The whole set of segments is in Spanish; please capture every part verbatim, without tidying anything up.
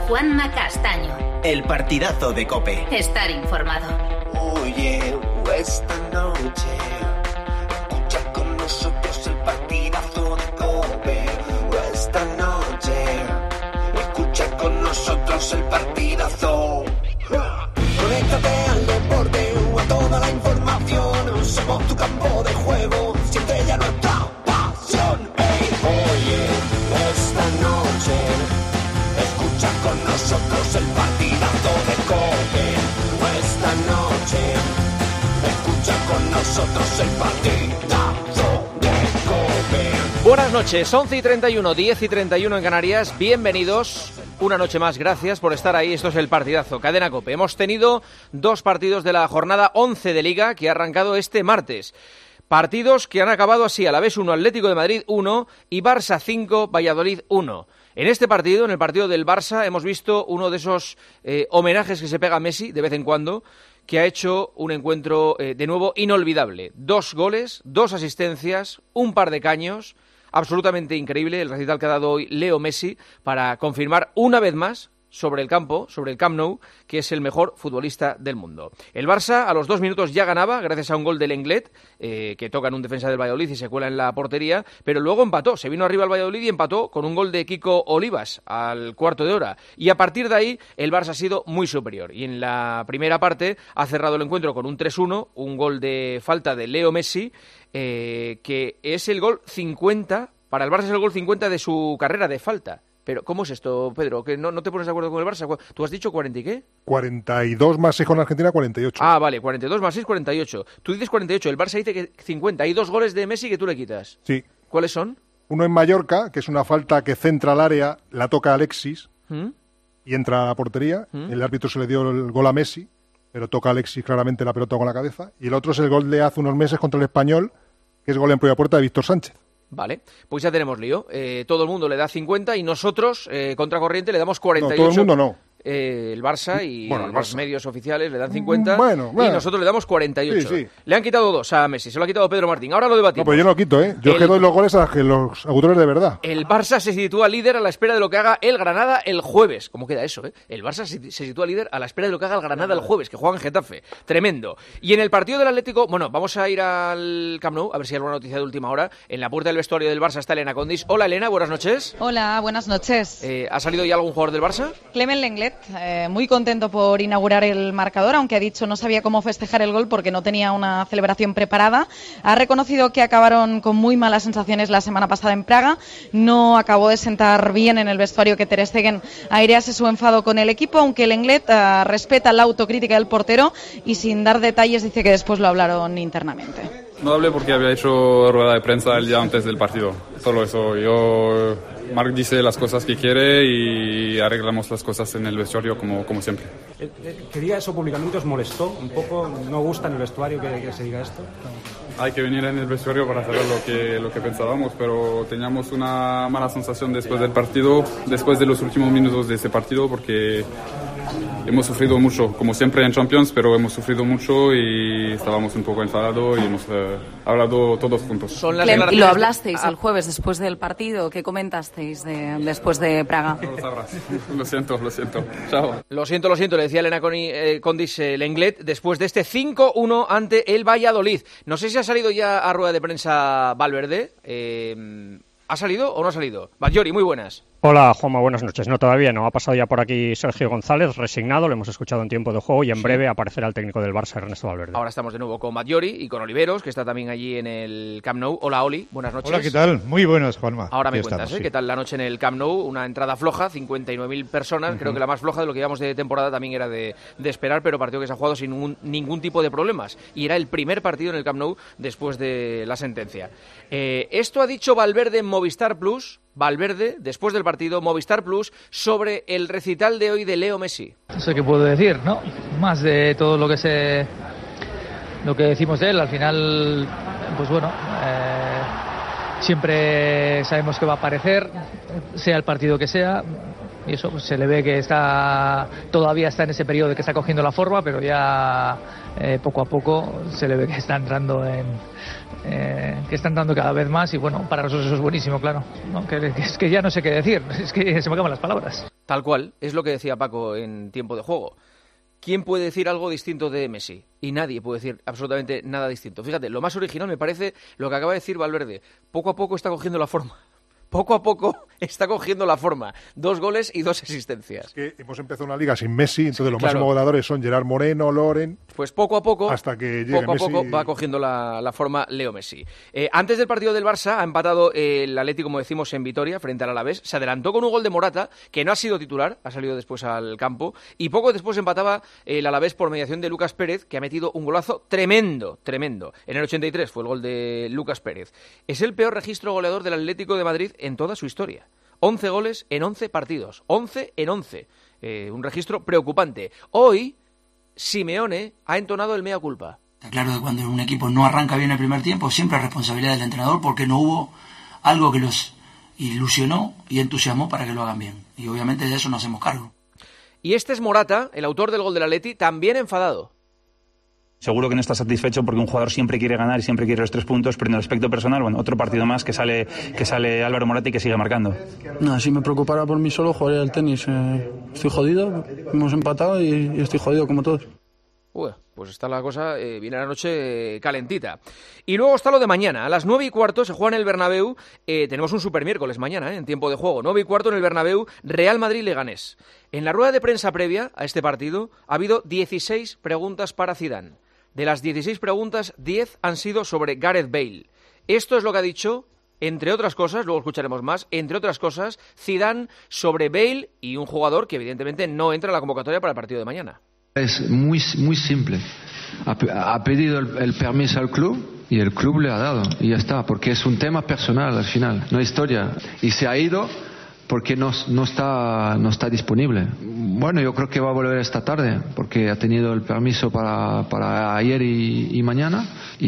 Juanma Castaño. El partidazo de COPE. Estar informado. Oye, esta noche escucha con nosotros el partidazo de COPE. Esta noche escucha con nosotros el partidazo. Conéctate al deporte, a toda la información. Somos tu campo de juego, siempre ya nuestra pasión. Hey, oye, esta noche escucha con nosotros el partidazo de COPE. Esta noche escucha con nosotros el partidazo de COPE. Buenas noches, once y treinta y uno, diez y treinta y uno en Canarias. Bienvenidos. Una noche más, gracias por estar ahí. Esto es el partidazo, Cadena COPE. Hemos tenido dos partidos de la jornada once de Liga que ha arrancado este martes. Partidos que han acabado así: Alavés uno, Atlético de Madrid uno y Barça cinco, Valladolid uno. En este partido, en el partido del Barça, hemos visto uno de esos eh, homenajes que se pega a Messi de vez en cuando, que ha hecho un encuentro eh, de nuevo inolvidable. Dos goles, dos asistencias, un par de caños. Absolutamente increíble el recital que ha dado hoy Leo Messi para confirmar una vez más sobre el campo, sobre el Camp Nou, que es el mejor futbolista del mundo. El Barça a los dos minutos ya ganaba gracias a un gol del Lenglet, eh, que toca en un defensa del Valladolid y se cuela en la portería, pero luego empató, se vino arriba el Valladolid y empató con un gol de Kiko Olivas al cuarto de hora. Y a partir de ahí el Barça ha sido muy superior. Y en la primera parte ha cerrado el encuentro con un tres uno, un gol de falta de Leo Messi, eh, que es el gol cincuenta, para el Barça es el gol cincuenta de su carrera de falta. Pero, ¿cómo es esto, Pedro? ¿Que no, no te pones de acuerdo con el Barça? ¿Tú has dicho cuarenta y qué? cuarenta y dos más seis con Argentina, cuarenta y ocho. Ah, vale, cuarenta y dos más seis, cuarenta y ocho. Tú dices cuarenta y ocho, el Barça dice que cincuenta. Hay dos goles de Messi que tú le quitas. Sí. ¿Cuáles son? Uno en Mallorca, que es una falta que centra al área, la toca Alexis ¿Mm? y entra a la portería. ¿Mm? El árbitro se le dio el gol a Messi, pero toca Alexis claramente la pelota con la cabeza. Y el otro es el gol de hace unos meses contra el Español, que es gol en propia puerta de Víctor Sánchez. Vale, pues ya tenemos lío. Eh, todo el mundo le da cincuenta y nosotros, eh, contracorriente, le damos cuarenta y ocho. No, todo el mundo no. Eh, el Barça y bueno, el los Barça. medios oficiales le dan cincuenta bueno, bueno. y nosotros le damos cuarenta y ocho. Sí, sí. Le han quitado dos a Messi, se lo ha quitado Pedro Martín. Ahora lo debatimos. No, pero yo no lo quito, ¿eh? Yo el... que doy los goles a los autores de verdad. El Barça se sitúa líder a la espera de lo que haga el Granada el jueves. ¿Cómo queda eso, eh? El Barça se sitúa líder a la espera de lo que haga el Granada el jueves, que juega en Getafe. Tremendo. Y en el partido del Atlético, bueno, vamos a ir al Camp Nou, a ver si hay alguna noticia de última hora. En la puerta del vestuario del Barça está Elena Condis. Hola, Elena, buenas noches. Hola, buenas noches. Eh, ¿Ha salido ya algún jugador del Barça? Clement Lenglet, eh, muy contento por inaugurar el marcador, aunque ha dicho no sabía cómo festejar el gol porque no tenía una celebración preparada. Ha reconocido que acabaron con muy malas sensaciones la semana pasada en Praga. No acabó de sentar bien en el vestuario que Ter Stegen airease su enfado con el equipo, aunque Lenglet uh, respeta la autocrítica del portero y sin dar detalles dice que después lo hablaron internamente. No hablé porque había hecho rueda de prensa el día antes del partido. Solo eso. Yo, Marc dice las cosas que quiere y arreglamos las cosas en el vestuario como, como siempre. ¿Que diga eso públicamente os molestó un poco? ¿No gusta en el vestuario que, que se diga esto? Hay que venir en el vestuario para saber lo que, lo que pensábamos, pero teníamos una mala sensación después del partido, después de los últimos minutos de ese partido, porque hemos sufrido mucho, como siempre en Champions, pero hemos sufrido mucho y estábamos un poco enfadados y hemos eh, hablado todos juntos. ¿Y lo hablasteis el jueves después del partido? ¿Qué comentasteis de, después de Praga? No lo sabrás. Lo siento, lo siento. Chao. Lo siento, lo siento, le decía Elena Coni, eh, Condis eh, Lenglet después de este cinco uno ante el Valladolid. No sé si ha salido ya a rueda de prensa Valverde. Eh, ¿Ha salido o no ha salido? Batllori, muy buenas. Hola, Juanma, buenas noches. No, todavía no. Ha pasado ya por aquí Sergio González, resignado, lo hemos escuchado en tiempo de juego y en sí. breve aparecerá el técnico del Barça, Ernesto Valverde. Ahora estamos de nuevo con Batllori y con Oliveros, que está también allí en el Camp Nou. Hola, Oli, buenas noches. Hola, ¿qué tal? Muy buenas, Juanma. Ahora me aquí cuentas, estamos, ¿eh? Sí. ¿Qué tal la noche en el Camp Nou? Una entrada floja, cincuenta y nueve mil personas. Uh-huh. Creo que la más floja de lo que llevamos de temporada también era de, de esperar, pero partido que se ha jugado sin un, ningún tipo de problemas. Y era el primer partido en el Camp Nou después de la sentencia. Eh, esto ha dicho Valverde en Movistar Plus. Valverde, después del partido, Movistar Plus, sobre el recital de hoy de Leo Messi. No sé qué puedo decir, ¿no? Más de todo lo que se, lo que decimos de él. Al final, pues bueno, eh, siempre sabemos que va a aparecer, sea el partido que sea. Y eso, pues, se le ve que está todavía está en ese periodo de que está cogiendo la forma, pero ya eh, poco a poco se le ve que está entrando en, eh, que están dando cada vez más y bueno, para nosotros eso es buenísimo, claro, ¿no? Que, que es que ya no sé qué decir, es que se me acaban las palabras. Tal cual, es lo que decía Paco en tiempo de juego. ¿Quién puede decir algo distinto de Messi? Y nadie puede decir absolutamente nada distinto. Fíjate, lo más original me parece lo que acaba de decir Valverde. Poco a poco está cogiendo la forma. Poco a poco está cogiendo la forma. Dos goles y dos asistencias. Es que hemos empezado una liga sin Messi, entonces los claro. máximos goleadores son Gerard Moreno, Loren... Pues poco a poco, hasta que llegue poco a Messi... poco va cogiendo la, la forma Leo Messi. Eh, antes del partido del Barça ha empatado el Atleti, como decimos, en Vitoria, frente al Alavés. Se adelantó con un gol de Morata, que no ha sido titular, ha salido después al campo. Y poco después empataba el Alavés por mediación de Lucas Pérez, que ha metido un golazo tremendo, tremendo. En el ochenta y tres fue el gol de Lucas Pérez. Es el peor registro goleador del Atlético de Madrid en toda su historia. once goles en once partidos. once en once. Eh, un registro preocupante. Hoy, Simeone ha entonado el mea culpa. Está claro que cuando un equipo no arranca bien el primer tiempo, siempre es responsabilidad del entrenador porque no hubo algo que los ilusionó y entusiasmó para que lo hagan bien. Y obviamente de eso nos hacemos cargo. Y este es Morata, el autor del gol del Atleti, también enfadado. Seguro que no está satisfecho porque un jugador siempre quiere ganar y siempre quiere los tres puntos, pero en el aspecto personal, bueno, otro partido más que sale que sale Álvaro Morata y que sigue marcando. No, si me preocupara por mí solo, jugaría al tenis. Eh, estoy jodido, hemos empatado y, y estoy jodido como todos. Uy, pues está la cosa, eh, viene la noche eh, calentita. Y luego está lo de mañana. A las nueve y cuarto se juega en el Bernabéu. Eh, tenemos un super miércoles mañana, eh, en tiempo de juego. Nueve y cuarto en el Bernabéu, Real Madrid-Leganés. En la rueda de prensa previa a este partido ha habido dieciséis preguntas para Zidane. De las dieciséis preguntas, diez han sido sobre Gareth Bale. Esto es lo que ha dicho, entre otras cosas, luego escucharemos más, entre otras cosas, Zidane sobre Bale y un jugador que evidentemente no entra en la convocatoria para el partido de mañana. Es muy, muy simple. Ha, ha pedido el, el permiso al club y el club le ha dado y ya está, porque es un tema personal al final, no historia. Y se ha ido porque no, no, está, no está disponible. Bueno, yo creo que va a volver esta tarde, porque ha tenido el permiso para, para ayer y, y mañana,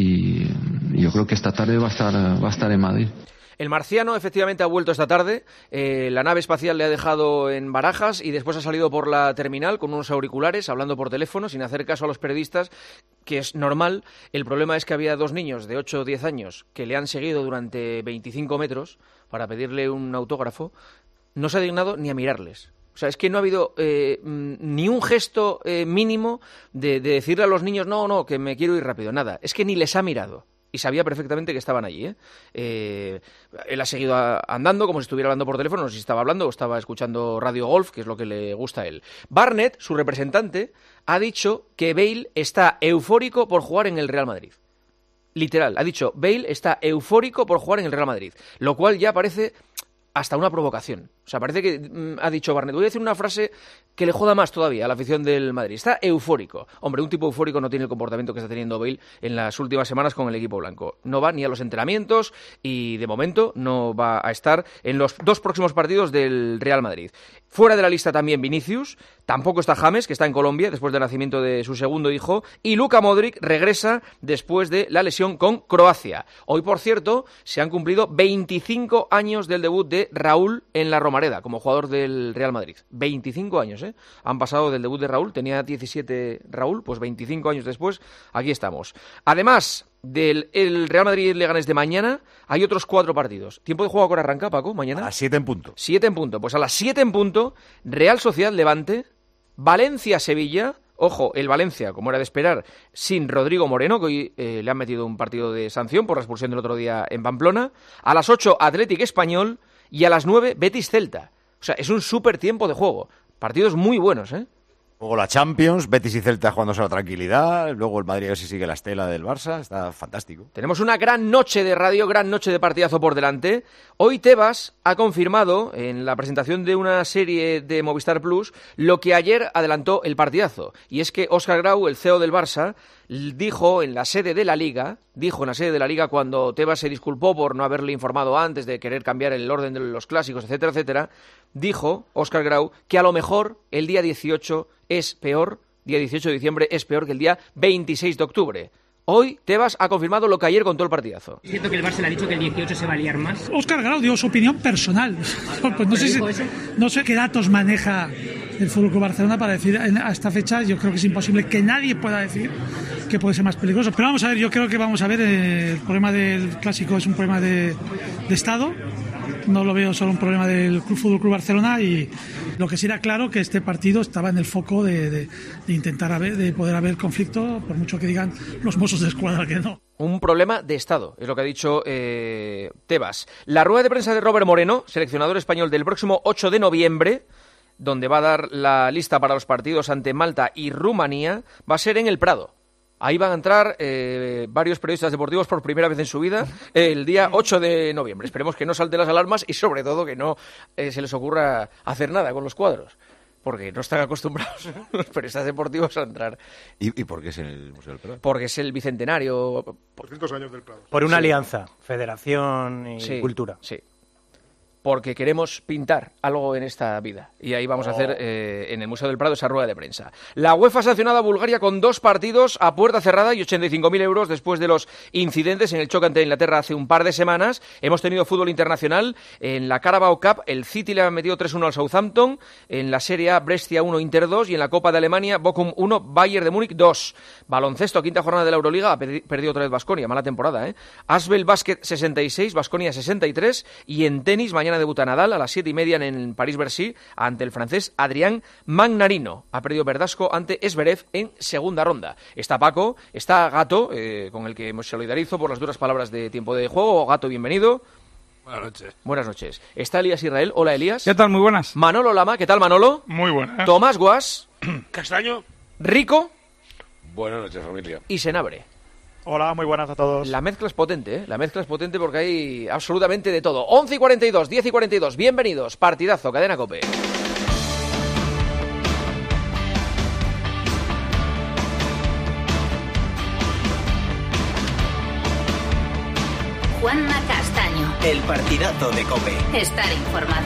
y yo creo que esta tarde va a estar, va a estar en Madrid. El marciano efectivamente ha vuelto esta tarde, eh, la nave espacial le ha dejado en Barajas y después ha salido por la terminal con unos auriculares, hablando por teléfono, sin hacer caso a los periodistas, que es normal. El problema es que había dos niños de ocho o diez años que le han seguido durante veinticinco metros para pedirle un autógrafo. No se ha dignado ni a mirarles. O sea, es que no ha habido eh, ni un gesto eh, mínimo de, de decirle a los niños, no, no, que me quiero ir rápido. Nada, es que ni les ha mirado. Y sabía perfectamente que estaban allí. ¿eh? Eh, él ha seguido a, andando como si estuviera hablando por teléfono, no sé si estaba hablando o estaba escuchando Radio Golf, que es lo que le gusta a él. Barnett, su representante, ha dicho que Bale está eufórico por jugar en el Real Madrid. Literal, ha dicho, Bale está eufórico por jugar en el Real Madrid. Lo cual ya parece hasta una provocación. O sea, parece que mm, ha dicho Barnett, voy a decir una frase que le joda más todavía a la afición del Madrid. Está eufórico. Hombre, un tipo eufórico no tiene el comportamiento que está teniendo Bale en las últimas semanas con el equipo blanco. No va ni a los entrenamientos y, de momento, no va a estar en los dos próximos partidos del Real Madrid. Fuera de la lista también Vinicius, tampoco está James, que está en Colombia después del nacimiento de su segundo hijo, y Luka Modric regresa después de la lesión con Croacia. Hoy, por cierto, se han cumplido veinticinco años del debut de Raúl en la Romareda, como jugador del Real Madrid. veinticinco años, ¿eh? Han pasado del debut de Raúl, tenía diecisiete Raúl, pues veinticinco años después, aquí estamos. Además del el Real Madrid-Leganés de mañana, hay otros cuatro partidos. ¿Tiempo de juego ahora arranca, Paco, mañana? A las siete en punto. siete en punto. Pues a las siete en punto, Real Sociedad-Levante, Valencia-Sevilla. Ojo, el Valencia, como era de esperar, sin Rodrigo Moreno, que hoy eh, le han metido un partido de sanción por la expulsión del otro día en Pamplona. A las ocho, Athletic Español. Y a las nueve, Betis-Celta. O sea, es un súper tiempo de juego. Partidos muy buenos, ¿eh? Luego la Champions, Betis y Celta jugándose a la tranquilidad, luego el Madrid a ver si sigue la estela del Barça, está fantástico. Tenemos una gran noche de radio, gran noche de partidazo por delante. Hoy Tebas ha confirmado en la presentación de una serie de Movistar Plus lo que ayer adelantó el partidazo. Y es que Óscar Grau, el C E O del Barça, dijo en la sede de la Liga, dijo en la sede de la Liga cuando Tebas se disculpó por no haberle informado antes de querer cambiar el orden de los clásicos, etcétera, etcétera, dijo Óscar Grau que a lo mejor el día dieciocho es peor, día dieciocho de diciembre es peor que el día veintiséis de octubre. Hoy Tebas ha confirmado lo que ayer contó el partidazo. Es cierto que el Barça le ha dicho que el dieciocho se va a liar más. Óscar Grau dio su opinión personal. Pues no, sé si, no sé qué datos maneja el Fútbol Club Barcelona para decir a esta fecha. Yo creo que es imposible que nadie pueda decir que puede ser más peligroso. Pero vamos a ver, yo creo que vamos a ver, eh, el problema del Clásico es un problema de, de Estado. No lo veo solo un problema del Club Fútbol Club Barcelona, y lo que sí era claro que este partido estaba en el foco de, de, de intentar haber, de poder haber conflicto, por mucho que digan los mozos de escuadra que no. Un problema de Estado, es lo que ha dicho eh, Tebas. La rueda de prensa de Robert Moreno, seleccionador español del próximo ocho de noviembre, donde va a dar la lista para los partidos ante Malta y Rumanía, va a ser en el Prado. Ahí van a entrar eh, varios periodistas deportivos por primera vez en su vida el día ocho de noviembre. Esperemos que no salten las alarmas y sobre todo que no eh, se les ocurra hacer nada con los cuadros, porque no están acostumbrados los periodistas deportivos a entrar. ¿Y, y por qué es en el Museo del Prado? Porque es el bicentenario. doscientos años del Prado. Por una Sí. alianza, federación y Sí, cultura. Sí. Porque queremos pintar algo en esta vida. Y ahí vamos a hacer eh, en el Museo del Prado esa rueda de prensa. La UEFA ha sancionado a Bulgaria con dos partidos a puerta cerrada y ochenta y cinco mil euros después de los incidentes en el choque ante Inglaterra hace un par de semanas. Hemos tenido fútbol internacional. En la Carabao Cup el City le ha metido tres uno al Southampton. En la Serie A Brescia uno, Inter dos. Y en la Copa de Alemania Bochum uno, Bayern de Múnich dos. Baloncesto, quinta jornada de la Euroliga. Ha perdi- perdido otra vez Baskonia. Mala temporada, ¿eh? Asbel Basket sesenta y seis, Baskonia sesenta y tres. Y en tenis mañana debuta Nadal a las siete y media en París-Bercy ante el francés Adrián Magnarino. Ha perdido Verdasco ante Zverev en segunda ronda. Está Paco, está Gato, eh, con el que me solidarizo por las duras palabras de tiempo de juego. Gato, bienvenido. Buenas noches. Buenas noches. Está Elías Israel. Hola, Elías. ¿Qué tal? Muy buenas. Manolo Lama. ¿Qué tal, Manolo? Muy buenas. Tomás Guas. Castaño. Rico. Buenas noches, familia. Y Senabre. Hola, muy buenas a todos. La mezcla es potente, ¿eh? La mezcla es potente porque hay absolutamente de todo. once y cuarenta y dos, diez y cuarenta y dos. Bienvenidos. Partidazo, Cadena COPE. Juanma Castaño. El partidazo de COPE. Estar informado.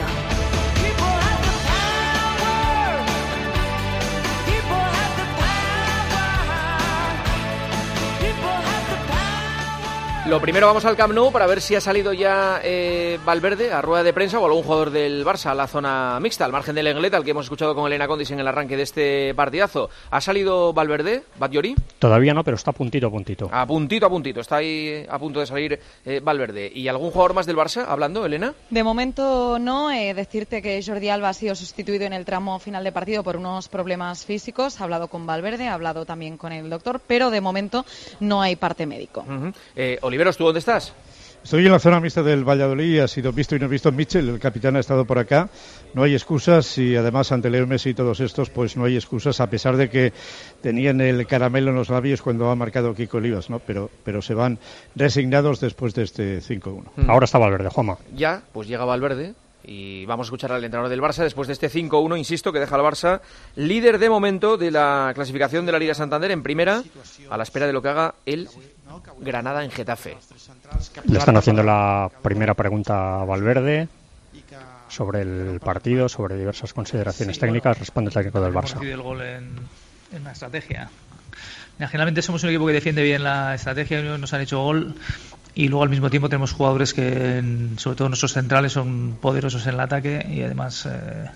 Lo primero, vamos al Camp Nou para ver si ha salido ya eh, Valverde a rueda de prensa o algún jugador del Barça a la zona mixta, al margen del Lenglet, al que hemos escuchado con Elena Condis en el arranque de este partidazo. ¿Ha salido Valverde, Batllori? Todavía no, pero está puntito a puntito. A puntito a puntito, está ahí a punto de salir eh, Valverde. ¿Y algún jugador más del Barça hablando, Elena? De momento no, eh, decirte que Jordi Alba ha sido sustituido en el tramo final de partido por unos problemas físicos. Ha hablado con Valverde, ha hablado también con el doctor, pero de momento no hay parte médico. Uh-huh. eh, Oliveros, ¿tú dónde estás? Estoy en la zona mixta del Valladolid, ha sido visto y no visto Mitchell, el capitán ha estado por acá, no hay excusas y además ante Leo Messi y todos estos pues no hay excusas a pesar de que tenían el caramelo en los labios cuando ha marcado Kiko Olivas, ¿no? pero, pero se van resignados después de este cinco uno. Mm. Ahora está Valverde, Juanma. Ya, pues llega Valverde y vamos a escuchar al entrenador del Barça después de este cinco uno, insisto, que deja al Barça líder de momento de la clasificación de la Liga Santander en primera, a la espera de lo que haga el Granada en Getafe. Le están haciendo la primera pregunta a Valverde sobre el partido, sobre diversas consideraciones técnicas. Responde el técnico del Barça. El gol en, en una estrategia. Mira, generalmente somos un equipo que defiende bien la estrategia, nos han hecho gol y luego al mismo tiempo tenemos jugadores que, sobre todo nuestros centrales, son poderosos en el ataque y además eh,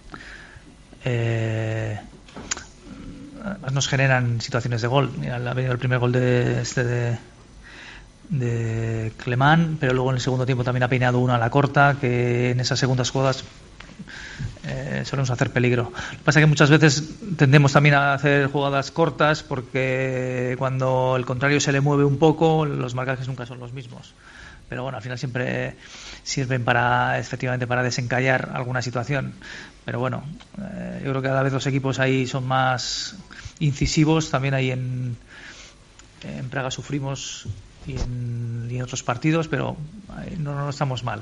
eh, nos generan situaciones de gol. Mira, ha venido el primer gol de este de, de Clemán, pero luego en el segundo tiempo también ha peinado uno a la corta, que en esas segundas jugadas eh, solemos hacer peligro. Lo que pasa es que muchas veces tendemos también a hacer jugadas cortas porque cuando el contrario se le mueve un poco, los marcajes nunca son los mismos. Pero bueno, al final siempre sirven para, efectivamente, para desencallar alguna situación. Pero bueno, eh, yo creo que cada vez los equipos ahí son más incisivos. También ahí en, en Praga sufrimos y en, y en otros partidos, pero no, no estamos mal.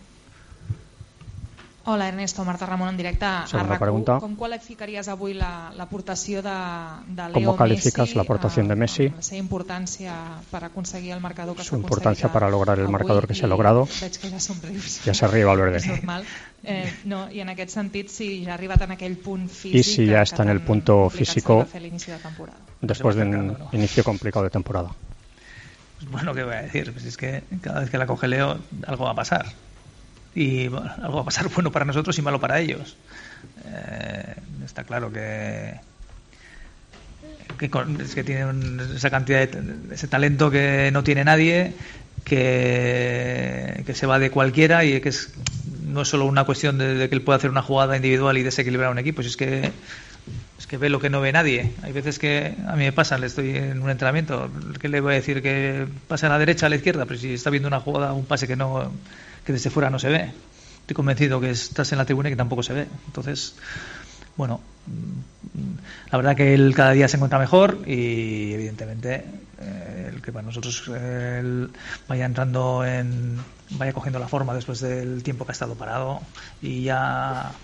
Hola Ernesto, Marta Ramon en directe a Segunda RAC u. pregunta. Com qualificaries avui la- l'aportació de, de Leo ¿Cómo calificas Messi, la aportación de Messi? la seva importància per aconseguir el marcador que Su s'ha importancia aconseguit para lograr el avui marcador que se ha i logrado. Veig que ja somrius. Ya se ríe Valverde. És normal. Eh, no, I en aquest sentit, si ja ha arribat en aquell punt físic... Y si ya que- está que en el tan punto complicat físico s'ha de fer a l'inici de temporada. después de un inicio complicado de temporada. Bueno, ¿qué voy a decir? Pues es que cada vez que la coge Leo, algo va a pasar. Y bueno, algo va a pasar bueno para nosotros y malo para ellos. Eh, está claro que que, con, es que tiene un, esa cantidad de ese talento que no tiene nadie, que, que se va de cualquiera y que es, no es solo una cuestión de, de que él pueda hacer una jugada individual y desequilibrar a un equipo, es que es que ve lo que no ve nadie. Hay veces que a mí me pasa, le estoy en un entrenamiento, ¿qué le voy a decir? Que pase a la derecha, a la izquierda, pero si está viendo una jugada, un pase que no que desde fuera no se ve. Estoy convencido que estás en la tribuna y que tampoco se ve. Entonces, bueno, la verdad que él cada día se encuentra mejor y evidentemente eh, el que para nosotros eh, él vaya entrando en vaya cogiendo la forma después del tiempo que ha estado parado y ya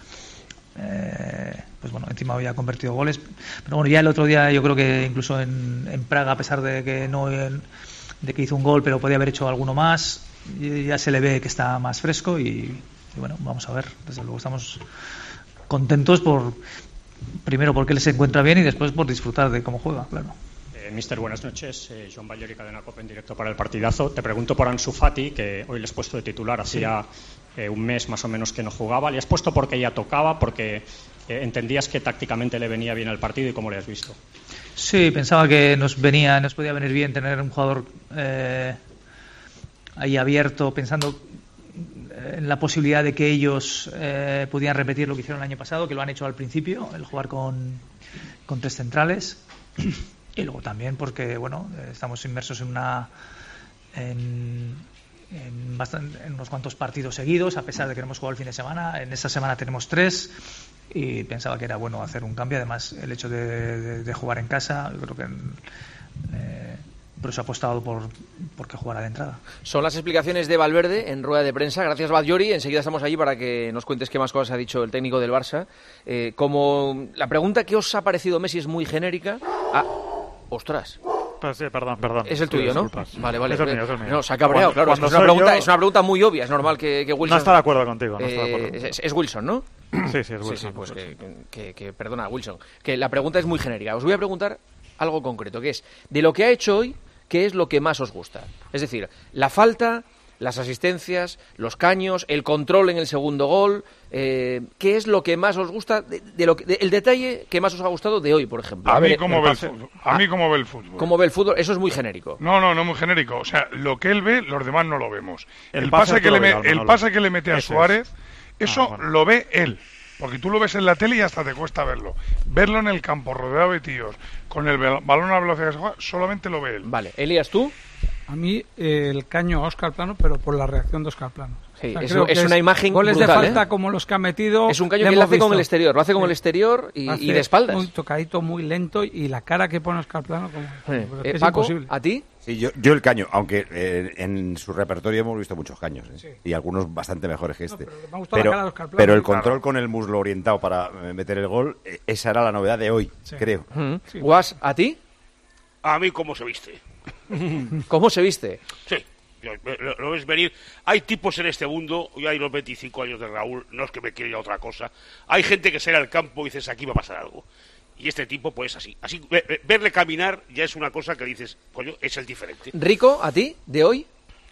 eh, pues bueno, encima había convertido goles, pero bueno, ya el otro día yo creo que incluso en, en Praga, a pesar de que no de que hizo un gol pero podía haber hecho alguno más, ya se le ve que está más fresco y Y bueno, vamos a ver, desde luego estamos contentos por primero porque él se encuentra bien y después por disfrutar de cómo juega, claro. Eh, Mister, buenas noches. Eh, Joan Ballori, Cadena COPE en directo para el partidazo. Te pregunto por Ansu Fati, que hoy le has puesto de titular, hacía sí. eh, un mes más o menos que no jugaba. ¿Le has puesto porque ya tocaba, porque eh, entendías que tácticamente le venía bien al partido y cómo le has visto? Sí, pensaba que nos venía, nos podía venir bien tener un jugador eh, ahí abierto, pensando en la posibilidad de que ellos eh, pudieran repetir lo que hicieron el año pasado, que lo han hecho al principio, el jugar con, con tres centrales, y luego también porque bueno, estamos inmersos en una en, en, bastante, en unos cuantos partidos seguidos, a pesar de que no hemos jugado el fin de semana. En esta semana tenemos tres y pensaba que era bueno hacer un cambio. Además, el hecho de, de, de jugar en casa, yo creo que eh, por eso ha apostado por, por que jugara de entrada. Son las explicaciones de Valverde en rueda de prensa. Gracias, Ballori. Enseguida estamos allí para que nos cuentes qué más cosas ha dicho el técnico del Barça. Eh, como la pregunta ¿qué os ha parecido Messi? Es muy genérica. Ah, ostras. Pues sí, perdón, perdón. Es el tuyo, ¿no? Disculpas. Vale, vale. Es el mío, es el mío. No, se ha cabreado, Cuando, claro. Es, que es, una pregunta, yo... es una pregunta muy obvia. Es normal que, que Wilson... No está de acuerdo contigo. No está de acuerdo eh, contigo. es, es Wilson, ¿no? Sí, sí, es Wilson. Sí, sí, pues que, que, que, perdona, Wilson. Que la pregunta es muy genérica. Os voy a preguntar algo concreto, que es, de lo que ha hecho hoy, ¿qué es lo que más os gusta? Es decir, la falta, las asistencias, los caños, el control en el segundo gol. Eh, ¿Qué es lo que más os gusta? De, de lo que, de, el detalle que más os ha gustado de hoy, por ejemplo. A, a mí, ver, cómo ve el fútbol. A mí, cómo ve el fútbol. ¿Cómo ve el fútbol? Eso es muy genérico. No, no, no muy genérico. O sea, lo que él ve, los demás no lo vemos. El, el pase, pase, que le, Vidal, el pase que le mete a Ese Suárez, es. eso ah, bueno. lo ve él. Porque tú lo ves en la tele y hasta te cuesta verlo. Verlo en el campo, rodeado de tíos, con el balón a la velocidad que se juega, solamente lo ve él. Vale. Elías, ¿tú? A mí eh, el caño a Óscar Plano, pero por la reacción de Óscar Plano. Sí, o sea, eso, es, es una imagen goles brutal, de falta ¿eh? Como los que ha metido. Es un caño que él hace visto. Con el exterior, lo hace con sí. el exterior y, y de espaldas. Muy tocadito, muy lento y la cara que pone Óscar Plano como sí. es eh, Paco, imposible. ¿A ti? Sí, yo, yo el caño, aunque eh, en su repertorio hemos visto muchos caños ¿eh? sí. y algunos bastante mejores que este. No, pero me ha gustado pero, la cara de Óscar Plano, pero el claro. control con el muslo orientado para meter el gol, eh, esa era la novedad de hoy, sí. creo. Mm-hmm. sí. Guas, ¿a ti? A mí, ¿cómo se viste? ¿Cómo se viste? Sí. Lo, lo ves venir. Hay tipos en este mundo, yo hay los veinticinco años de Raúl, no es que me quiera ir a otra cosa. Hay gente que sale al campo y dices, aquí va a pasar algo. Y este tipo, pues así. así verle caminar ya es una cosa que dices, coño, es el diferente. Rico, ¿a ti? ¿De hoy?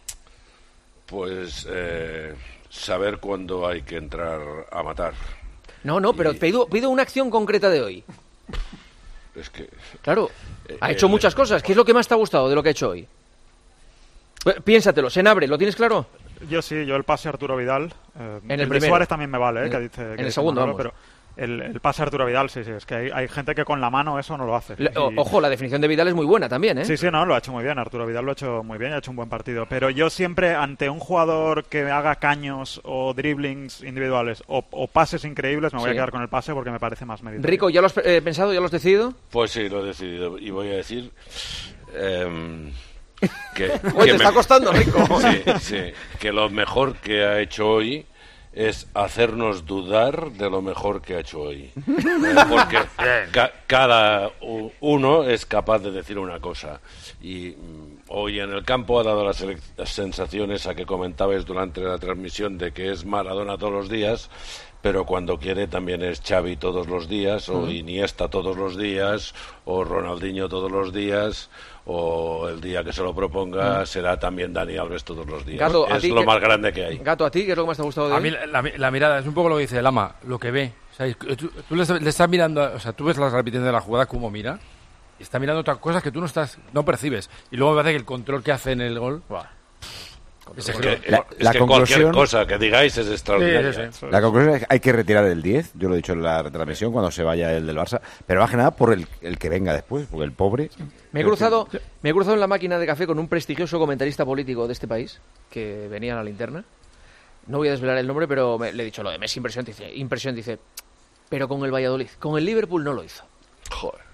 Pues eh, saber cuándo hay que entrar a matar. No, no, y... pero pido, pido una acción concreta de hoy. Es que... Claro, eh, ha hecho eh, muchas cosas. ¿Qué es lo que más te ha gustado de lo que ha hecho hoy? Piénsatelo, Senabre, ¿lo tienes claro? Yo sí, yo el pase a Arturo Vidal. Eh, en el, el primero. de Suárez también me vale, eh, en, que dice, que en el dice segundo, Manolo, vamos. Pero el, el pase a Arturo Vidal, sí, sí, es que hay, hay gente que con la mano eso no lo hace. Le, y... Ojo, la definición de Vidal es muy buena también, ¿eh? Sí, sí, no, lo ha hecho muy bien, Arturo Vidal lo ha hecho muy bien, ha hecho un buen partido. Pero yo siempre, ante un jugador que haga caños o dribblings individuales o, o pases increíbles, me voy sí. a quedar con el pase porque me parece más meritorio. Rico, ¿ya lo has eh, pensado, ya lo has decidido? Pues sí, lo he decidido y voy a decir... Eh... Que, Oye, que te me... está costando, Rico. Sí, sí, que lo mejor que ha hecho hoy es hacernos dudar de lo mejor que ha hecho hoy. Eh, porque ca cada uno es capaz de decir una cosa. Y mm, hoy en el campo ha dado las, las sensaciones a que comentabais durante la transmisión de que es Maradona todos los días, pero cuando quiere también es Xavi todos los días, o uh-huh. Iniesta todos los días, o Ronaldinho todos los días, o el día que se lo proponga uh-huh. será también Dani Alves todos los días. Gato, es lo que... más grande que hay. Gato, ¿a ti qué es lo que más te ha gustado de A hoy? mí la, la, la mirada, es un poco lo que dice Lama, lo que ve. O sea, tú, tú le, le estás mirando, o sea, tú ves la repetición de la jugada, cómo mira, y está mirando otras cosas que tú no estás no percibes. Y luego me parece que el control que hace en el gol... Buah. Es que, la, es la que cualquier cosa que digáis es extraordinaria. Sí, sí, sí. La conclusión es que hay que retirar el diez, yo lo he dicho en la retransmisión, cuando se vaya el del Barça, pero más que nada por el, el que venga después, porque el pobre... Me he, cruzado, me he cruzado en la máquina de café con un prestigioso comentarista político de este país, que venía a la linterna. No voy a desvelar el nombre, pero me, le he dicho lo de Messi, impresión, dice, impresión, dice, pero con el Valladolid, con el Liverpool no lo hizo. Joder.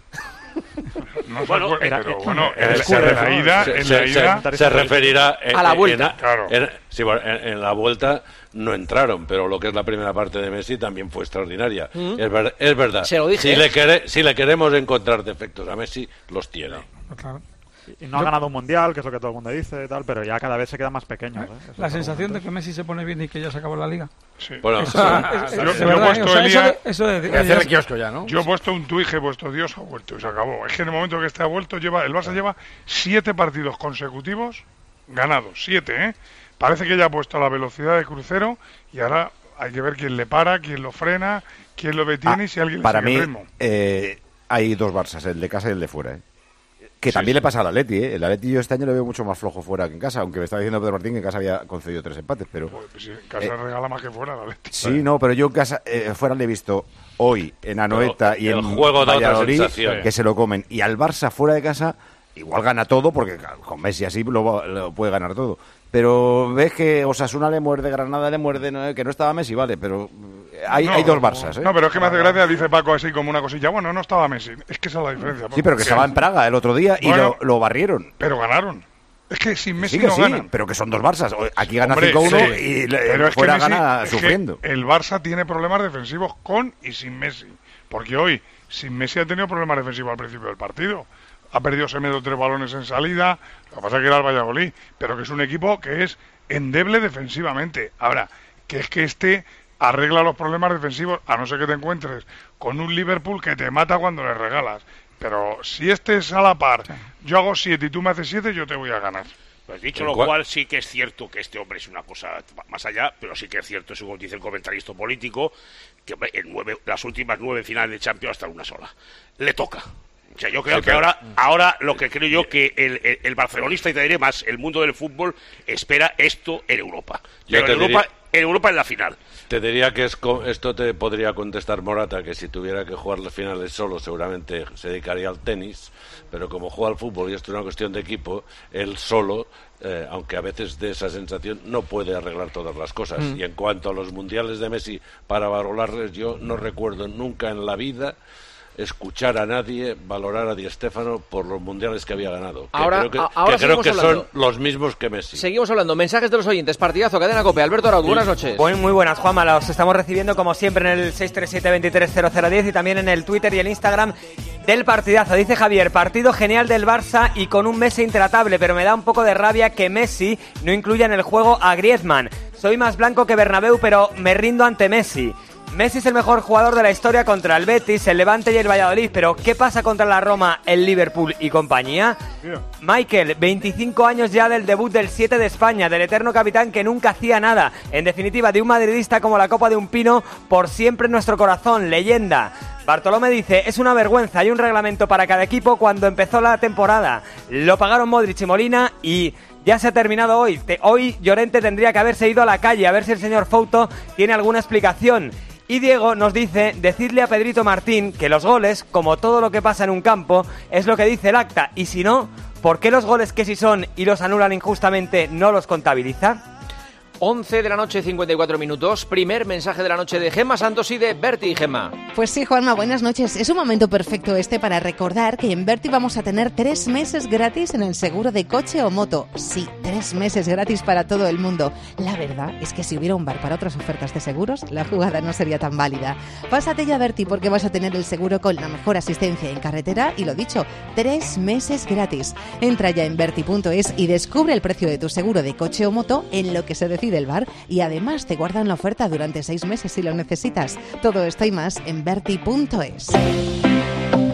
No bueno, se era, pero bueno, en, en, en la ida, se, en se, la ida se, se referirá en, a la vuelta. En, claro. en, sí, bueno, en, en la vuelta no entraron, pero lo que es la primera parte de Messi también fue extraordinaria. ¿Mm? Es, ver, es verdad. Se lo dije. Si, le quere, si le queremos encontrar defectos a Messi, los tiene. No, claro. Y no ha ganado un mundial, que es lo que todo el mundo dice y tal, pero ya cada vez se queda más pequeño. ¿eh? La sensación de que Messi se pone bien y que ya se acabó la liga. Sí. Bueno, eso, es, es, yo, es, yo he puesto o sea, eso de, eso de, de, hacer el kiosco ya, ¿no? Yo he puesto un tuit que he puesto Dios ha vuelto y se acabó. Es que en el momento que este ha vuelto, lleva el Barça lleva siete partidos consecutivos ganados, siete, ¿eh? Parece que ya ha puesto la velocidad de crucero y ahora hay que ver quién le para, quién lo frena, quién lo detiene ah, y si alguien para le sigue mí, el ritmo. Eh, hay dos Barças, el de casa y el de fuera, ¿eh? Que sí, también sí. le pasa al Atleti, ¿eh? El Atleti yo este año le veo mucho más flojo fuera que en casa, aunque me estaba diciendo Pedro Martín que en casa había concedido tres empates, pero... Pues sí, en casa eh, regala más que fuera el Atleti. Sí, no, pero yo en casa, eh, fuera le he visto hoy en Anoeta y el en juego da Valladolid otra sensación. Que se lo comen. Y al Barça fuera de casa igual gana todo, porque con Messi así lo, lo puede ganar todo. Pero ves que Osasuna le muerde, Granada le muerde, no, que no estaba Messi, vale, pero hay, no, hay dos Barças, ¿eh? No, pero es que me hace gracia, dice Paco así como una cosilla, bueno, no estaba Messi, es que esa es la diferencia. Sí, pero que estaba en Praga el otro día y bueno, lo, lo barrieron. Pero ganaron. Es que sin Messi sí que no sí, ganan. Pero que son dos Barças. Aquí gana cinco uno sí, y le, fuera Messi, gana sufriendo. El Barça tiene problemas defensivos con y sin Messi. Porque hoy, sin Messi ha tenido problemas defensivos al principio del partido. Ha perdido Semedo tres balones en salida. Lo que pasa es que era el Valladolid. Pero que es un equipo que es endeble defensivamente. Ahora, que es que este arregla los problemas defensivos, a no ser que te encuentres con un Liverpool que te mata cuando le regalas. Pero si este es a la par, yo hago siete y tú me haces siete, yo te voy a ganar. Pues dicho lo cual, sí que es cierto que este hombre es una cosa más allá, pero sí que es cierto, según dice el comentarista político, que en nueve, las últimas nueve finales de Champions hasta una sola. Le toca. O sea, yo creo sí, que ahora, ahora lo que creo yo que el, el, el barcelonista, y te diré más, el mundo del fútbol espera esto en Europa. Pero en Europa, diría, en Europa en la final. Te diría que es, esto te podría contestar Morata, que si tuviera que jugar las finales solo seguramente se dedicaría al tenis, pero como juega al fútbol y esto es una cuestión de equipo, él solo, eh, aunque a veces de esa sensación, no puede arreglar todas las cosas. Mm. Y en cuanto a los mundiales de Messi, para valorarles, yo no recuerdo nunca en la vida escuchar a nadie valorar a Di Stéfano por los mundiales que había ganado. Ahora, que creo que, ahora que, creo que son los mismos que Messi. Seguimos hablando. Mensajes de los oyentes. Partidazo, Cadena COPE. Alberto Arauz, buenas noches. Muy, muy buenas, Juanma. Los estamos recibiendo como siempre en el seis tres siete, veintitrés cero cero diez y también en el Twitter y el Instagram del partidazo. Dice Javier, partido genial del Barça y con un Messi intratable, pero me da un poco de rabia que Messi no incluya en el juego a Griezmann. Soy más blanco que Bernabéu, pero me rindo ante Messi. Messi es el mejor jugador de la historia contra el Betis, el Levante y el Valladolid, pero ¿qué pasa contra la Roma, el Liverpool y compañía? Yeah. Michael, veinticinco años ya del debut del siete de España, del eterno capitán que nunca hacía nada. En definitiva, de un madridista como la copa de un pino, por siempre en nuestro corazón, leyenda. Bartolomé dice, es una vergüenza, hay un reglamento para cada equipo cuando empezó la temporada. Lo pagaron Modric y Molina y... ya se ha terminado hoy. Hoy Llorente tendría que haberse ido a la calle a ver si el señor Fouto tiene alguna explicación. Y Diego nos dice, decidle a Pedrito Martín que los goles, como todo lo que pasa en un campo, es lo que dice el acta. Y si no, ¿por qué los goles que sí son y los anulan injustamente no los contabiliza? once de la noche, cincuenta y cuatro minutos. Primer mensaje de la noche de Gemma Santos y de Berti. Gemma. Pues sí, Juanma, buenas noches. Es un momento perfecto este para recordar que en Berti vamos a tener tres meses gratis en el seguro de coche o moto. Sí, tres meses gratis para todo el mundo. La verdad es que si hubiera un bar para otras ofertas de seguros, la jugada no sería tan válida. Pásate ya a Berti porque vas a tener el seguro con la mejor asistencia en carretera y lo dicho, tres meses gratis. Entra ya en berti punto es y descubre el precio de tu seguro de coche o moto en lo que se decide del bar y además te guardan la oferta durante seis meses si lo necesitas. Todo esto y más en berti punto es.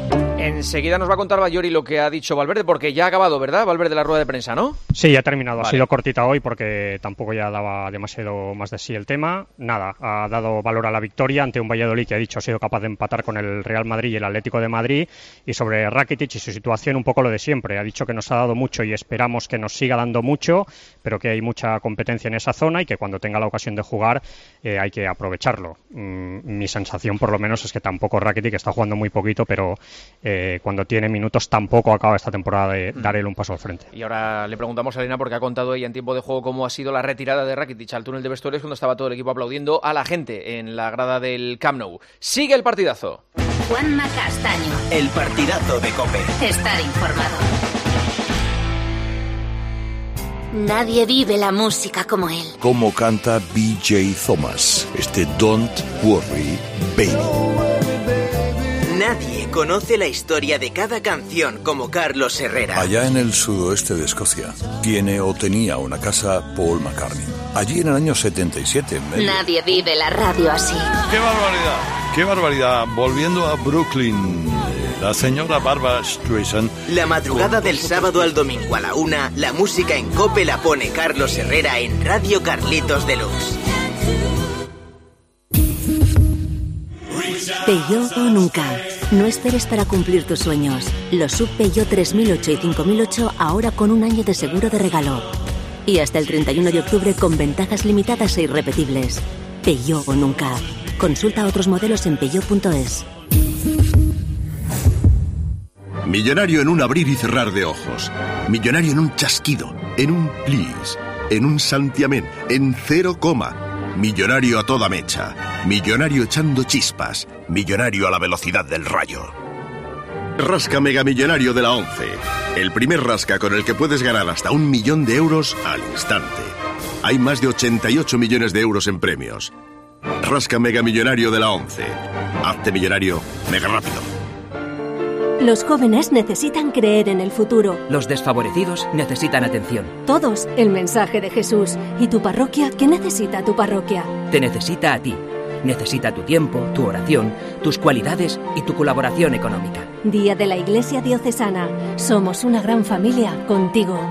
Enseguida nos va a contar Bayori lo que ha dicho Valverde, porque ya ha acabado, ¿verdad, Valverde, la rueda de prensa, ¿no? Sí, ya ha terminado. Vale. Ha sido cortita hoy porque tampoco ya daba demasiado más de sí el tema. Nada, ha dado valor a la victoria ante un Valladolid que ha dicho ha sido capaz de empatar con el Real Madrid y el Atlético de Madrid. Y sobre Rakitic y su situación, un poco lo de siempre. Ha dicho que nos ha dado mucho y esperamos que nos siga dando mucho, pero que hay mucha competencia en esa zona y que cuando tenga la ocasión de jugar eh, hay que aprovecharlo. Mm, mi sensación, por lo menos, es que tampoco Rakitic está jugando muy poquito, pero eh, cuando tiene minutos tampoco acaba esta temporada de dar él un paso al frente. Y ahora le preguntamos a Elena, porque ha contado ella en tiempo de juego cómo ha sido la retirada de Rakitic al túnel de vestuarios cuando estaba todo el equipo aplaudiendo a la gente en la grada del Camp Nou. Sigue el partidazo. Juanma Castaño. El partidazo de COPE. Estar informado. Nadie vive la música como él. Como canta B J Thomas, este Don't Worry Baby. Nadie conoce la historia de cada canción como Carlos Herrera. Allá en el sudoeste de Escocia, tiene o tenía una casa Paul McCartney. Allí en el año setenta y siete. En medio... Nadie vive la radio así. ¡Qué barbaridad! ¡Qué barbaridad! Volviendo a Brooklyn, la señora Barbra Streisand... La madrugada del sábado al domingo a la una, la música en COPE la pone Carlos Herrera en Radio Carlitos Deluxe. Peugeot o nunca. No esperes para cumplir tus sueños. Los sub Peugeot tres mil ocho y cinco mil ocho ahora con un año de seguro de regalo. Y hasta el treinta y uno de octubre con ventajas limitadas e irrepetibles. Peugeot o nunca. Consulta otros modelos en peugeot punto es. Millonario en un abrir y cerrar de ojos. Millonario en un chasquido. En un plis. En un santiamén. En cero coma. Millonario a toda mecha. Millonario echando chispas. Millonario a la velocidad del rayo. Rasca Mega Millonario de la ONCE. El primer rasca con el que puedes ganar hasta un millón de euros al instante. Hay más de ochenta y ocho millones de euros en premios. Rasca Mega Millonario de la ONCE. Hazte millonario mega rápido. Los jóvenes necesitan creer en el futuro. Los desfavorecidos necesitan atención. Todos el mensaje de Jesús. ¿Y tu parroquia? ¿Qué necesita tu parroquia? Te necesita a ti. Necesita tu tiempo, tu oración, tus cualidades y tu colaboración económica. Día de la Iglesia Diocesana. Somos una gran familia contigo.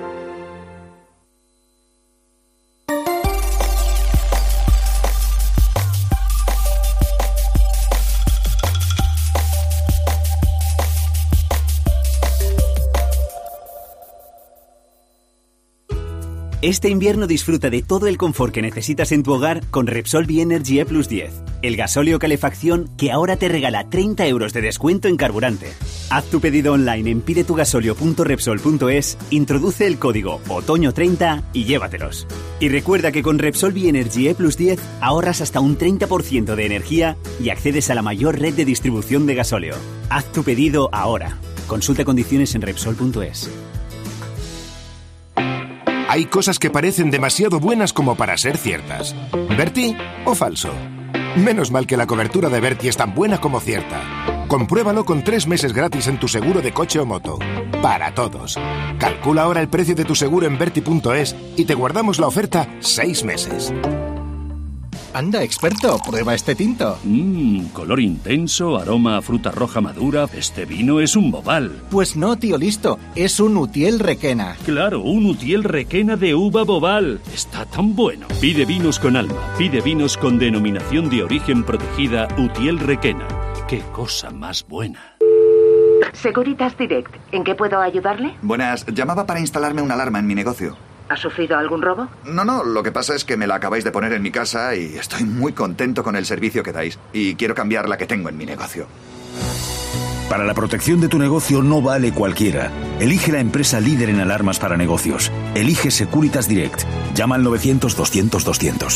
Este invierno disfruta de todo el confort que necesitas en tu hogar con Repsol B-Energy E plus diez, el gasóleo calefacción que ahora te regala treinta euros de descuento en carburante. Haz tu pedido online en pidetugasolio punto repsol punto es, introduce el código otoño treinta y llévatelos. Y recuerda que con Repsol B-Energy E plus diez ahorras hasta un treinta por ciento de energía y accedes a la mayor red de distribución de gasóleo. Haz tu pedido ahora. Consulta condiciones en repsol punto es. Hay cosas que parecen demasiado buenas como para ser ciertas. ¿Berti o falso? Menos mal que la cobertura de Berti es tan buena como cierta. Compruébalo con tres meses gratis en tu seguro de coche o moto. Para todos. Calcula ahora el precio de tu seguro en berti punto es y te guardamos la oferta seis meses. Anda, experto, prueba este tinto. Mmm, color intenso, aroma a fruta roja madura. Este vino es un Bobal. Pues no, tío listo, es un Utiel Requena. Claro, un Utiel Requena de uva Bobal. Está tan bueno. Pide vinos con alma, pide vinos con denominación de origen protegida Utiel Requena. ¡Qué cosa más buena! Securitas Direct, ¿en qué puedo ayudarle? Buenas, llamaba para instalarme una alarma en mi negocio. ¿Ha sufrido algún robo? No, no, lo que pasa es que me la acabáis de poner en mi casa y estoy muy contento con el servicio que dais. Y quiero cambiar la que tengo en mi negocio. Para la protección de tu negocio no vale cualquiera. Elige la empresa líder en alarmas para negocios. Elige Securitas Direct. Llama al novecientos doscientos doscientos.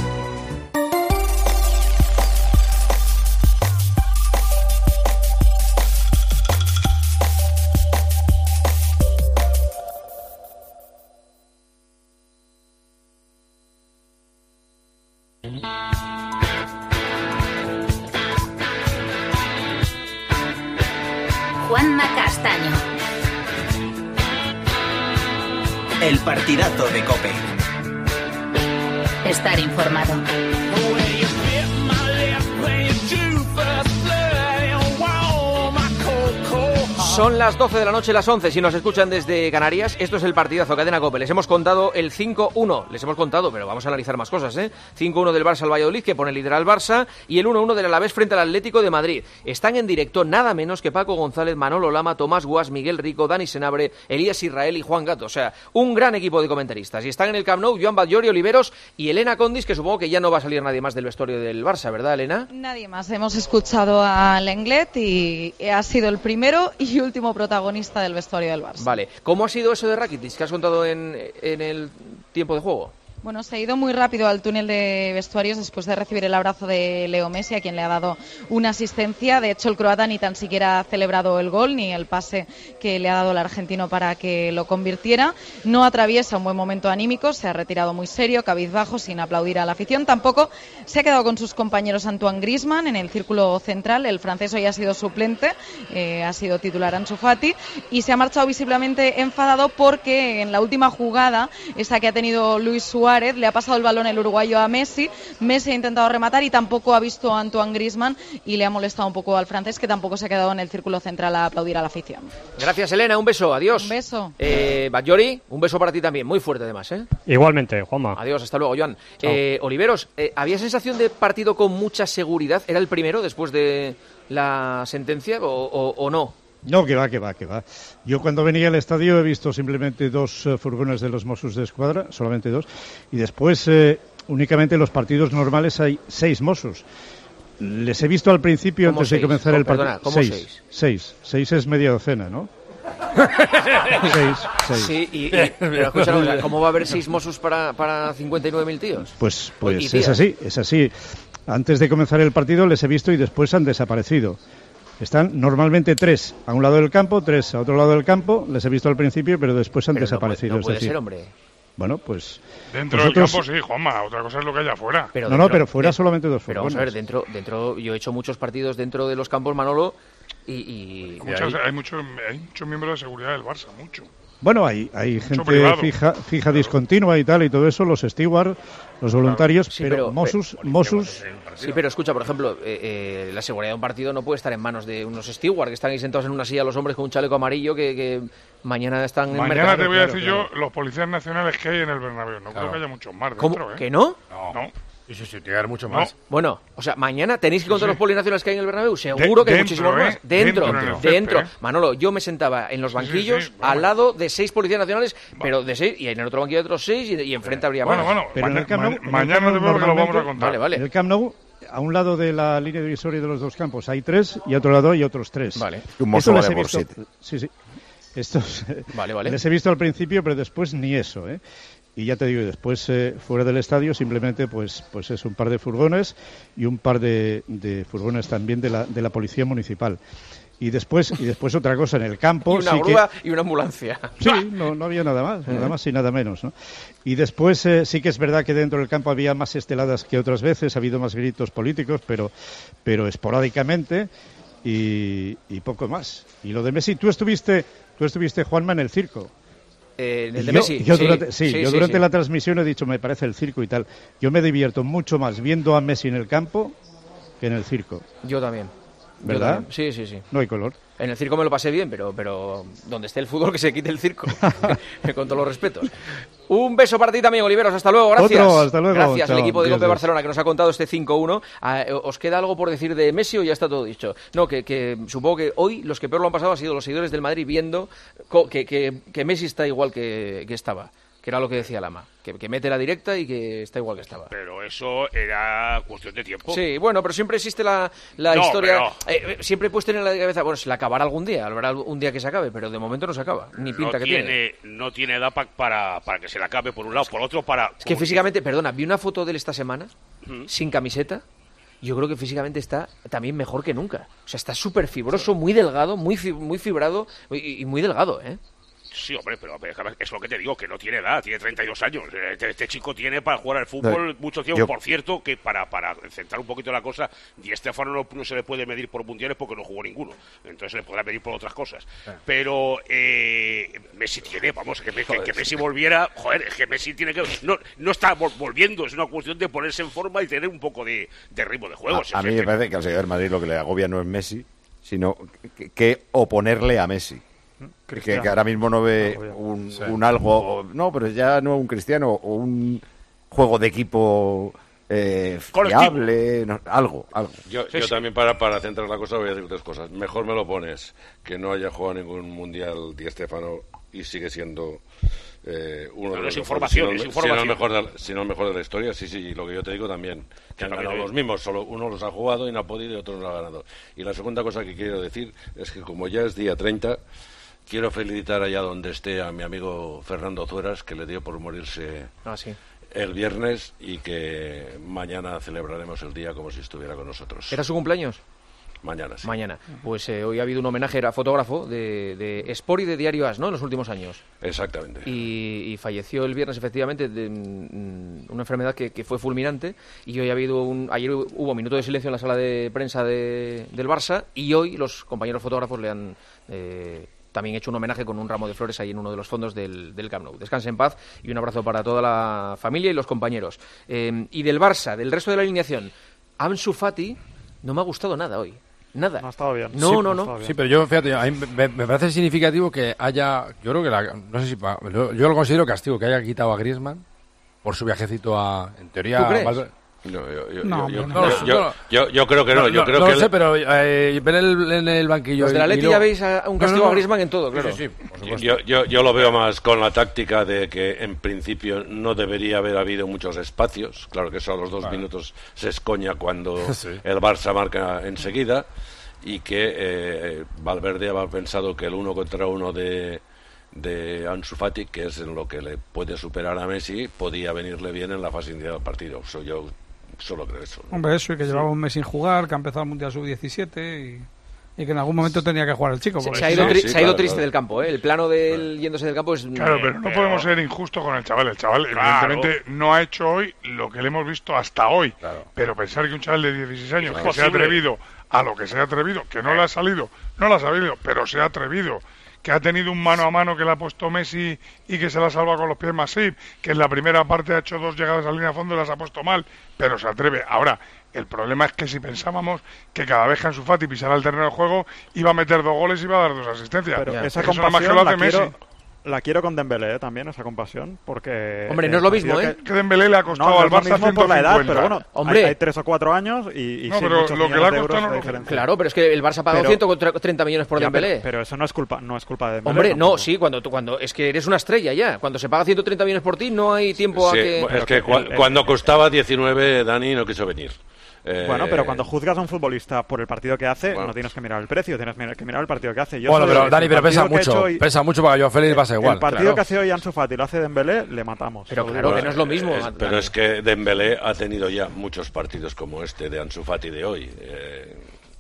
Juanma Castaño. El partidazo de COPE. Estar informado. Son las doce de la noche, las once, si nos escuchan desde Canarias. Esto es el partidazo Cadena COPE. Les hemos contado el cinco uno, les hemos contado, pero vamos a analizar más cosas, ¿eh? cinco uno del Barça al Valladolid, que pone líder al Barça, y el uno uno del Alavés frente al Atlético de Madrid. Están en directo nada menos que Paco González, Manolo Lama, Tomás Guas, Miguel Rico, Dani Senabre, Elías Israel y Juan Gato. O sea, un gran equipo de comentaristas. Y están en el Camp Nou Joan Batllori, Oliveros y Elena Condis, que supongo que ya no va a salir nadie más del vestuario del Barça, ¿verdad, Elena? Nadie más. Hemos escuchado a Lenglet y ha sido el primero y último protagonista del vestuario del Barça. Vale. ¿Cómo ha sido eso de Rakitic que has contado en, en el tiempo de juego? Bueno, se ha ido muy rápido al túnel de vestuarios después de recibir el abrazo de Leo Messi, a quien le ha dado una asistencia. De hecho, el croata ni tan siquiera ha celebrado el gol ni el pase que le ha dado el argentino para que lo convirtiera. No atraviesa un buen momento anímico, se ha retirado muy serio, cabizbajo, sin aplaudir a la afición. Tampoco se ha quedado con sus compañeros Antoine Griezmann en el círculo central. El francés hoy ha sido suplente, eh, ha sido titular Ansu Fati, y se ha marchado visiblemente enfadado porque en la última jugada, esa que ha tenido Luis Suárez, le ha pasado el balón el uruguayo a Messi. Messi ha intentado rematar y tampoco ha visto a Antoine Griezmann y le ha molestado un poco al francés, que tampoco se ha quedado en el círculo central a aplaudir a la afición. Gracias, Elena, un beso, adiós. Un beso. Eh, Batllori, un beso para ti también, muy fuerte además, ¿eh? Igualmente, Juanma. Adiós, hasta luego, Joan. Eh, Oliveros, eh, ¿había sensación de partido con mucha seguridad? ¿Era el primero después de la sentencia o, o, o no? No, que va, que va, que va. Yo cuando venía al estadio he visto simplemente dos uh, furgones de los Mossos de Escuadra, solamente dos, y después eh, únicamente en los partidos normales hay seis Mossos. Les he visto al principio antes seis? de comenzar oh, el partido. Perdona, ¿cómo seis, seis? Seis. Seis es media docena, ¿no? seis, seis. Sí, y, y pero escúchanos, ¿cómo va a haber seis Mossos para, para cincuenta y nueve mil tíos? Pues, pues es así, es así. Antes de comenzar el partido les he visto y después han desaparecido. Están normalmente tres a un lado del campo, tres a otro lado del campo. Les he visto al principio, pero después han pero desaparecido. No puede, no puede es decir, ser, hombre. Bueno, pues... Dentro nosotros... del campo sí, Juanma. Otra cosa es lo que hay afuera. Pero no, dentro, no, pero fuera de... solamente dos Pero furgones. vamos a ver, dentro, dentro... Yo he hecho muchos partidos dentro de los campos, Manolo, y... y... Muchas, hay muchos hay muchos miembros de seguridad del Barça, mucho. Bueno, hay, hay gente privado. fija, fija claro. discontinua y tal, y todo eso, los stewards, los voluntarios, sí, pero, pero Mossos... Pero, Mossos... Sí, pero escucha, por ejemplo, eh, eh, la seguridad de un partido no puede estar en manos de unos stewards que están ahí sentados en una silla, los hombres con un chaleco amarillo que, que mañana están en Mañana mercado. te voy a claro, decir claro. yo los policías nacionales que hay en el Bernabéu. No Claro. creo que haya muchos más ¿Cómo? dentro, ¿eh? ¿Que no? No. no. Y sí, sí, tiene que haber mucho No. más. Bueno, o sea, mañana tenéis que contar Sí. los polinacionales que hay en el Bernabéu. Seguro De- que hay dentro, muchísimos ¿eh? más. Dentro, Dentro, en el dentro. césped, ¿eh? Manolo, yo me sentaba en los Sí, sí, banquillos sí, bueno. al lado de seis policías nacionales, pero de seis, y en el otro banquillo de otros seis, y, y enfrente habría Bueno, más. bueno, Pero en mañana, el Camp Nou- ma- en el mañana Camp Nou te veo que lo vamos a normalmente- contar. Vale, vale. En el Camp Nou, a un lado de la línea divisoria de los dos campos hay tres, y a otro lado hay otros tres. Vale. Un mozo Eso vale les he por visto- siete. Sí, sí. Estos Vale, vale. les he visto al principio, pero después ni eso, ¿eh? Y ya te digo, después eh, fuera del estadio simplemente pues pues es un par de furgones y un par de, de furgones también de la, de la policía municipal. Y después y después otra cosa en el campo. Y una sí grúa que, y una ambulancia. Sí, no, no había nada más, nada más y nada menos, ¿no? Y después eh, sí que es verdad que dentro del campo había más esteladas que otras veces, ha habido más gritos políticos, pero, pero esporádicamente y, y poco más. Y lo de Messi, tú estuviste, tú estuviste, Juanma, en el circo. Eh, en el Y de yo, Messi. yo sí, durante, sí, sí, yo sí, durante sí. la transmisión he dicho, me parece el circo y tal. Yo me divierto mucho más viendo a Messi en el campo que en el circo. Yo también. Yo ¿Verdad? también. Sí, sí, sí. No hay color. En el circo me lo pasé bien, pero, pero donde esté el fútbol que se quite el circo. Con todos los respetos. Un beso para ti también, Oliveros. Hasta luego, gracias. Otro, hasta luego. Gracias Chao, al equipo de Dios, Cope Dios. Barcelona que nos ha contado este cinco uno. Ah, ¿os queda algo por decir de Messi o ya está todo dicho? No, que, que supongo que hoy los que peor lo han pasado han sido los seguidores del Madrid viendo co- que, que, que Messi está igual que, que estaba. Que era lo que decía Lama, que, que mete la directa y que está igual que estaba. Pero eso era cuestión de tiempo. Sí, bueno, pero siempre existe la, la No, historia. pero- Eh, siempre puedes tener en la cabeza, bueno, se la acabará algún día, habrá un día que se acabe, pero de momento no se acaba, ni pinta no que tiene, tiene. No tiene edad pa- para, para que se la acabe por un lado, por otro para... Es que físicamente, perdona, vi una foto de él esta semana, Ujú. sin camiseta. Yo creo que físicamente está también mejor que nunca. O sea, está súper fibroso, muy delgado, muy fi- muy fibrado y, y muy delgado, ¿eh? Sí, hombre, pero es lo que te digo, que no tiene edad, tiene treinta y dos años. Este, este chico tiene para jugar al fútbol No, mucho tiempo. yo- Por cierto, que para, para centrar un poquito la cosa, Di Stéfano no, no se le puede medir por mundiales porque no jugó ninguno. Entonces se le podrá medir por otras cosas. Pero eh, Messi tiene, vamos, que, que, que Messi volviera, joder, es que Messi tiene que... No, no está vol- volviendo, es una cuestión de ponerse en forma y tener un poco de, de ritmo de juego. A, a mí me parece que al seguidor del Madrid lo que le agobia no es Messi, sino que, que oponerle a Messi. Que, que ahora mismo no ve un, sí. un algo, no, pero ya no un Cristiano, o un juego de equipo eh, fiable, no, algo, algo. Yo, sí, yo sí. también para, para centrar la cosa voy a decir tres cosas. Mejor me lo pones que no haya jugado ningún mundial Di Stéfano y sigue siendo eh, uno pero de los los información, mejores, es información. Si no, el mejor de la, si no el mejor de la historia, sí, sí, y lo que yo te digo también, que han ganado los mismos, solo uno los ha jugado y no ha podido y otro no lo ha ganado. Y la segunda cosa que quiero decir es que como ya es día treinta, quiero felicitar allá donde esté a mi amigo Fernando Zueras, que le dio por morirse ah, sí. el viernes y que mañana celebraremos el día como si estuviera con nosotros. ¿Era su cumpleaños? Mañana, sí. Mañana. Pues eh, hoy ha habido un homenaje, era fotógrafo de, de Sport y de Diario As, ¿no?, en los últimos años. Exactamente. Y, y falleció el viernes, efectivamente, de mm, una enfermedad que, que fue fulminante. Y hoy ha habido un... Ayer hubo minuto de silencio en la sala de prensa de, del Barça y hoy los compañeros fotógrafos le han... Eh, también hecho un homenaje con un ramo de flores ahí en uno de los fondos del, del Camp Nou. Descanse en paz y un abrazo para toda la familia y los compañeros. Eh, y del Barça, del resto de la alineación, Ansu Fati no me ha gustado nada hoy. Nada. No ha estado bien. No, sí, no, no. Bien. Sí, pero yo, fíjate, a mí me, me parece significativo que haya, yo creo que, la, no sé si, yo, yo lo considero castigo, que haya quitado a Griezmann por su viajecito a, en teoría... ¿Tú crees? Valver... No, yo, yo, no, yo, no, yo, yo, yo, yo creo que no. no yo creo no que lo sé, el... pero eh, ver el, en el banquillo... Los de la Leti luego... ya veis a un castigo no, no, no. a Griezmann en todo, claro. Sí, sí, sí, por supuesto. Yo, yo, yo lo veo más con la táctica de que en principio no debería haber habido muchos espacios. Claro que eso a los dos vale. minutos se escoña cuando sí. el Barça marca enseguida y que eh, Valverde ha pensado que el uno contra uno de... de Ansu Fati, que es en lo que le puede superar a Messi, podía venirle bien en la fase inicial del partido. So, yo solo creo eso. Hombre, eso, y que sí. llevaba un mes sin jugar, que ha empezado el Mundial sub diecisiete y, y que en algún momento tenía que jugar el chico. Se, se ha ido, tri- sí, se ha ido claro, triste claro. del campo, ¿eh? El plano de él yéndose del campo es... Claro, pero no pero... podemos ser injustos con el chaval. El chaval, claro. evidentemente, no ha hecho hoy lo que le hemos visto hasta hoy. Claro. Pero pensar que un chaval de dieciséis años que se ha atrevido a lo que se ha atrevido, que no le ha salido, no le ha salido, pero se ha atrevido, que ha tenido un mano a mano que le ha puesto Messi y que se la ha salvado con los pies Masip, que en la primera parte ha hecho dos llegadas a línea de fondo y las ha puesto mal, pero se atreve. Ahora, el problema es que si pensábamos que cada vez que Ansu Fati pisara el terreno de juego iba a meter dos goles y iba a dar dos asistencias. Pero ya. esa Eso nada más que lo hace Messi. Quiero... La quiero con Dembélé, ¿eh? También, esa compasión, porque... Hombre, no es lo mismo, ¿eh? Que, que Dembélé le ha costado no, al no Barça ciento cincuenta. Por la edad, pero bueno, hombre. Hay, hay tres o cuatro años y, y no, sin pero muchos lo que le ha costado no, diferencia. Claro, pero es que el Barça ha pagado pero, ciento treinta millones por Dembélé. Pero, pero eso no es culpa, no es culpa de Dembélé. Hombre, tampoco. no, sí, cuando, cuando es que eres una estrella ya. Cuando se paga ciento treinta millones por ti, no hay tiempo sí, a que... Es que cu- el, cuando el, costaba diecinueve, Dani no quiso venir. Eh, bueno, pero cuando juzgas a un futbolista por el partido que hace, bueno, no tienes que mirar el precio, tienes que mirar el partido que hace. Yo bueno, pero Dani, pero pesa mucho, hoy, pesa mucho para que yo Félix pasa igual. El partido claro. que hace hoy Ansu Fati lo hace Dembélé, le matamos. Pero claro bueno, que no es lo mismo. Es, pero es que Dembélé ha tenido ya muchos partidos como este de Ansu Fati de hoy. Eh,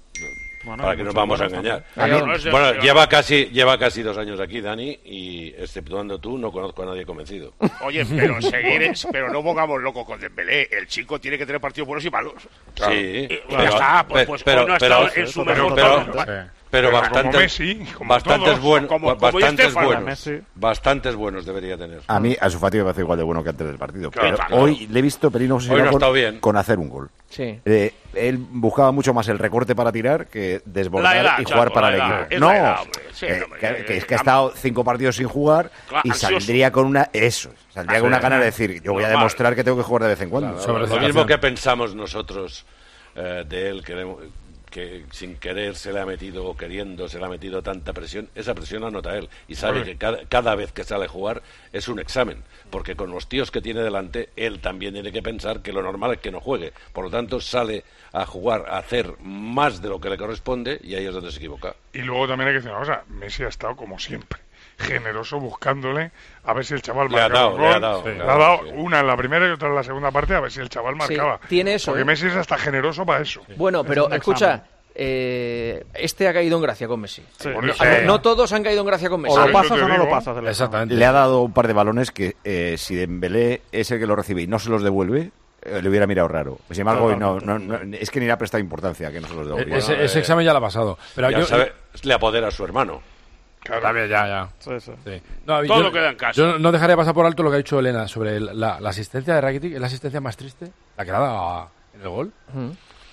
Bueno, para que nos vamos a engañar. A mí, no, bueno, pero... lleva casi lleva casi dos años aquí, Dani, y exceptuando tú, no conozco a nadie convencido. Oye, pero seguir, pero no pongamos loco con Dembélé. El chico tiene que tener partidos buenos y malos. Claro. Sí. Y, claro. Ya está, pues, pues pero, hoy no ha pero, estado en su pero, mejor pero, tono. pero, pero bastantes, como Messi, como bastantes, buen, como, como bastantes buenos, bastantes buenos debería tener. A mí, a su Fati me parece igual de bueno que antes del partido. Claro, pero claro. Hoy le he visto pelín obsesionado no con, con hacer un gol. Sí. Eh, él buscaba mucho más el recorte para tirar que desbordar edad, y jugar claro, para el edad, equipo. No, edad, sí, que, hombre, que, que es que eh, ha estado cinco partidos sin jugar claro, y ansioso. saldría con una... Eso, saldría con una gana de decir, yo voy a demostrar que tengo que jugar de vez en cuando. Claro, sobre lo mismo que pensamos nosotros eh, de él, queremos... que sin querer se le ha metido o queriendo se le ha metido tanta presión, esa presión la nota él y sabe que cada, cada vez que sale a jugar es un examen, porque con los tíos que tiene delante él también tiene que pensar que lo normal es que no juegue, por lo tanto sale a jugar, a hacer más de lo que le corresponde y ahí es donde se equivoca. Y luego también hay que decir una cosa, Messi ha estado como siempre generoso buscándole a ver si el chaval marcaba un gol. Le ha dado, sí. le ha dado sí. una en la primera y otra en la segunda parte a ver si el chaval marcaba. Sí, tiene eso. Porque ¿eh? Messi es hasta generoso para eso. Sí. Bueno, pero escucha, eh, este ha caído en gracia con Messi. Sí. No, sí. no todos han caído en gracia con Messi. O lo pasas o no lo pasas. Exactamente. Le ha dado un par de balones que eh, si Dembélé es el que lo recibe y no se los devuelve, eh, le hubiera mirado raro. Sin embargo, no, no, no, es que ni le ha prestado importancia a que no se los devuelva. Ese, ese examen ya lo ha pasado. Pero ya yo, sabe, le apodera a su hermano. Claro. También, ya, ya. Sí, sí. Sí. No, Todo yo, queda en casa. Yo no dejaría pasar por alto lo que ha dicho Elena sobre la, la asistencia de Rakitic. ¿Es la asistencia más triste? ¿La que le ha dado en el gol? Uh-huh.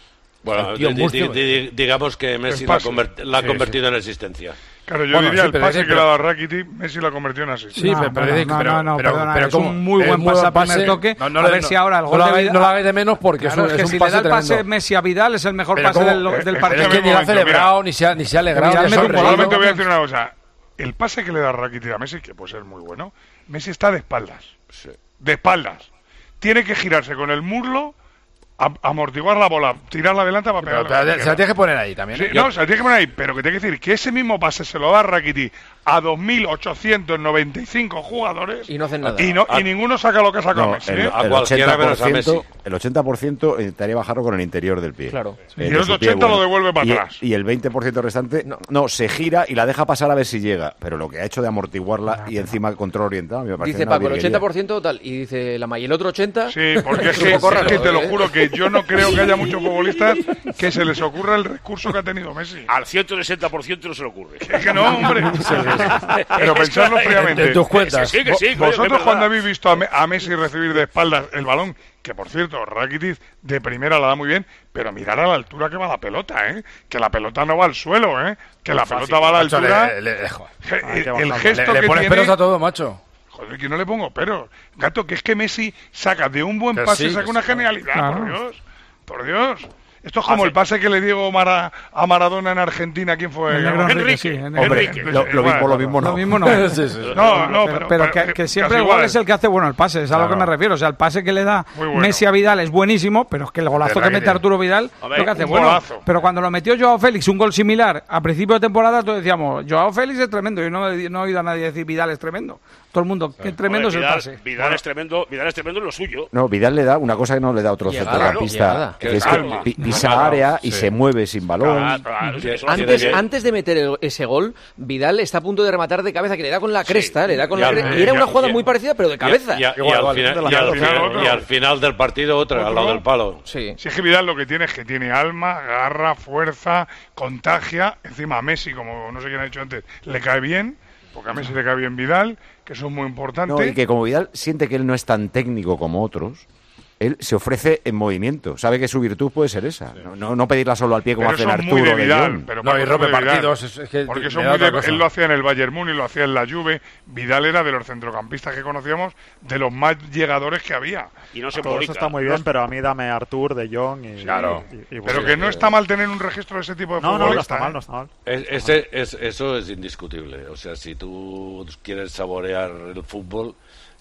Bueno, tío, di, di, Murcia, di, digamos que Messi la, convert, la ha sí, convertido sí. en existencia. Claro, yo bueno, diría sí, el pase es que le ha dado Rakitic, Messi lo ha convertido en asistencia. Sí, no, pero, pero, no, pero, no, no, pero, perdona, pero es ¿cómo? un muy buen pase al primer toque. No, no, a no, ver no, si ahora el no gol lo de hagáis, Vidal... no lo hagáis de menos porque claro, es, un, es que es si un pase le da el pase tremendo. Messi a Vidal es el mejor pero pase ¿cómo? del, del es, partido. Es que ni lo ha celebrado, ni se ha, ni se ha alegrado. Mira, ni se ha solamente voy a decir una cosa. El pase que le da Rakitic a Messi, que puede ser muy bueno, Messi está de espaldas. Sí. De espaldas. Tiene que girarse con el muslo, a, amortiguar la bola, tirarla adelante para pegarla. Pero te, se la tienes que poner ahí también. ¿eh? Sí, no, se la tiene que poner ahí, pero que tiene que decir que ese mismo pase se lo da Rakitic a dos mil ochocientos noventa y cinco jugadores y no hacen nada. Y, no, a, y ninguno saca lo que saca no, Messi. El, ¿eh? el, ochenta por ciento, el ochenta por ciento intentaría bajarlo con el interior del pie. Claro. Sí, y el otro ochenta por ciento bueno. lo devuelve para y, atrás. Y el veinte por ciento restante, no. no, se gira y la deja pasar a ver si llega. Pero lo que ha hecho de amortiguarla y encima control orientado, me parece. Dice Paco, el ochenta por ciento tal. Y dice la May, el otro ochenta por ciento. Sí, porque es que, es raro, que te lo juro que yo no creo que haya muchos futbolistas que se les ocurra el recurso que ha tenido Messi. Al ciento sesenta por ciento no se le ocurre. Es que no, hombre. Sí, sí, sí. Pero pensadlo fríamente. En tus cuentas. Sí, que sí, coño, vosotros cuando habéis visto a, Me a Messi recibir de espaldas el balón, que por cierto, Rakitic de primera la da muy bien, pero mirar a la altura que va la pelota, ¿eh? Que la pelota no va al suelo, ¿eh? Que la pelota fácil, va a la altura. Le, le, le, el, el gesto le, que le pones tiene, pelos a todo, macho. Joder, que no le pongo peros. Gato, que es que Messi saca de un buen que pase, sí, saca una sí, genialidad, claro. por Dios. Por Dios. Esto es como el pase que le dio Mara, a Maradona en Argentina. ¿Quién fue? Enrique. Enrique. Sí, Enrique. Enrique. Lo, lo, mismo, lo mismo no. Lo mismo no. sí, sí. No, no, pero, pero, pero, pero que, que siempre el gol es el que hace bueno el pase, es a claro. lo que me refiero. O sea, el pase que le da bueno. Messi a Vidal es buenísimo, pero es que el golazo que mete Arturo Vidal ver, lo que hace bueno. Golazo. Pero cuando lo metió Joao Félix, un gol similar a principio de temporada, todos decíamos, Joao Félix es tremendo. Yo no, no he oído a nadie decir Vidal es tremendo. Todo el mundo, qué tremendo Joder, es el Vidal, pase. Vidal bueno. es tremendo, Vidal es tremendo en lo suyo. No, Vidal le da una cosa que no le da a otro centrocampista, que es que pisa área y se mueve sin balón. Claro, claro, sí, antes, antes de meter el, ese gol, Vidal está a punto de rematar de cabeza, que le da con la cresta, sí. le da con y la cresta. Y era una jugada muy parecida, pero de cabeza. Y, y, y, y, al, final, y, al, final, y al final del partido otra, al lado del palo. Sí. Si es que Vidal lo que tiene es que tiene alma, garra, fuerza, contagia. Encima a Messi, como no sé quién ha dicho antes, le cae bien, porque a Messi le cae bien Vidal, que eso es muy importante. No, y que como Vidal siente que él no es tan técnico como otros, él se ofrece en movimiento. Sabe que su virtud puede ser esa. Sí. No, no pedirla solo al pie como hace Arturo. De Vidal, pero no, y rompe partidos. Es, es que porque son muy de, él lo hacía en el Bayern Múnich, lo hacía en la Juve. Vidal era de los centrocampistas que conocíamos, de los más llegadores que había. Y no se Todo eso está muy bien, pero a mí dame Artur, De Jong y... Claro. Y, y, y, pero que no está mal tener un registro de ese tipo de no, futbolista. No, no está mal, no está mal. Es, ese, es, eso es indiscutible. O sea, si tú quieres saborear el fútbol...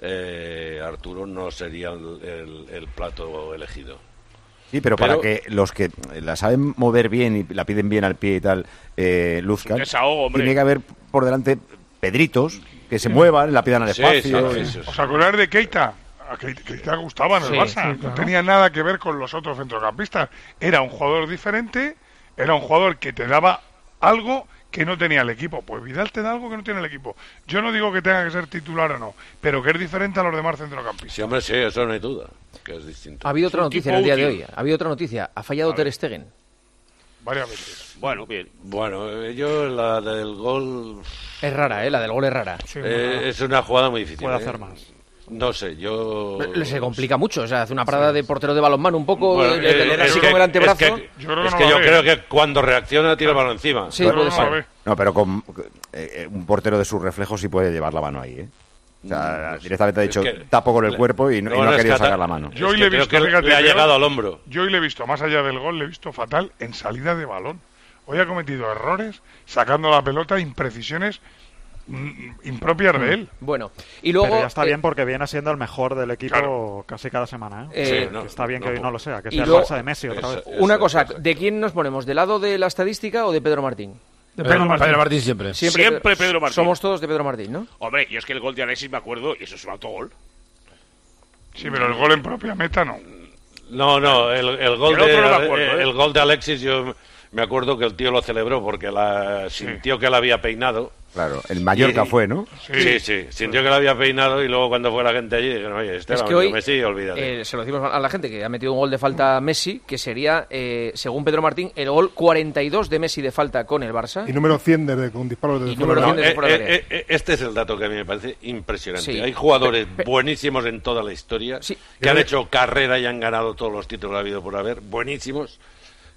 Eh, Arturo no sería el, el, el plato elegido. Sí, pero, pero para que los que la saben mover bien y la piden bien al pie y tal, eh, luzcan, tiene que haber por delante Pedritos que se muevan, la pidan al espacio. Sí, sí, sí, sí. ¿Os acordáis de Keita? A Keita gustaba en el sí, Barça. Sí, claro. No tenía nada que ver con los otros centrocampistas. Era un jugador diferente, era un jugador que te daba algo que no tenía el equipo. Pues Vidal te da algo que no tiene el equipo. Yo no digo que tenga que ser titular o no, pero que es diferente a los demás centrocampistas. Sí, hombre, sí, eso no hay duda, que es distinto. Ha habido otra noticia en el día de hoy. Ha habido otra noticia. Ha fallado Ter Stegen. Varias veces. Bueno, bien. Bueno, yo la del gol... Es rara, ¿eh? La del gol es rara. Sí, eh, es una jugada muy difícil. Puede ¿eh? hacer más. No sé, yo... Se complica mucho, o sea, hace una parada sí. de portero de balonmano un poco, bueno, eh, de, de, de, así que, como el antebrazo. Es que yo, creo que, es no que, yo creo que cuando reacciona tira el balón encima. Sí, puede ser. No, pero con eh, un portero de sus reflejos sí puede llevar la mano ahí, ¿eh? O sea, no, directamente ha dicho, es que, tapo con el cuerpo y no, y no ha querido sacar la mano. Yo hoy le he visto, fíjate, le ha llegado al hombro. Yo hoy le he visto, más allá del gol, le he visto fatal en salida de balón. Hoy ha cometido errores, sacando la pelota, imprecisiones impropias de él. Bueno, y luego pero ya está eh, bien porque viene siendo el mejor del equipo claro. casi cada semana, ¿eh? eh sí, no, está bien que no, hoy no lo sea, que sea luego, el Barça de Messi otra vez. Una cosa, ¿de quién nos ponemos? ¿De lado de la estadística o de Pedro Martín? De Pedro, Martín. Pedro Martín siempre. Siempre, siempre Pedro Martín. Somos todos de Pedro Martín, ¿no? Hombre, y es que el gol de Alexis me acuerdo y eso es un autogol. Sí, pero el gol en propia meta no. No, no, el, el gol el de no acuerdo, ¿eh? el gol de Alexis yo me acuerdo que el tío lo celebró porque la sintió sí. que la había peinado. Claro, el Mallorca y, fue, ¿no? Sí, sí, sí, sintió que la había peinado y luego cuando fue la gente allí dijeron, oye, este es no, que hoy, Messi, olvídate. Eh, se lo decimos a la gente que ha metido un gol de falta Messi, que sería, eh, según Pedro Martín, el gol cuarenta y dos de Messi de falta con el Barça. Y número cien de, con disparos de fuera no, de eh, eh, eh, Este es el dato que a mí me parece impresionante. Sí. Hay jugadores pe, pe, buenísimos en toda la historia, sí. que han hecho carrera y han ganado todos los títulos que ha habido por haber, buenísimos.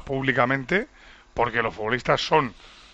públicamente, porque los futbolistas son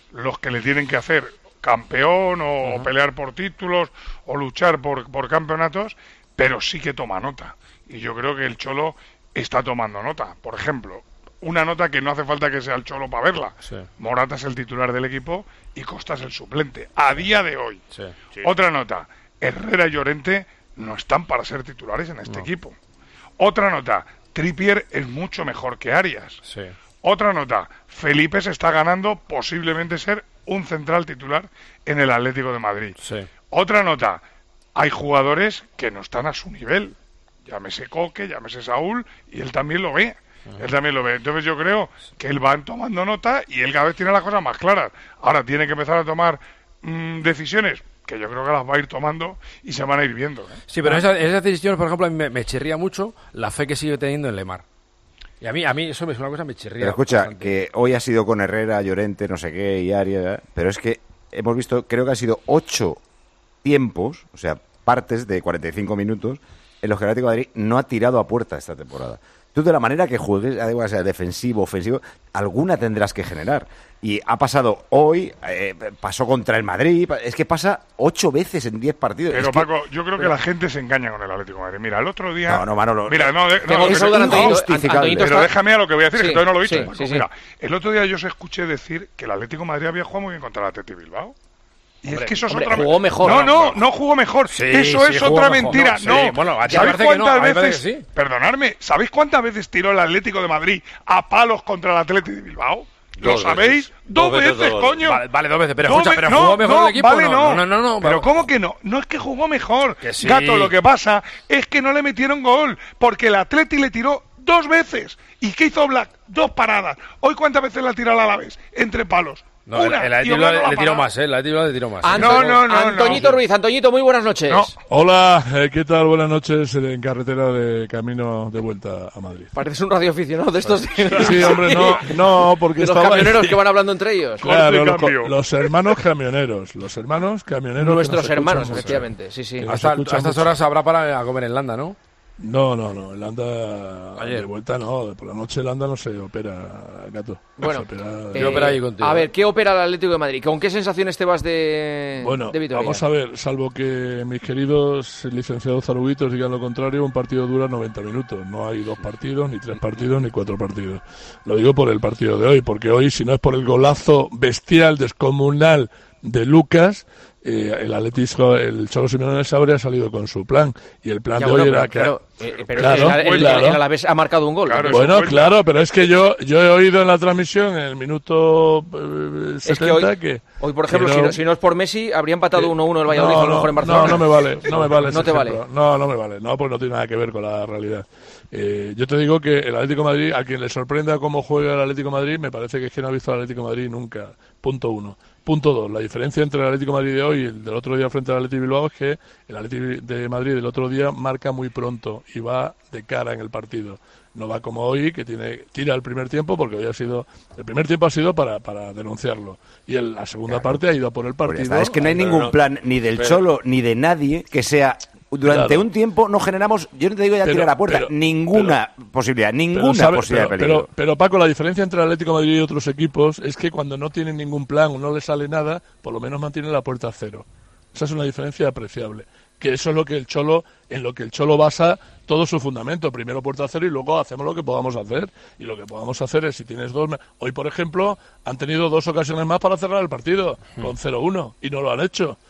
los que le tienen que hacer campeón o, uh-huh. o pelear por títulos o luchar por, por campeonatos, pero sí que toma nota. Y yo creo que el Cholo está tomando nota. Por ejemplo, una nota que no hace falta que sea el Cholo para verla. Sí. Morata es el titular del equipo y Costa es el suplente, a día de hoy. Sí. Sí. Otra nota, Herrera y Llorente no están para ser titulares en este no. equipo. Otra nota, Trippier es mucho mejor que Arias. Sí. Otra nota, Felipe se está ganando posiblemente ser un central titular en el Atlético de Madrid. Sí. Otra nota, hay jugadores que no están a su nivel. Llámese Coque, llámese Saúl, y él también lo ve. Uh-huh. Él también lo ve. Entonces yo creo que él va tomando nota y él cada vez tiene las cosas más claras. Ahora tiene que empezar a tomar mmm, decisiones que yo creo que las va a ir tomando y se van a ir viendo. ¿eh? Sí, pero esas esa decisiones, por ejemplo, a mí me, me chirría mucho la fe que sigue teniendo en Lemar. Y a mí, a mí eso es una cosa que me chirría. Pero escucha, bastante. Que hoy ha sido con Herrera, Llorente, no sé qué, y Arias, pero es que hemos visto, creo que han sido ocho tiempos, o sea, partes de cuarenta y cinco minutos, en los que el Atlético de Madrid no ha tirado a puerta esta temporada. Tú, de la manera que juegues, da igual sea defensivo, ofensivo, alguna tendrás que generar. Y ha pasado hoy, eh, pasó contra el Madrid, es que pasa ocho veces en diez partidos. Pero es Paco, que, yo creo pero... que la gente se engaña con el Atlético de Madrid. Mira, el otro día... No, no, Manolo. Mira, no, de, no, no es injustificable. Pero está... déjame a lo que voy a decir, sí, que todavía no lo he dicho. sí, Paco. Sí, sí. Mira, el otro día yo os escuché decir que el Atlético de Madrid había jugado muy bien contra el Atleti Bilbao. Y hombre, es que eso es hombre, otra jugó mejor. No, no, no jugó mejor. Sí, eso sí, es otra mejor, mentira. no. Sí. No. Bueno, a ti ¿Sabéis cuántas que no, veces? Sí. Perdonadme, ¿sabéis cuántas veces tiró el Atlético de Madrid a palos contra el Atleti de Bilbao? ¿Lo dos sabéis? Veces. Dos, dos veces, veces, coño. Vale, vale, dos veces, pero dos escucha, pero no, jugó mejor no, el equipo. Vale, no, no, no, no, no. Pero ¿cómo que no? No es que jugó mejor. Que sí. Gato, lo que pasa es que no le metieron gol, porque el Atleti le tiró dos veces. ¿Y qué hizo Black? Dos paradas. ¿Hoy cuántas veces la tiró a la vez? Entre palos. No, Una, el Atlético le, le tiró más, ¿eh? El Atlético le tiró más. Anto- no, no, no. Antoñito no. Ruiz, Antoñito, muy buenas noches. No. Hola, eh, ¿qué tal? Buenas noches en carretera de camino de vuelta a Madrid. Pareces un radioaficionado de estos. Sí, sí, hombre, no, no, porque de los estaba camioneros ahí. Que van hablando entre ellos. Claro, los, los hermanos camioneros, los hermanos camioneros. Nuestros hermanos, efectivamente, sí, sí. Hasta, a estas horas habrá para comer en Landa, ¿no? No, no, no, el Landa Ayer. de vuelta no, por la noche el Landa no se opera, Gato. Bueno, se opera, eh, opera ahí contigo. A ver, ¿qué opera el Atlético de Madrid? ¿Con qué sensaciones te vas de, bueno, de Vitoria? Vamos a ver, salvo que mis queridos licenciados zarubitos digan lo contrario, un partido dura noventa minutos. No hay dos partidos, ni tres partidos, ni cuatro partidos. Lo digo por el partido de hoy, porque hoy, si no es por el golazo bestial, descomunal de Lucas... Eh, el Atlético, el Cholo Simeone habría salido con su plan y el plan ya, de bueno, hoy pero, era que claro, eh, pero claro, el, el, claro. el Alavés ha marcado un gol. Claro, bueno, claro, pero es que yo yo he oído en la transmisión en el minuto eh, setenta es que hoy, que hoy por ejemplo, que si, no, no, si no es por Messi, habría empatado uno uno el Valladolid no, a lo mejor en Barcelona. No, no me vale, no me vale. No te ejemplo. vale. No, no me vale. No, pues no tiene nada que ver con la realidad. Eh, yo te digo que el Atlético de Madrid, a quien le sorprenda cómo juega el Atlético de Madrid, me parece que es que no ha visto al Atlético de Madrid nunca. Punto uno. Punto dos. La diferencia entre el Atlético de Madrid de hoy y el del otro día frente al Atlético de Bilbao es que el Atlético de Madrid del otro día marca muy pronto y va de cara en el partido. No va como hoy, que tiene tira el primer tiempo, porque hoy ha sido el primer tiempo ha sido para, para denunciarlo. Y el, la segunda claro. parte ha ido a por el partido. Pues es que no hay ningún no, plan ni del pero, Cholo ni de nadie que sea... Durante claro. un tiempo no generamos, yo no te digo ya pero, tirar a la puerta, pero, ninguna pero, posibilidad, ninguna sabe, posibilidad pero, de peligro. Pero, pero Paco, la diferencia entre el Atlético de Madrid y otros equipos es que cuando no tienen ningún plan o no les sale nada, por lo menos mantienen la puerta a cero. Esa es una diferencia apreciable. Que eso es lo que el Cholo, en lo que el Cholo basa todo su fundamento. Primero puerta a cero y luego hacemos lo que podamos hacer. Y lo que podamos hacer es, si tienes dos... Hoy, por ejemplo, han tenido dos ocasiones más para cerrar el partido, hmm. con cero uno, y no lo han hecho.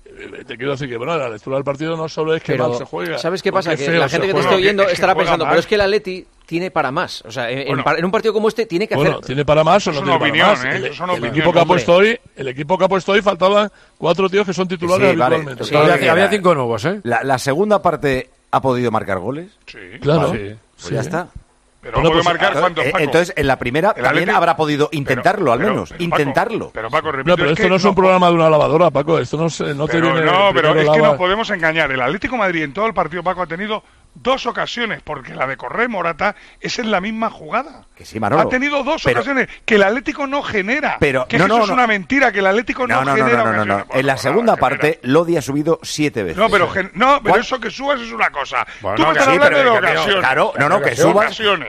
Te quiero decir que, bueno, la lectura del partido no solo es que pero, mal se juega. ¿Sabes qué pasa? Que la gente que te esté oyendo estará pensando, pero es que el Atleti tiene para más. O sea, en, bueno, en un partido como este tiene que bueno, hacer... ¿tiene para más o no tiene opinión, para más? ¿eh? El, el equipo que ha puesto hoy, el equipo que ha puesto hoy faltaban cuatro tíos que son titulares sí, habitualmente. Vale. Sí, había, había cinco nuevos, ¿eh? La, la segunda parte ha podido marcar goles. Sí, claro. Vale. Sí, pues sí. ya está. Pero bueno, puede pues, marcar cuántos, Paco. Entonces, en la primera el también Atleti... habrá podido intentarlo, pero, al pero, menos. Pero, intentarlo. Paco, pero, Paco, repito, no, pero es esto no es no un programa de una lavadora, Paco. Esto no, se, no pero, te viene... No, pero es lava... que no podemos engañar. El Atlético de Madrid en todo el partido, Paco, ha tenido dos ocasiones, porque la de Correa y Morata es en la misma jugada. Que sí, Manolo. Ha tenido dos pero, ocasiones que el Atlético no genera. Pero, que no, eso no, es no. una mentira, que el Atlético no, no, no genera no, no, no, no, no. En la segunda parte, Lodi ha subido siete veces. No, pero, no, pero eso que subas es una cosa. Bueno, Tú me estás sí, hablando de que, ocasiones. Claro, no, no, que subas... Es,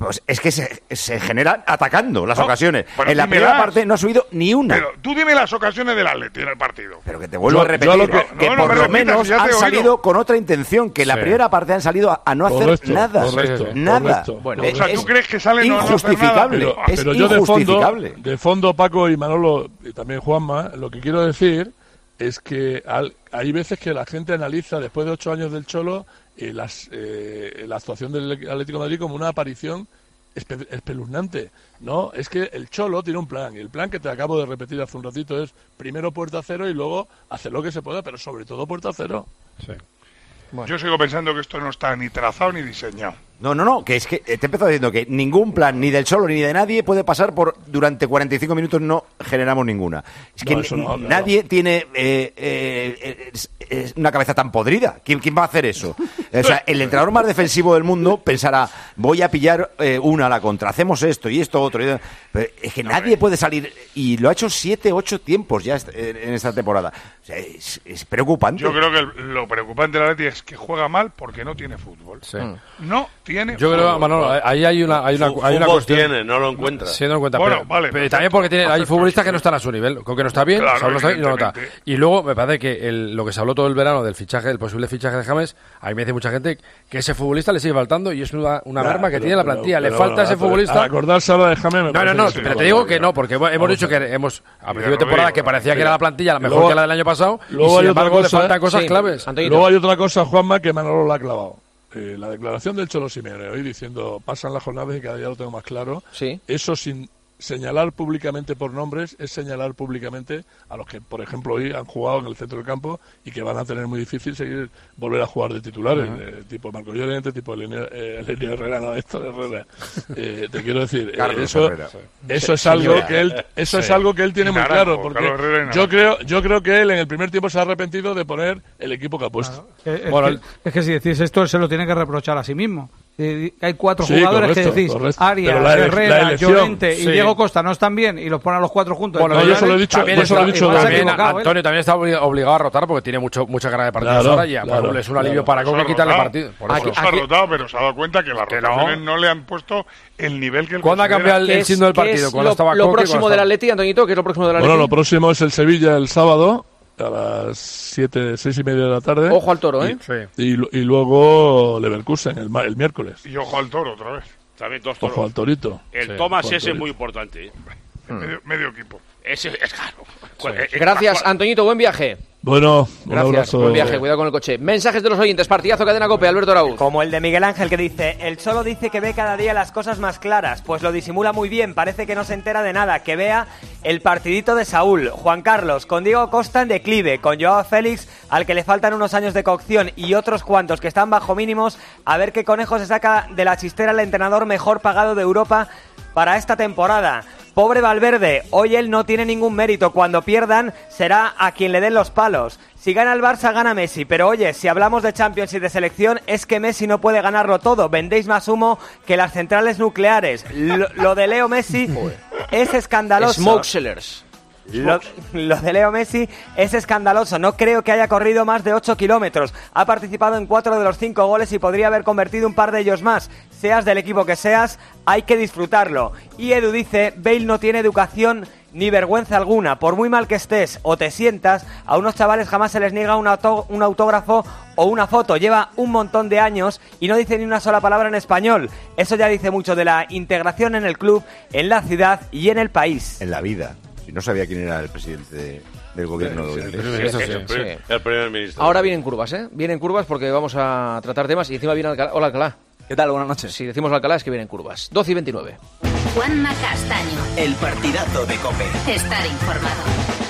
Pues es que se, se generan atacando las no, ocasiones. En la primera parte no ha subido ni una. Pero tú dime las ocasiones del Atleti en el partido. Pero que te vuelvo yo, a repetir lo que, que no, no, por lo repitas, menos han salido con otra intención, que en la sí. primera parte han salido a, a no hacer correcto, nada. Correcto, nada. Correcto. Bueno, es, o sea, ¿tú crees que sale no injustificable? No pero, es pero yo injustificable. de fondo, de fondo, Paco y Manolo, y también Juanma, lo que quiero decir es que al, hay veces que la gente analiza, después de ocho años del Cholo, eh, las, eh, la actuación del Atlético de Madrid como una aparición espe- espeluznante. No, es que el Cholo tiene un plan, y el plan que te acabo de repetir hace un ratito es primero puerta cero y luego hacer lo que se pueda, pero sobre todo puerta cero. Sí. Bueno. Yo sigo pensando que esto no está ni trazado ni diseñado. No, no, no, que es que te he empezado diciendo que ningún plan, ni del Cholo ni de nadie, puede pasar por durante cuarenta y cinco minutos no generamos ninguna. Es que no, no, nadie no. tiene eh, eh, es, es una cabeza tan podrida. ¿Quién, ¿Quién va a hacer eso? O sea, el entrenador más defensivo del mundo pensará, voy a pillar eh, una a la contra, hacemos esto y esto otro. Y... Pero es que no, nadie puede salir, y lo ha hecho siete, ocho tiempos ya en esta temporada. O sea, es, es preocupante. Yo creo que lo preocupante de la Atleti es que juega mal porque no tiene fútbol. Sí. No tiene Yo creo, Manolo, ahí hay una, hay una, hay una cuestión. Tiene, no lo encuentra. Sí, no lo encuentra. Bueno, pero, vale, pero también porque tiene, hay futbolistas que no están a su nivel, con que no está bien, claro, o sea, no está bien y no lo está. Y luego me parece que el, lo que se habló todo el verano del fichaje, del posible fichaje de James, a mí me dice mucha gente que ese futbolista le sigue faltando y es una, una merma que pero, tiene la plantilla. Pero, le falta pero, ese futbolista. Acordarse ahora de James me No, no, no, sí, pero te digo que no, porque hemos dicho que hemos a principio de temporada que parecía que era la plantilla la mejor que la del año pasado y sin embargo le faltan cosas claves. Luego hay otra cosa, Juanma, que Manolo la ha clavado. Eh, la declaración del Cholo Simeone hoy diciendo pasan las jornadas y cada día lo tengo más claro, sí. Eso sin señalar públicamente por nombres es señalar públicamente a los que, por ejemplo, hoy han jugado en el centro del campo y que van a tener muy difícil seguir volver a jugar de titulares, uh-huh. eh, tipo Marco Llorente, tipo Elenio eh, Herrera, no, Héctor Herrera. Eh, te quiero decir, eh, eso, Herrera, sí. eso es algo Señora. que él, eso sí. es algo que él tiene muy claro, porque yo creo, yo creo que él en el primer tiempo se ha arrepentido de poner el equipo que ha puesto. Claro. Es, bueno, que, es que si decís esto se lo tiene que reprochar a sí mismo. Hay cuatro sí, jugadores correcto, que decís, correcto. Arias, la, Herrera, la Llorente sí. y Diego Costa no están bien y los ponen a los cuatro juntos. Bueno, yo se lo he dicho, también, yo lo he dicho también Antonio también está obligado a rotar porque tiene mucho mucha cara de partidos claro, ahora y a claro, Paul es un alivio claro. para Coque quitarle partido. Por eso. Se ha rotado, pero se ha dado cuenta que las que rotaciones no. no le han puesto el nivel que él ¿Cuándo ha cambiado el signo del partido? ¿Cuándo estaba Lo próximo del Atleti, Antoñito, ¿qué es lo próximo del Atleti? Bueno, lo próximo es el Sevilla el sábado a las siete, seis y media de la tarde. Ojo al Toro, ¿eh? Y, sí. y, y luego Leverkusen el, el miércoles. Y ojo al Toro otra vez. También dos toros. Ojo al Torito. El sí, Thomas ese es muy importante. ¿eh? Medio, medio equipo. Ese es claro. Sí. Gracias, Antoñito. Buen viaje. Bueno, un Gracias, abrazo. Buen viaje, cuidado con el coche. Mensajes de los oyentes, partidazo Cadena COPE, Alberto Araúz. Como el de Miguel Ángel que dice, el Cholo dice que ve cada día las cosas más claras, pues lo disimula muy bien, parece que no se entera de nada, que vea el partidito de Saúl. Juan Carlos, con Diego Costa en declive, con Joao Félix, al que le faltan unos años de cocción y otros cuantos que están bajo mínimos, a ver qué conejo se saca de la chistera el entrenador mejor pagado de Europa para esta temporada. Pobre Valverde, hoy él no tiene ningún mérito, cuando pierdan será a quien le den los palos. Si gana el Barça, gana Messi, pero oye, si hablamos de Champions y de selección, es que Messi no puede ganarlo todo, vendéis más humo que las centrales nucleares. Lo, lo de Leo Messi es escandaloso. Smoke sellers. Lo, lo de Leo Messi es escandaloso, no creo que haya corrido más de ocho kilómetros, ha participado en cuatro de los cinco goles y podría haber convertido un par de ellos más. Seas del equipo que seas, hay que disfrutarlo. Y Edu dice, Bale no tiene educación ni vergüenza alguna, por muy mal que estés o te sientas, a unos chavales jamás se les niega un, auto, un autógrafo o una foto, lleva un montón de años y no dice ni una sola palabra en español. Eso ya dice mucho de la integración en el club, en la ciudad y en el país. En la vida. Si no sabía quién era el presidente de, del gobierno sí, de hoy. Sí, sí, sí, sí, sí. El primer ministro. Ahora vienen curvas, ¿eh? Vienen curvas porque vamos a tratar temas y encima viene Alcalá. Hola, Alcalá. ¿Qué tal? Buenas noches. Si decimos Alcalá es que vienen curvas. doce y veintinueve. Juanma Castaño. El partidazo de COPE. Estar informado.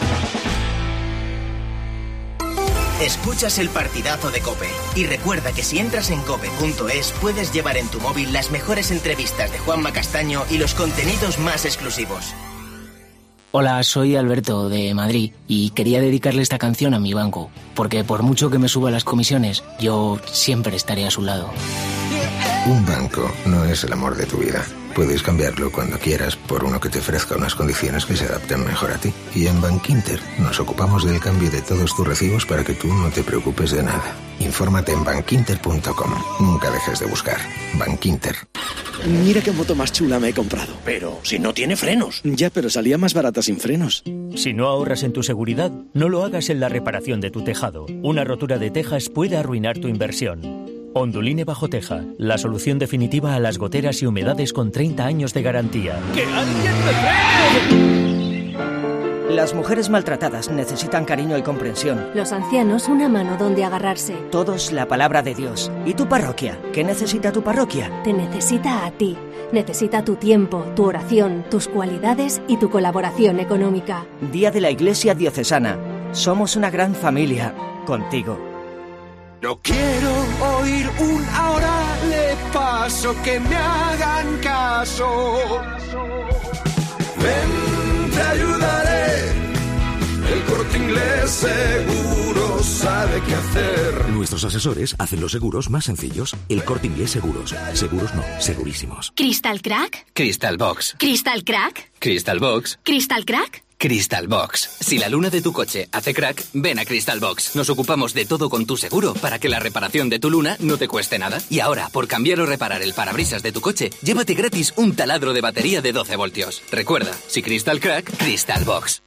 Escuchas el partidazo de COPE. Y recuerda que si entras en cope punto es puedes llevar en tu móvil las mejores entrevistas de Juanma Castaño y los contenidos más exclusivos. Hola, soy Alberto de Madrid y quería dedicarle esta canción a mi banco, porque por mucho que me suba las comisiones, yo siempre estaré a su lado. Un banco no es el amor de tu vida, puedes cambiarlo cuando quieras por uno que te ofrezca unas condiciones que se adapten mejor a ti. Y en Bankinter nos ocupamos del cambio de todos tus recibos para que tú no te preocupes de nada. Infórmate en bankinter punto com. Nunca dejes de buscar. Bankinter. Mira qué moto más chula me he comprado. Pero si no tiene frenos. Ya, pero salía más barata sin frenos. Si no ahorras en tu seguridad, no lo hagas en la reparación de tu tejado. Una rotura de tejas puede arruinar tu inversión. Onduline Bajo Teja, la solución definitiva a las goteras y humedades con treinta años de garantía. ¡Que alguien me frene! Las mujeres maltratadas necesitan cariño y comprensión. Los ancianos una mano donde agarrarse. Todos la palabra de Dios. ¿Y tu parroquia? ¿Qué necesita tu parroquia? Te necesita a ti. Necesita tu tiempo, tu oración, tus cualidades y tu colaboración económica. Día de la Iglesia Diocesana. Somos una gran familia. Contigo. No quiero oír un ahora le paso, que me hagan caso. Ven, te ayudaré. El Corte Inglés seguro sabe qué hacer. Nuestros asesores hacen los seguros más sencillos. El Corte Inglés Seguros. Seguros no, segurísimos. ¿Crystal Crack? Crystal Box. ¿Crystal Crack? Crystal Box. ¿Crystal Crack? Crystal Box. Si la luna de tu coche hace crack, ven a Crystal Box. Nos ocupamos de todo con tu seguro para que la reparación de tu luna no te cueste nada. Y ahora, por cambiar o reparar el parabrisas de tu coche, llévate gratis un taladro de batería de doce voltios. Recuerda, si Crystal Crack, Crystal Box.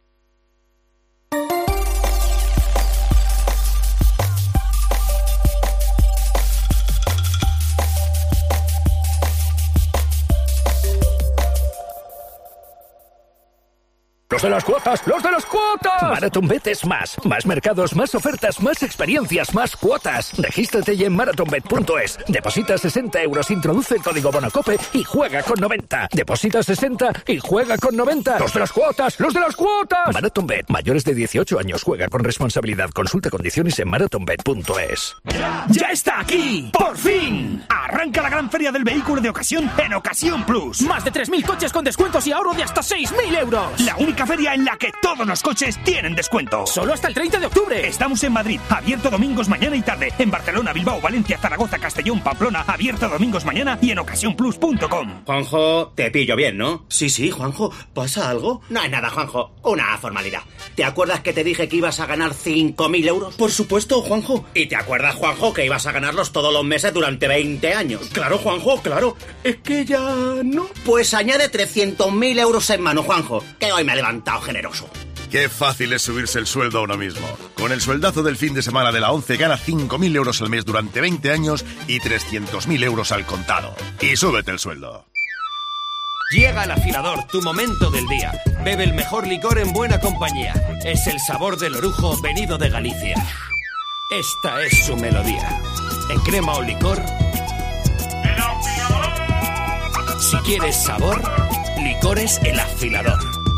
¡Los de las cuotas! ¡Los de las cuotas! MarathonBet es más. Más mercados, más ofertas, más experiencias, más cuotas. Regístrate ya en marathonbet punto es. Deposita sesenta euros, introduce el código BONOCOPE y juega con noventa. Deposita sesenta y juega con noventa. ¡Los de las cuotas! ¡Los de las cuotas! MarathonBet. Mayores de dieciocho años. Juega con responsabilidad. Consulta condiciones en marathonbet punto es. ¡Ya está aquí! ¡Por fin! Arranca la gran feria del vehículo de ocasión en Ocasión Plus. Más de tres mil coches con descuentos y ahorro de hasta seis mil euros. La única feria en la que todos los coches tienen descuento. Solo hasta el treinta de octubre. Estamos en Madrid, abierto domingos mañana y tarde. En Barcelona, Bilbao, Valencia, Zaragoza, Castellón, Pamplona, abierto domingos mañana y en ocasión plus punto com. Juanjo, te pillo bien, ¿no? Sí, sí, Juanjo. ¿Pasa algo? No es nada, Juanjo. Una formalidad. ¿Te acuerdas que te dije que ibas a ganar cinco mil euros? Por supuesto, Juanjo. ¿Y te acuerdas, Juanjo, que ibas a ganarlos todos los meses durante veinte años? Claro, Juanjo, claro. Es que ya no. Pues añade trescientos mil euros en mano, Juanjo, que hoy me ha levantado generoso. Qué fácil es subirse el sueldo a uno mismo. Con el sueldazo del fin de semana de la ONCE gana cinco mil euros al mes durante veinte años y trescientos mil euros al contado. Y súbete el sueldo. Llega el afilador, tu momento del día. Bebe el mejor licor en buena compañía. Es el sabor del orujo venido de Galicia. Esta es su melodía. En crema o licor. ¡El afilador! Si quieres sabor, licores El Afilador.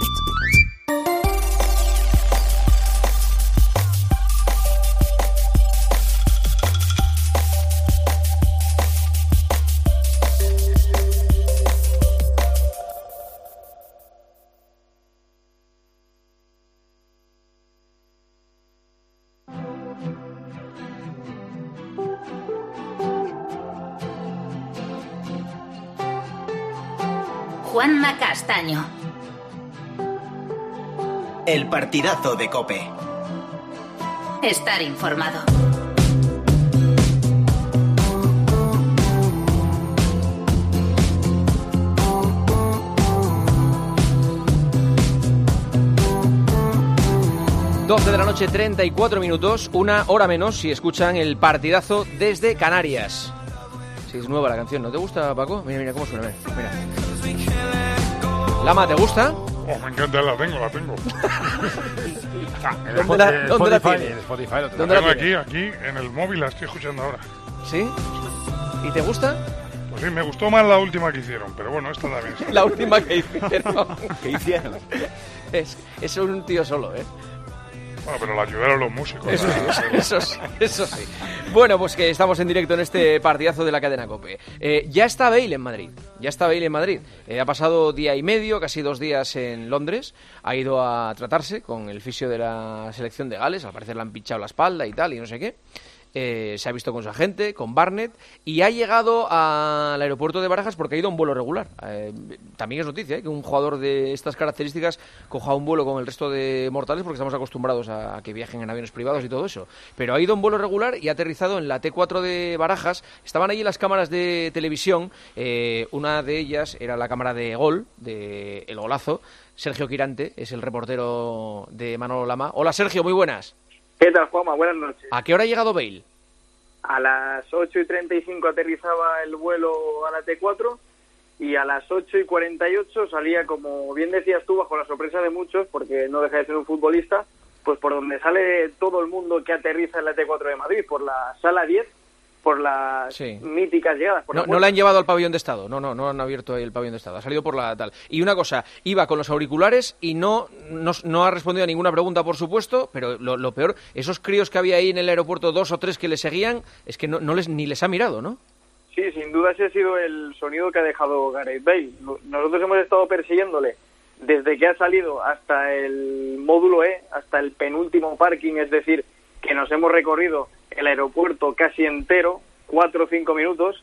Juanma Castaño. El partidazo de COPE. Estar informado. doce de la noche, treinta y cuatro minutos, una hora menos si escuchan el partidazo desde Canarias. Si es nueva la canción, ¿no te gusta, Paco? Mira, mira cómo suena, mira. Lama, ¿te gusta? Oh, me encanta, la tengo, la tengo. ¿Dónde la, ¿dónde la tienes? Spotify, la tengo. La tengo aquí, aquí, en el móvil, la estoy escuchando ahora. ¿Sí? ¿Y te gusta? Pues sí, me gustó más la última que hicieron, pero bueno, esta también. La última que hicieron. ¿Qué hicieron? Es, es un tío solo, ¿eh? Bueno, pero la ayudaron los músicos. Eso sí, eso sí, eso sí. Bueno, pues que estamos en directo en este partidazo de la cadena COPE. Eh, ya está Bale en Madrid, ya está Bale en Madrid. Eh, ha pasado día y medio, casi dos días en Londres. Ha ido a tratarse con el fisio de la selección de Gales. Al parecer le han pinchado la espalda y tal, y no sé qué. eh, se ha visto con su agente, con Barnett, y ha llegado al aeropuerto de Barajas porque ha ido a un vuelo regular. Eh, también es noticia, ¿eh?, que un jugador de estas características coja un vuelo con el resto de mortales, porque estamos acostumbrados a, a que viajen en aviones privados y todo eso. Pero ha ido a un vuelo regular y ha aterrizado en la T cuatro de Barajas. Estaban allí las cámaras de televisión, eh, una de ellas era la cámara de Gol, de El Golazo. Sergio Quirante es el reportero de Manolo Lama. Hola Sergio, muy buenas. ¿Qué tal, Juanma? Buenas noches. ¿A qué hora ha llegado Bale? A las ocho y treinta y cinco aterrizaba el vuelo a la T cuatro y a las ocho y cuarenta y ocho salía, como bien decías tú, bajo la sorpresa de muchos, porque no deja de ser un futbolista, pues por donde sale todo el mundo que aterriza en la T cuatro de Madrid, por la sala diez, por las sí. míticas llegadas. Por no, la no la han llevado al pabellón de Estado, no, no, no han abierto ahí el pabellón de Estado, ha salido por la tal. Y una cosa, iba con los auriculares y no, no, no ha respondido a ninguna pregunta, por supuesto, pero lo, lo peor, esos críos que había ahí en el aeropuerto, dos o tres que le seguían, es que no, no les ni les ha mirado, ¿no? Sí, sin duda ese ha sido el sonido que ha dejado Gareth Bale. Nosotros hemos estado persiguiéndole desde que ha salido hasta el módulo E, hasta el penúltimo parking, es decir, que nos hemos recorrido el aeropuerto casi entero, cuatro o cinco minutos,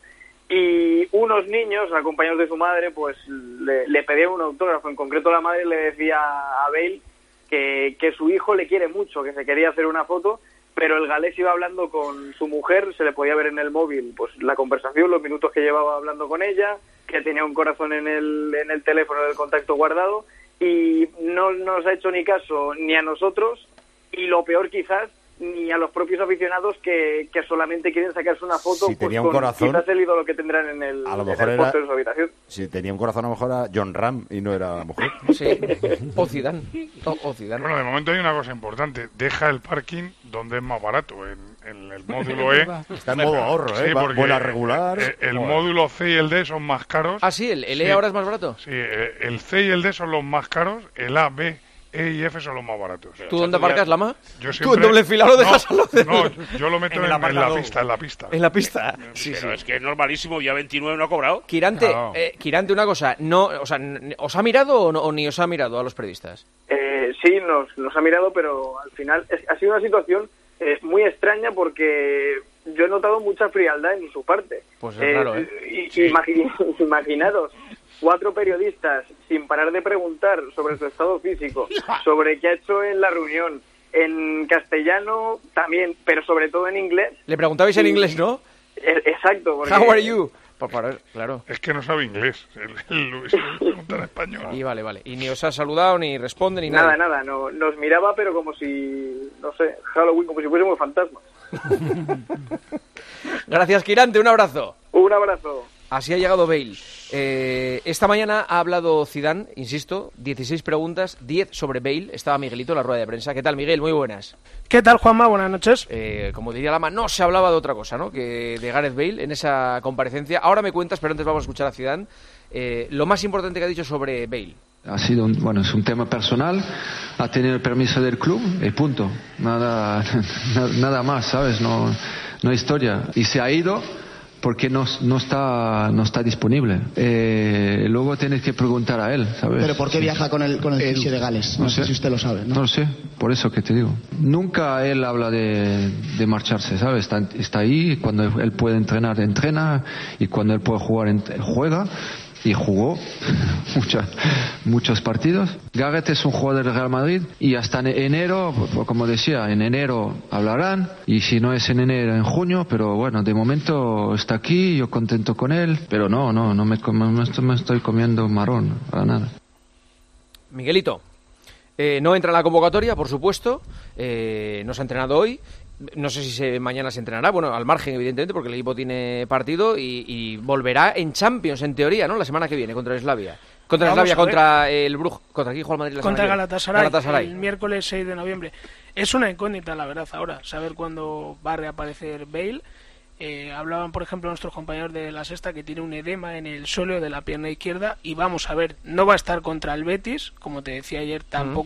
y unos niños, acompañados de su madre, pues le, le pedían un autógrafo. En concreto la madre le decía a Bale que, que su hijo le quiere mucho, que se quería hacer una foto, pero el galés iba hablando con su mujer, se le podía ver en el móvil pues la conversación, los minutos que llevaba hablando con ella, que tenía un corazón en el, en el teléfono del contacto guardado, y no nos ha hecho ni caso ni a nosotros, y lo peor quizás, ni a los propios aficionados que, que solamente quieren sacarse una foto, si tenía pues, un con corazón, quizás el ídolo que tendrán en el, a lo en mejor el era, póster de su habitación. Si tenía un corazón, a lo mejor era John Ram y no era mujer. Sí, o Zidane. O, o Zidane. Bueno, de momento hay una cosa importante. Deja el parking donde es más barato, en, en el módulo E. Está en modo ahorro, ¿eh? Sí, Vuela regular. El, el módulo C y el D son más caros. Ah, sí, el, el E sí. ahora es más barato. Sí, el C y el D son los más caros, el A, B, E y F son los más baratos. ¿Tú dónde aparcas, Lama? Yo siempre... ¿Tú en doble fila lo dejas no, a los No, yo lo meto en, en, en la pista, en la pista. En la pista. Sí, pero sí. Es que es normalísimo, día veintinueve no ha cobrado. Quirante, claro. eh, Quirante, una cosa, no, o sea, ¿os ha mirado o, no, o ni os ha mirado a los periodistas? Eh, sí, nos, nos ha mirado, pero al final es, ha sido una situación eh, muy extraña porque yo he notado mucha frialdad en su parte. Pues es eh, raro, ¿eh? Y, sí. imagi imaginaros, cuatro periodistas sin parar de preguntar sobre su estado físico, sobre qué ha hecho en la reunión, en castellano también, pero sobre todo en inglés. Le preguntabais y, en inglés, ¿no? Exacto. Porque, How are you? Por favor, claro. Es que no sabe inglés, él, él, él pregunta en español. Y vale, vale. Y ni os ha saludado, ni responde, ni nada. nada. Nada, no, nos miraba, pero como si, no sé, Halloween, como si fuésemos fantasmas. Gracias, Quirante, un abrazo. Un abrazo. Así ha llegado Bale. Eh, esta mañana ha hablado Zidane, insisto, dieciséis preguntas, diez sobre Bale. Estaba Miguelito en la rueda de prensa. ¿Qué tal, Miguel? Muy buenas. ¿Qué tal, Juanma? Buenas noches. Eh, como diría Lama, no se hablaba de otra cosa, ¿no?, que de Gareth Bale en esa comparecencia. Ahora me cuentas, pero antes vamos a escuchar a Zidane, eh, lo más importante que ha dicho sobre Bale. Ha sido un, bueno, es un tema personal, ha tenido el permiso del club y punto. Nada, nada más, ¿sabes? No, no hay historia. Y se ha ido porque no, no está no está disponible. Eh, luego tienes que preguntar a él, ¿sabes? ¿Pero por qué sí. viaja con el con el fisio de Gales? No, no sé si usted lo sabe, ¿no? No lo sé, por eso que te digo. Nunca él habla de, de marcharse, ¿sabes? Está, está ahí, cuando él puede entrenar, entrena, y cuando él puede jugar, juega. Y jugó muchos, muchos partidos. Gareth es un jugador del Real Madrid y hasta en enero, como decía, en enero hablarán, y si no es en enero, en junio, pero bueno, de momento está aquí, yo contento con él, pero no, no, no me, no me estoy comiendo marrón, para nada. Miguelito, eh, no entra en la convocatoria, por supuesto, eh, no se ha entrenado hoy. No sé si se, mañana se entrenará, bueno, al margen, evidentemente, porque el equipo tiene partido y, y volverá en Champions, en teoría, ¿no? La semana que viene, contra el Slavia. Contra el Slavia, contra el Bruj... ¿Contra quién juega el Madrid la Contra Galatasaray, Galatasaray, el miércoles seis de noviembre. Es una incógnita, la verdad, ahora, saber cuándo va a reaparecer Bale. Eh, hablaban, por ejemplo, nuestros compañeros de La Sexta que tiene un edema en el sóleo de la pierna izquierda y vamos a ver, no va a estar contra el Betis, como te decía ayer, tampoco. Uh-huh.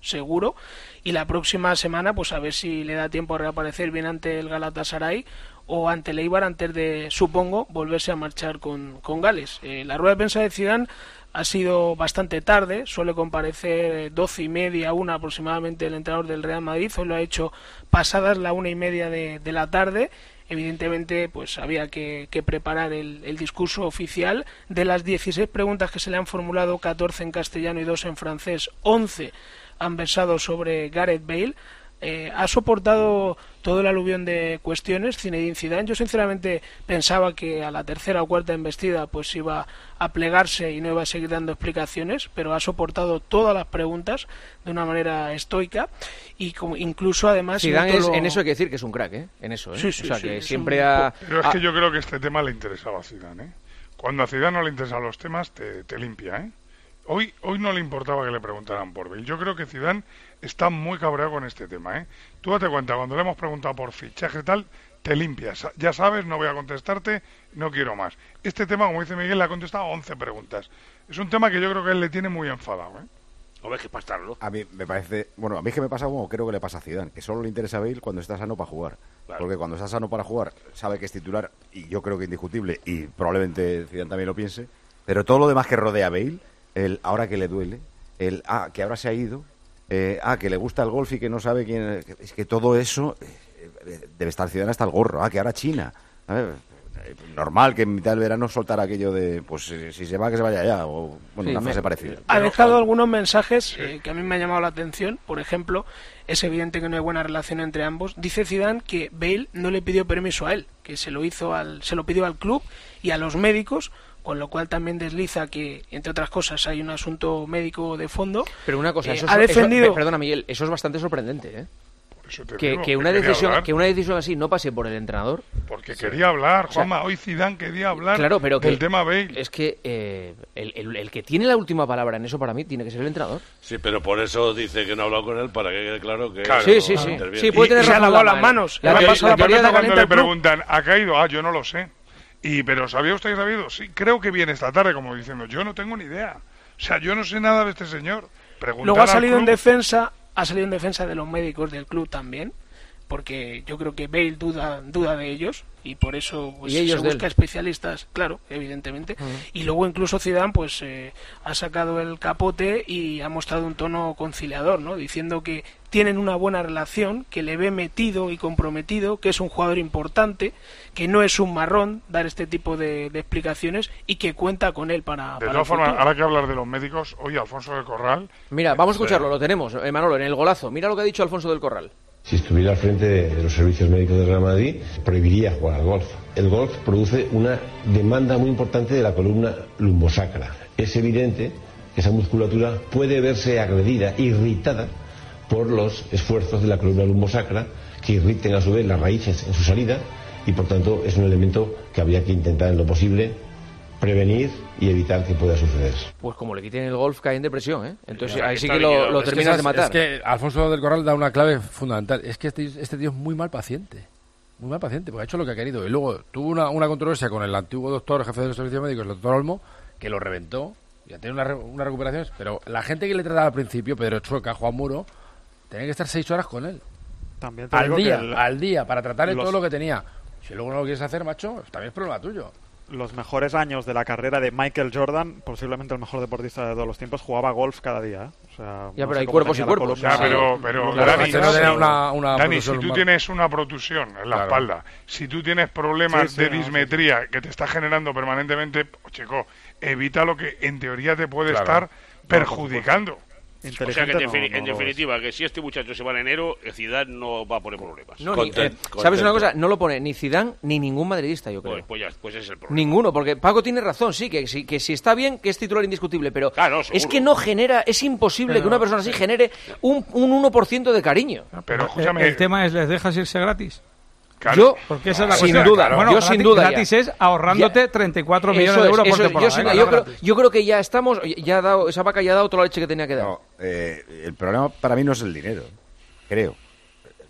seguro, y la próxima semana pues a ver si le da tiempo a reaparecer bien ante el Galatasaray o ante el Eibar antes de, supongo, volverse a marchar con, con Gales. Eh, la rueda de prensa de Zidane ha sido bastante tarde, suele comparecer doce y media, una aproximadamente el entrenador del Real Madrid, hoy lo ha hecho pasadas la una y media de, de la tarde. Evidentemente pues había que, que preparar el, el discurso oficial. De las dieciséis preguntas que se le han formulado, catorce en castellano y dos en francés, once han versado sobre Gareth Bale. Eh, ha soportado todo el aluvión de cuestiones Zinedine Zidane. Yo sinceramente pensaba que a la tercera o cuarta embestida pues iba a plegarse y no iba a seguir dando explicaciones, pero ha soportado todas las preguntas de una manera estoica y como incluso además Zidane es, lo... en eso hay que decir que es un crack, ¿eh? En eso, ¿eh? Sí, sí, o sea sí, que sí, siempre un... ha... Pero es que yo creo que este tema le interesaba a Zidane, ¿eh? Cuando a Zidane no le interesan los temas te, te limpia, ¿eh? Hoy, hoy no le importaba que le preguntaran por Bale. Yo creo que Zidane está muy cabreado con este tema, ¿eh? Tú date cuenta, cuando le hemos preguntado por fichaje y tal, te limpias. Ya sabes, no voy a contestarte, no quiero más. Este tema, como dice Miguel, le ha contestado once preguntas. Es un tema que yo creo que él le tiene muy enfadado, ¿eh? O ves que para estarlo. A mí me parece... Bueno, a mí es que me pasa como creo que le pasa a Zidane, que solo le interesa a Bale cuando está sano para jugar. Claro. Porque cuando está sano para jugar, sabe que es titular, y yo creo que indiscutible, y probablemente Zidane también lo piense, pero todo lo demás que rodea a Bale, el ahora que le duele, el ah, que ahora se ha ido, eh, ah, que le gusta el golf y que no sabe quién... Es que todo eso eh, debe estar Zidane hasta el gorro. Ah, que ahora China. A ver, normal que en mitad del verano soltara aquello de, pues si, si se va, que se vaya ya, o bueno, sí, una frase parecida. Ha dejado algunos mensajes eh, que a mí me han llamado la atención. Por ejemplo, es evidente que no hay buena relación entre ambos. Dice Zidane que Bale no le pidió permiso a él, que se lo hizo al, se lo pidió al club y a los médicos, con lo cual también desliza que, entre otras cosas, hay un asunto médico de fondo. Pero una cosa, eh, eso, ha defendido... eso, perdona Miguel, eso es bastante sorprendente, ¿eh? Que, digo, que, una que decisión, que una decisión así no pase por el entrenador. Porque sí. quería hablar, Juanma, o sea, hoy Zidane quería hablar claro, pero del que, tema Bale. Es que eh, el, el, el que tiene la última palabra en eso para mí tiene que ser el entrenador. Sí, pero por eso dice que no ha hablado con él, para que quede claro que... Claro. Sí, sí, sí. sí puede tener y, y se ha lavado las manos. La, la, la, la, la, la cuando le preguntan, ¿ha caído? Ah, yo no lo sé. Y, pero ¿sabía usted que sabido? Sí, creo que viene esta tarde, como diciendo, yo no tengo ni idea. O sea, yo no sé nada de este señor. Preguntar Luego ha salido en club... defensa, ha salido en defensa de los médicos del club también, porque yo creo que Bale duda duda de ellos y por eso pues, ¿Y ellos se busca especialistas, claro, evidentemente. Uh-huh. Y luego incluso Zidane pues eh, ha sacado el capote y ha mostrado un tono conciliador, ¿no? Diciendo que tienen una buena relación, que le ve metido y comprometido, que es un jugador importante, que no es un marrón dar este tipo de, de explicaciones y que cuenta con él para... De para todas formas, ahora que hablar de los médicos, hoy Alfonso del Corral... Mira, vamos a escucharlo, lo tenemos, eh, Manolo, en el golazo. Mira lo que ha dicho Alfonso del Corral. Si estuviera al frente de los servicios médicos del Real Madrid, prohibiría jugar al golf. El golf produce una demanda muy importante de la columna lumbosacra. Es evidente que esa musculatura puede verse agredida, irritada por los esfuerzos de la columna lumbosacra, que irriten a su vez las raíces en su salida, y por tanto es un elemento que habría que intentar en lo posible prevenir y evitar que pueda suceder. Pues como le quiten el golf, cae en depresión, ¿eh? Entonces ya, ahí sí que lo, lo terminas es, de matar. Es que Alfonso del Corral da una clave fundamental. Es que este, este tío es muy mal paciente. Muy mal paciente, porque ha hecho lo que ha querido. Y luego tuvo una, una controversia con el antiguo doctor, jefe de los servicios médicos, el doctor Olmo, que lo reventó. Ya tiene una, una recuperación. Pero la gente que le trataba al principio, Pedro Chueca, Juan Muro, tenía que estar seis horas con él. También te al digo día, que el, al día, para tratarle los... todo lo que tenía. Si luego no lo quieres hacer, macho, también es problema tuyo. Los mejores años de la carrera de Michael Jordan, posiblemente el mejor deportista de todos los tiempos, jugaba golf cada día. ¿eh? O sea, ya, no pero sé hay cuerpos y cuerpos. Ya, pero, pero claro, Dani, no si, una, una Dani si tú tienes una protusión en la claro. espalda, si tú tienes problemas sí, sí, de no, dismetría sí, sí. que te está generando permanentemente, oh, chico, evita lo que en teoría te puede claro. estar perjudicando. O sea que en, defini- no, no en definitiva, que si este muchacho se va en enero, Zidane no va a poner problemas. No, ni, eh, ¿sabes una cosa? No lo pone ni Zidane ni ningún madridista, yo creo. Pues, pues, ya, pues ese es el problema. Ninguno, porque Paco tiene razón, sí, que, que, que si está bien, que es titular indiscutible, pero claro, es que no genera, es imposible pero, que una persona así genere un, un uno por ciento de cariño. Pero escúchame, el, el tema es, ¿les dejas irse gratis? Claro. Yo, porque esa es la sin cuestión. duda, Bueno, yo gratis, sin duda gratis ya. es ahorrándote ya. treinta y cuatro millones es, de euros por es, temporada. Yo, sin, ¿eh? yo, creo, yo creo que ya estamos, ya ha dado, esa vaca ya ha dado toda la leche que tenía que dar. No, eh, el problema para mí no es el dinero, creo.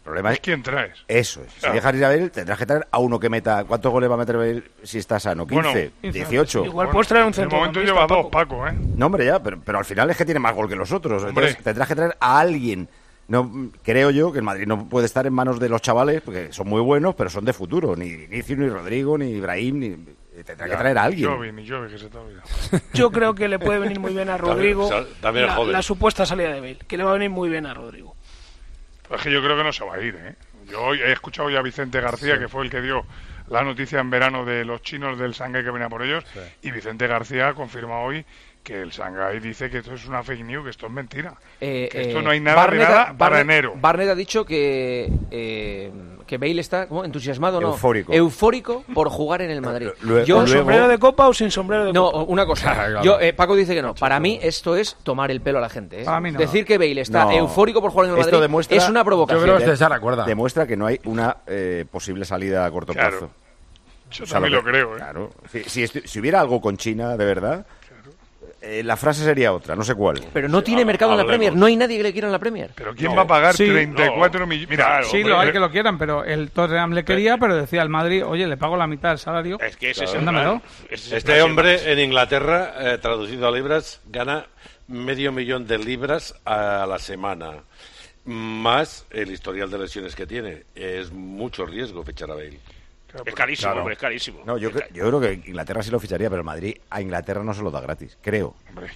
problema es es quién traes. Eso es. Claro. Si dejas ir a Bale, tendrás que traer a uno que meta. ¿Cuántos goles va a meter Bale si está sano? ¿quince? Bueno, ¿dieciocho? Igual Bueno, puedes traer un de momento centrocampista, lleva dos, Paco. Paco, ¿eh? No, hombre, ya, pero, pero al final es que tiene más gol que los otros. Hombre. Entonces tendrás que traer a alguien. No, creo yo que el Madrid no puede estar en manos de los chavales, porque son muy buenos, pero son de futuro. Ni Vinicius, ni Rodrigo, ni Ibrahim, ni... Tendrá que traer a alguien. Jovi, ni Jovi, que se te ha olvidado. Yo creo que le puede venir muy bien a Rodrigo También- también la, joven. la supuesta salida de Bale, que le va a venir muy bien a Rodrigo. Es que yo creo que no se va a ir, ¿eh? Yo hoy he escuchado ya a Vicente García, que fue el que dio la noticia en verano de los chinos del Shanghái que venía por ellos, Sí. y Vicente García confirma hoy que el Shanghái dice que esto es una fake news, que esto es mentira. Eh, que esto eh, no hay nada Barnett de ha- nada para Barnett- enero. Barnett ha dicho que, eh, que Bale está ¿cómo? entusiasmado, ¿no? Eufórico. Eufórico por jugar en el Madrid. Lue- Yo, ¿Con sombrero de copa o sin sombrero de no, copa? una cosa. Claro. Yo, eh, Paco dice que no. Para mí esto es tomar el pelo a la gente. ¿eh? Para mí no. Decir que Bale está No. eufórico por jugar en el Esto Madrid demuestra- es una provocación. Yo creo que César acuerda. Demuestra que no hay una eh, posible salida a corto Claro. plazo. Yo O sea, también lo lo, que- creo, ¿eh? Claro. Si, si estu- si hubiera algo con China, de verdad, eh, la frase sería otra, no sé cuál. Pero no tiene mercado en la hablemos. Premier. No hay nadie que le quiera en la Premier. Pero ¿quién No. va a pagar Sí. treinta y cuatro millones? Mira, Claro, Sí, hombre, lo hay que lo quieran, pero el Tottenham le quería, pero decía al Madrid, oye, le pago la mitad del salario. Es que ese es el Mándamelo. plan. Ese es el Este plan, hombre sin en Inglaterra, eh, traducido a libras, gana medio millón de libras a la semana. Más el historial de lesiones que tiene. Es mucho riesgo fichar a Bale. más. Es carísimo, Claro. hombre, es carísimo. No, yo, cre- yo creo que Inglaterra sí lo ficharía, pero el Madrid a Inglaterra no se lo da gratis, creo. Hombre.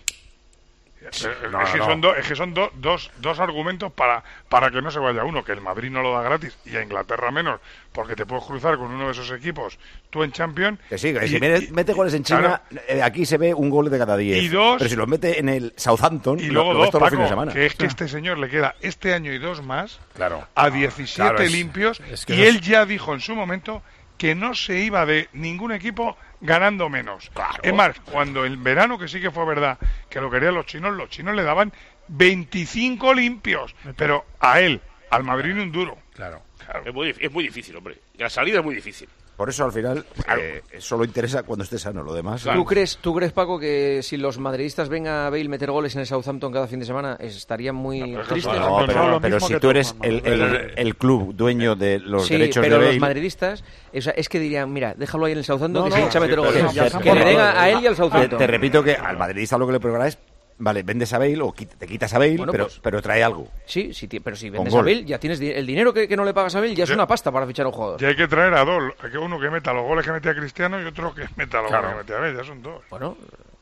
Pero No, es, que no. son do- es que son do- dos, dos argumentos para, para que no se vaya uno, que el Madrid no lo da gratis y a Inglaterra menos, porque te puedes cruzar con uno de esos equipos, tú en Champions. Que sí, que y- si mete, y- mete goles en China, claro, eh, aquí se ve un gol de cada diez. Y dos- Pero si los mete en el Southampton, y lo- luego lo ves dos, todos los Paco, fines de semana. que es que este señor le queda este año y dos más Claro. a diecisiete Claro, es- limpios es que y no es- él ya dijo en su momento que no se iba de ningún equipo ganando menos. Es más, cuando el verano, que sí que fue verdad, que lo querían los chinos, los chinos le daban veinticinco limpios, pero a él, al Madrid ni un duro. Claro. Es muy, dif- es muy difícil, hombre. La salida es muy difícil. Por eso al final eh, solo interesa cuando esté sano, lo demás. ¿Tú crees, ¿Tú crees, Paco, que si los madridistas ven a Bale meter goles en el Southampton cada fin de semana, estarían muy tristes? No, pero, pero si tú eres el, el- el club dueño de los sí, derechos pero de los Bale, madridistas, o sea, es que dirían, mira, déjalo ahí en el Southampton, No, que se no, echa a meter sí, goles. pero ya Que está le den a, a él y al te, Southampton. te repito que al madridista lo que le preocupa es, vale, vendes a Bale o quit- te quitas a Bale, Bueno, pero, pues- pero trae algo. Sí, sí, ti- pero si Con vendes a gol. Bale, ya tienes di- el dinero que, que no le pagas a Bale, ya es Ya- una pasta para fichar a un jugador. Y hay que traer a dos, hay que uno que meta los goles que metía Cristiano y otro que meta los Claro. goles que metía Bale, ya son dos. Bueno,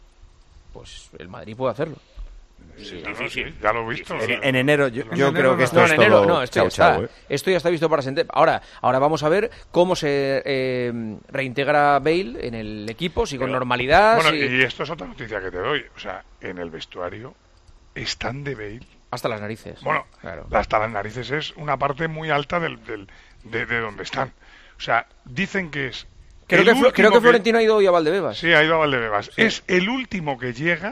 pues el Madrid puede hacerlo. Sí, difícil. Ya lo he visto. En, en enero, yo, En yo enero creo no. que esto No, es en enero, todo no, esto ya chao, está. chao, ¿eh? Esto ya está visto para sentir. Ahora, ahora vamos a ver cómo se eh, reintegra Bale en el equipo, si con Pero- normalidad. Bueno, si- y esto es otra noticia que te doy. O sea, en el vestuario están de Bale. Hasta las narices. Bueno, claro. hasta las narices es una parte muy alta del, del- de, de donde están. O sea, dicen que es. Creo el que, Flo- último creo que Florentino ha ido hoy a Valdebebas. Sí, ha ido a Valdebebas. Es el último que llega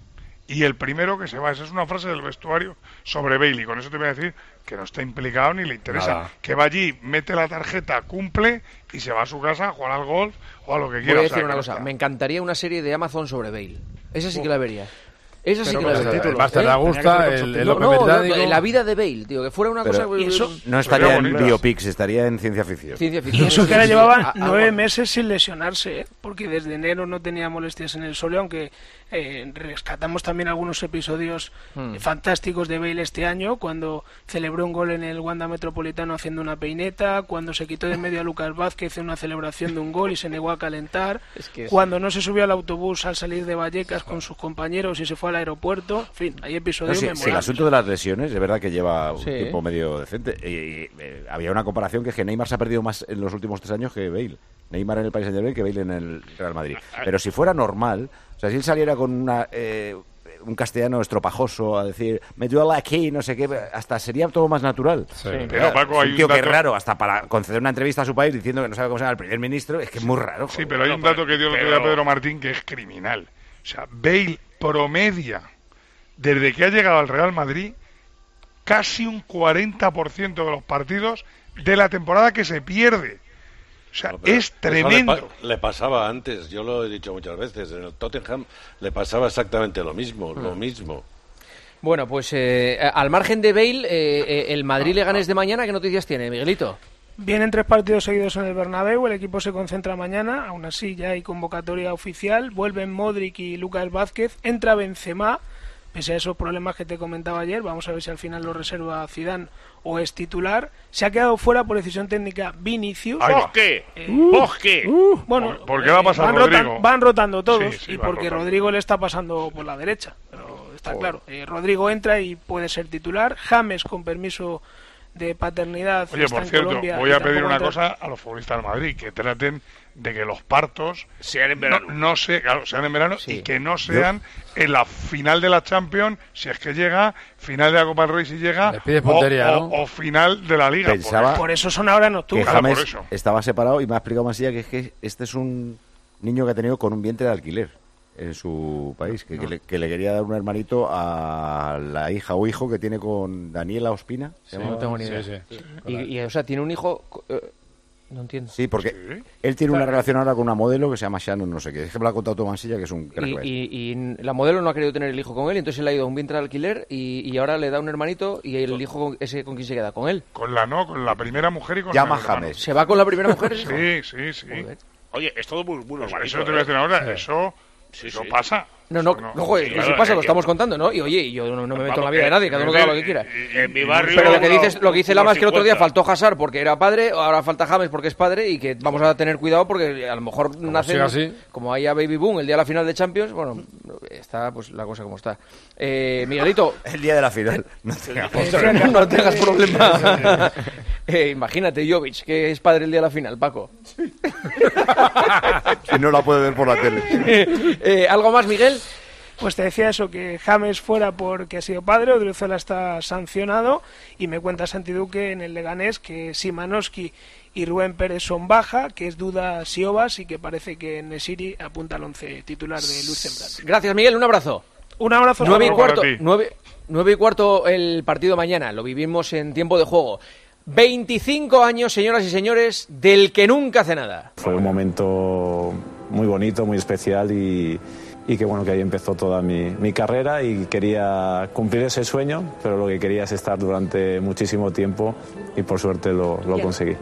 y el primero que se va. Esa es una frase del vestuario sobre Bale. Y con eso te voy a decir que no está implicado ni le interesa. Nada. Que va allí, mete la tarjeta, cumple y se va a su casa a jugar al golf o a lo que Voy quiera. a O sea, decir que una no cosa, está. me encantaría una serie de Amazon sobre Bale. Esa sí que la vería. Esa sí Pero que con la el vería. título. El Máster de ¿Eh? Augusta, el, el No, Open no, Británico. no, la vida de Bale, tío, que fuera una Pero cosa... Y eso- no estaría en bonitas. biopics, estaría en ciencia ficción. Ciencia Y ficción. eso que Sí, ahora sí, llevaban sí. Ah, nueve ah, meses sin lesionarse, ¿eh? Porque desde enero no tenía molestias en el suelo, aunque eh, rescatamos también algunos episodios Hmm. eh, fantásticos de Bale este año, cuando celebró un gol en el Wanda Metropolitano haciendo una peineta, cuando se quitó de en medio a Lucas Vázquez en una celebración de un gol y se negó a calentar, Es que es- cuando no se subió al autobús al salir de Vallecas con sus compañeros y se fue al aeropuerto, en fin, hay No, episodios sí, sí, el memorables. asunto de las lesiones, es verdad que lleva un Sí. tiempo medio decente. Y, y, eh, había una comparación que es que Neymar se ha perdido más en los últimos tres años que Bale. Neymar en el Paris Saint-Germain que Bale en el Real Madrid. Pero si fuera normal, o sea, si él saliera con una, eh, un castellano estropajoso a decir, me duele aquí, no sé qué, hasta sería todo más natural. Sí. Pero, Paco, hay un un tío que es dato- raro, hasta para conceder una entrevista a su país diciendo que no sabe cómo se llama el primer ministro, es que es muy raro. Sí, joder. pero hay No, un dato pero- que dio el otro pero- día Pedro Martín que es criminal. O sea, Bale promedia, desde que ha llegado al Real Madrid, casi un cuarenta por ciento de los partidos de la temporada que se pierde. O sea, No, pero es eso le tremendo. pa- Le, pasaba antes, yo lo he dicho muchas veces, en el Tottenham le pasaba exactamente lo mismo, Mm. lo mismo. Bueno, pues eh, al margen de Bale, eh, eh, el Madrid-Leganés de mañana, ¿qué noticias tiene, Miguelito? Vienen tres partidos seguidos en el Bernabéu, el equipo se concentra mañana, aún así ya hay convocatoria oficial, vuelven Modric y Lucas Vázquez, entra Benzema, pese a esos problemas que te comentaba ayer, vamos a ver si al final lo reserva Zidane o es titular. Se ha quedado fuera por decisión técnica Vinicius. ¿Por qué? Eh, ¿Por qué? Uh, bueno, ¿Por, ¿por qué va a pasar van, Rodrigo? rotan, van rotando todos, Sí, sí, y van porque rotando. Rodrigo le está pasando por la derecha, pero está Oh. claro. Eh, Rodrigo entra y puede ser titular. James, con permiso de paternidad, Oye, está por en cierto, Colombia voy y a tampoco pedir una entra. cosa a los futbolistas del Madrid, que traten de que los partos sean en no, verano. no se, claro, sean en verano y que no sean en la final de la Champions, si es que llega, final de la Copa del Rey si llega, pides o, puntería, o- ¿no? o final de la Liga. Pensaba- Por eso son ahora Que nocturnos. James estaba separado y me ha explicado Masilla que es que este es un niño que ha tenido con un vientre de alquiler en su país, que, que le, que le quería dar un hermanito a la hija o hijo que tiene con Daniela Ospina. ¿se Sí, llama? no tengo ni idea. Y, y, o sea, tiene un hijo... eh, no entiendo. Sí, porque él tiene una relación ahora con una modelo que se llama Shannon, no sé qué. Es que me lo ha contado Tomasilla, que es un crack. Y, y- y la modelo no ha querido tener el hijo con él, entonces él ha ido a un vientre de alquiler y, y ahora le da un hermanito y el hijo con- ese con quién se queda, con él. Con la no, con la primera mujer y con Llama el hermano. James. ¿Se va con la primera mujer? Sí, sí, sí. Oye, es todo muy, muy normal. Eso te voy a decir ahora, eso, eso pasa. No, no, Eso no, joder, Sí, que si claro, pasa, es lo que- estamos contando, ¿no? Y oye, yo no, no me meto en la vida de nadie, cada uno que haga lo que quiera. En mi barrio... Pero lo que uno- dices, lo que dice uno Lama es que el otro día cincuenta. faltó Hazard porque era padre, ahora falta James porque es padre y que vamos a tener cuidado porque a lo mejor nacen, siga así. como haya Baby Boom el día de la final de Champions, bueno, está pues la cosa como está. Eh, Miguelito. El día de la final. No tengas Eh, no tengas problema. Eh, imagínate, Jovic, que es padre el día de la final, Paco. Que no la puede ver por la tele. Eh, ¿Algo más, Miguel? Pues te decía eso, que James fuera porque ha sido padre, Odriozola está sancionado, y me cuenta Santi Duque en el Leganés que Simanowski y Rubén Pérez son baja, que es duda Siobas y que parece que Nesiri apunta al once titular de Luis Zambrano. Gracias, Miguel, un abrazo. Un abrazo. Nueve y hasta luego. cuarto, nueve, nueve y cuarto el partido mañana, lo vivimos en tiempo de juego. veinticinco años, señoras y señores, del que nunca hace nada. Fue un momento muy bonito, muy especial y, y que bueno, que ahí empezó toda mi, mi carrera y quería cumplir ese sueño, pero lo que quería es estar durante muchísimo tiempo y por suerte lo, lo Bien. conseguí.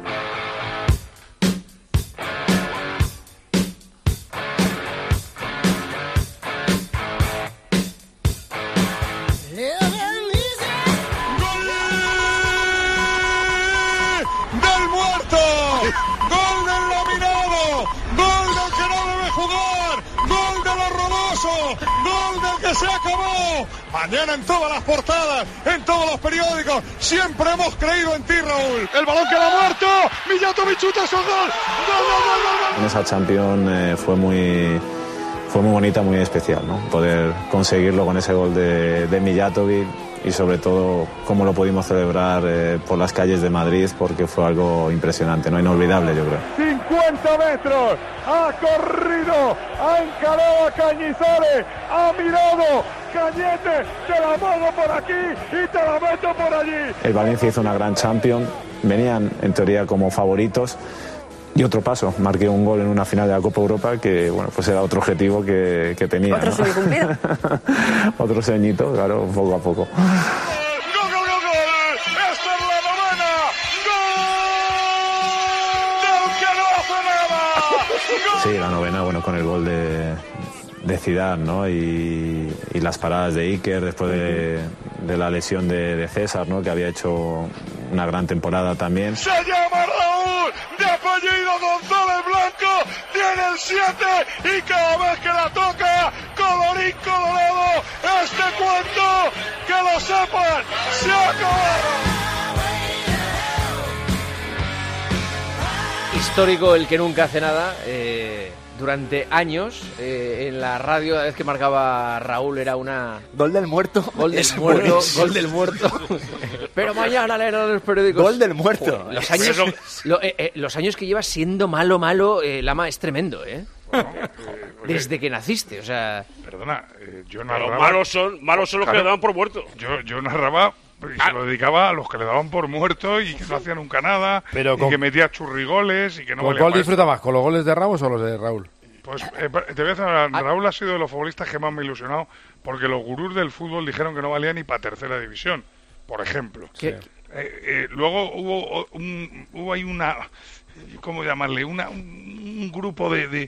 ¡Del muerto! ¡Gol del laminado! ¡Gol del que no debe jugar! ¡Gol del horroroso! ¡Gol del que se acabó! Mañana en todas las portadas, en todos los periódicos, siempre hemos creído en ti, Raúl. El balón queda muerto. Mijatovic chuta su gol. ¡Gol, gol, gol, gol, gol! En esa Champions eh, fue muy fue muy bonita, muy especial, ¿no? Poder conseguirlo con ese gol de, de Mijatovic y sobre todo cómo lo pudimos celebrar eh, por las calles de Madrid, porque fue algo impresionante, no inolvidable, yo creo. cincuenta metros, ha corrido, ha encarado a Cañizares, ha mirado, Cañete, te la pongo por aquí y te la meto por allí. El Valencia hizo una gran Champions, venían en teoría como favoritos y otro paso, marqué un gol en una final de la Copa Europa que bueno, pues era otro objetivo que, que tenía. Otro ¿no? sueño cumplido. Otro sueñito, claro, poco a poco. ¡Gol, gol, gol, gol! ¡Esta es la novena! ¡Gol! ¡Del que no hace nada! Sí, la novena, bueno, con el gol de, de Zidane, ¿no? Y, y las paradas de Iker después de, de la lesión de, de César, ¿no? Que había hecho una gran temporada también. Se llama Raúl, de apellido González Blanco, tiene el siete y cada vez que la toca, colorín colorado, este cuento, que lo sepan, se ha acabado. Histórico el que nunca hace nada. Eh, durante años eh, en la radio, cada vez que marcaba Raúl era una... Gol del muerto. Gol del Es muerto, buenísimo. gol del muerto. Pero mañana leerán los periódicos. Gol del muerto. Joder, los, años, lo- eh, eh, los años que llevas siendo malo, malo, eh, Lama, es tremendo, ¿eh? Desde que naciste, o sea... Perdona, eh, yo Pero narraba... malos son, malos son los que Claro. le daban por muerto. Yo, yo narraba y se lo dedicaba a los que le daban por muerto y que no hacían nunca nada, Pero y con- que metía churrigoles y que no ¿Con valía cuál para disfruta más? ¿Con los goles de Ramos o los de Raúl? eso. Pues eh, te voy a decir, Raúl ha sido de los futbolistas que más me ha ilusionado porque los gurús del fútbol dijeron que no valía ni para tercera división, por ejemplo. ¿Qué? Eh, eh, luego hubo un, hubo ahí una, ¿cómo llamarle? Una, un, un grupo de, de,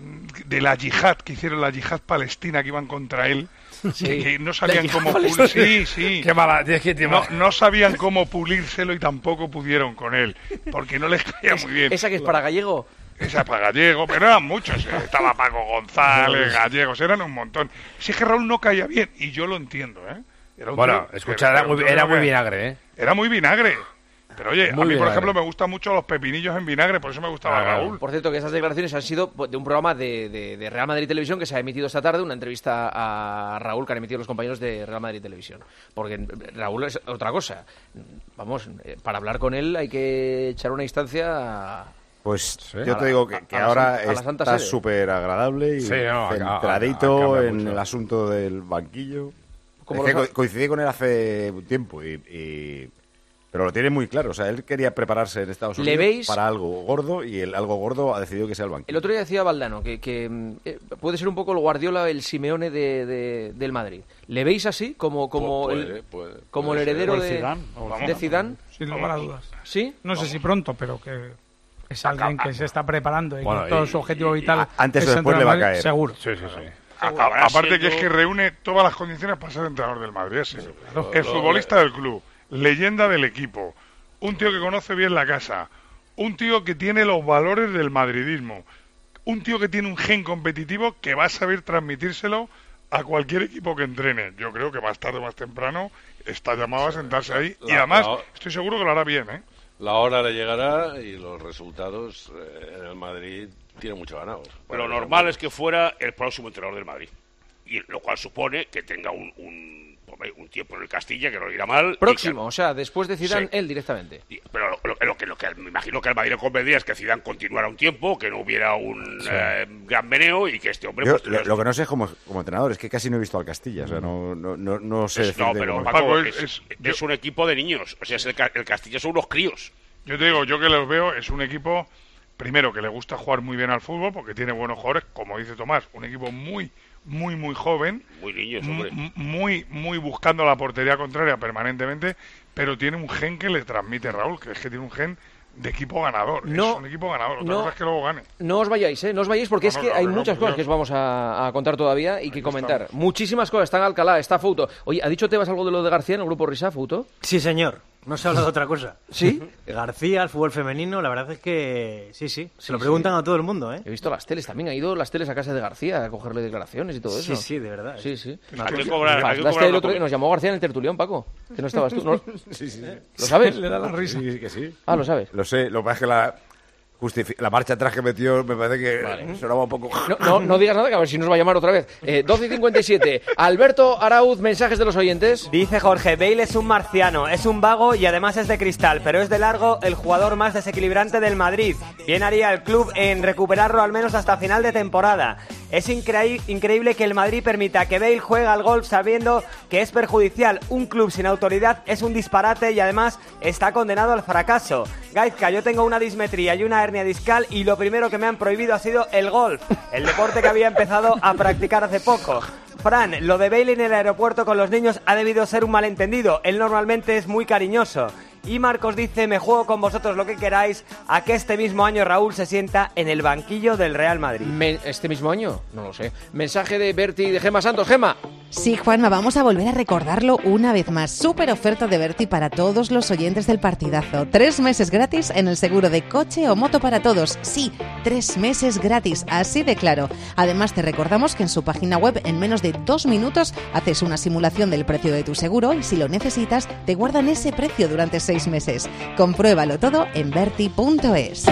de la yihad, que hicieron la yihad palestina, que iban contra él, Sí. que, que no sabían La cómo yihad pulir, sí, sí. Qué mala, es que te no, no sabían cómo pulírselo y tampoco pudieron con él, porque no les caía muy bien. ¿Esa que es para Gallego? Esa es para Gallego, pero eran muchos. eh. Estaba Paco González, Gallegos, eran un montón. Si es que Raúl no caía bien, y yo lo entiendo, ¿eh? Era un Bueno, tío- escucha, era muy, un tío era que- muy vinagre, ¿eh? Era muy vinagre. Pero oye, Muy a mí, por vinagre. ejemplo, me gustan mucho los pepinillos en vinagre, por eso me gustaba Raúl. Por cierto, que esas declaraciones han sido de un programa de, de- de Real Madrid Televisión que se ha emitido esta tarde, una entrevista a Raúl que han emitido los compañeros de Real Madrid Televisión. Porque Raúl es otra cosa. Vamos, eh, para hablar con él hay que echar una instancia... Pues Sí. yo A te la- digo que, a- que a la ahora san- a la Santa está Sede. súper agradable y Sí, no, ha- ha- centradito ha cambiado en mucho. el asunto del banquillo. ¿Cómo Es lo que sabe? co- coincidí con él hace un tiempo, y, y- pero lo tiene muy claro. O sea, él quería prepararse en Estados ¿Le Unidos veis? para algo gordo y el algo gordo ha decidido que sea el banquillo. El otro día decía Valdano que, que, mm, eh, puede ser un poco el Guardiola, el Simeone de, de- del Madrid. ¿Le veis así como como Puede, el puede, como puede el ser. heredero O el de Zidane, o el de Zidane. Zidane? Sin lugar a dudas. ¿Sí? No sé si pronto, pero que es alguien que se está preparando y Bueno, que todo y- su objetivo vital antes o es después entrar le va a al Madrid, caer. Seguro. Sí, sí, sí. A- Acabará aparte que es siendo- que reúne todas las condiciones para ser entrenador del Madrid. Es el claro. futbolista del club, leyenda del equipo, un tío que conoce bien la casa, un tío que tiene los valores del madridismo, un tío que tiene un gen competitivo que va a saber transmitírselo a cualquier equipo que entrene. Yo creo que más tarde o más temprano está llamado a sentarse ahí y La- además la- estoy seguro que lo hará bien, ¿eh? La hora le llegará y los resultados eh, en el Madrid tienen mucho ganado. Lo normal es que fuera el próximo entrenador del Madrid. Y lo cual supone que tenga un, un, hombre, un tiempo en el Castilla, que no le irá mal. y Próximo, o sea, después de Zidane, Sí. él directamente. que- pero lo, lo- lo que, lo que me imagino que al Madrid le convendría es que Zidane continuara un tiempo, que no hubiera un Sí. eh, gran meneo y que este hombre... Yo, pues, lo, lo que no sé es como, como entrenador es que casi no he visto al Castilla. O sea, no, no, no, no sé. Es- no, decirte pero cómo- Paco, es, es un equipo de niños. O sea, es el, Ca- el Castilla son unos críos. Yo te digo, yo que los veo, es un equipo, primero, que le gusta jugar muy bien al fútbol, porque tiene buenos jugadores, como dice Tomás, un equipo muy, muy, muy joven, Muy niños, mu- hombre. mu- muy, muy buscando la portería contraria permanentemente, pero tiene un gen que le transmite Raúl, que es que tiene un gen de equipo ganador. No, es un equipo ganador, otra no. cosa es que luego gane. No os vayáis, ¿eh? No os vayáis porque No, es no, que no, hay no, muchas no, cosas no. que os vamos a, a contar todavía y que comentar. Muchísimas cosas. Está en Alcalá, está Fouto. Oye, ¿ha dicho Tebas algo de lo de García en el grupo Risa, Fouto? Sí, señor. No se habla de otra cosa. ¿Sí? García, el fútbol femenino, la verdad es que sí, sí. Se Sí, lo preguntan sí. a todo el mundo, ¿eh? He visto las teles también. Ha ido las teles a casa de García a cogerle declaraciones y todo Sí, eso. sí, de verdad. Sí, sí. Hay que cobrar- hay que Faltaste cobrar el una otro día, comida. nos llamó García en el tertulión, Paco. Que no estabas tú, ¿no? Sí, sí. ¿Lo sabes? Le da la risa. Sí, que sí. Ah, ¿lo sabes? Lo sé, lo que pasa es que la, justifi- la marcha atrás que metió me parece que sonaba un poco... No, no, no digas nada, que a ver si nos va a llamar otra vez. Eh, doce y cincuenta y siete. Alberto Arauz, mensajes de los oyentes. Dice Jorge, Bale es un marciano, es un vago y además es de cristal, pero es de largo el jugador más desequilibrante del Madrid. Bien haría el club en recuperarlo al menos hasta final de temporada. Es increí- increíble que el Madrid permita que Bale juegue al golf sabiendo que es perjudicial. Un club sin autoridad es un disparate y además está condenado al fracaso. Gaizka, yo tengo una dismetría y una hernia discal y lo primero que me han prohibido ha sido el golf, el deporte que había empezado a practicar hace poco. Fran, lo de Bale en el aeropuerto con los niños ha debido ser un malentendido. Él normalmente es muy cariñoso. Y Marcos dice, me juego con vosotros lo que queráis a que este mismo año Raúl se sienta en el banquillo del Real Madrid. Me- ¿Este mismo año? No lo sé. Mensaje de Berti de Gema Santos. Gema. Sí, Juanma, vamos a volver a recordarlo una vez más. Súper oferta de Berti para todos los oyentes del partidazo. Tres meses gratis en el seguro de coche o moto para todos. Sí, tres meses gratis, así de claro. Además, te recordamos que en su página web, en menos de dos minutos, haces una simulación del precio de tu seguro y si lo necesitas, te guardan ese precio durante seis meses. Compruébalo todo en berti punto es.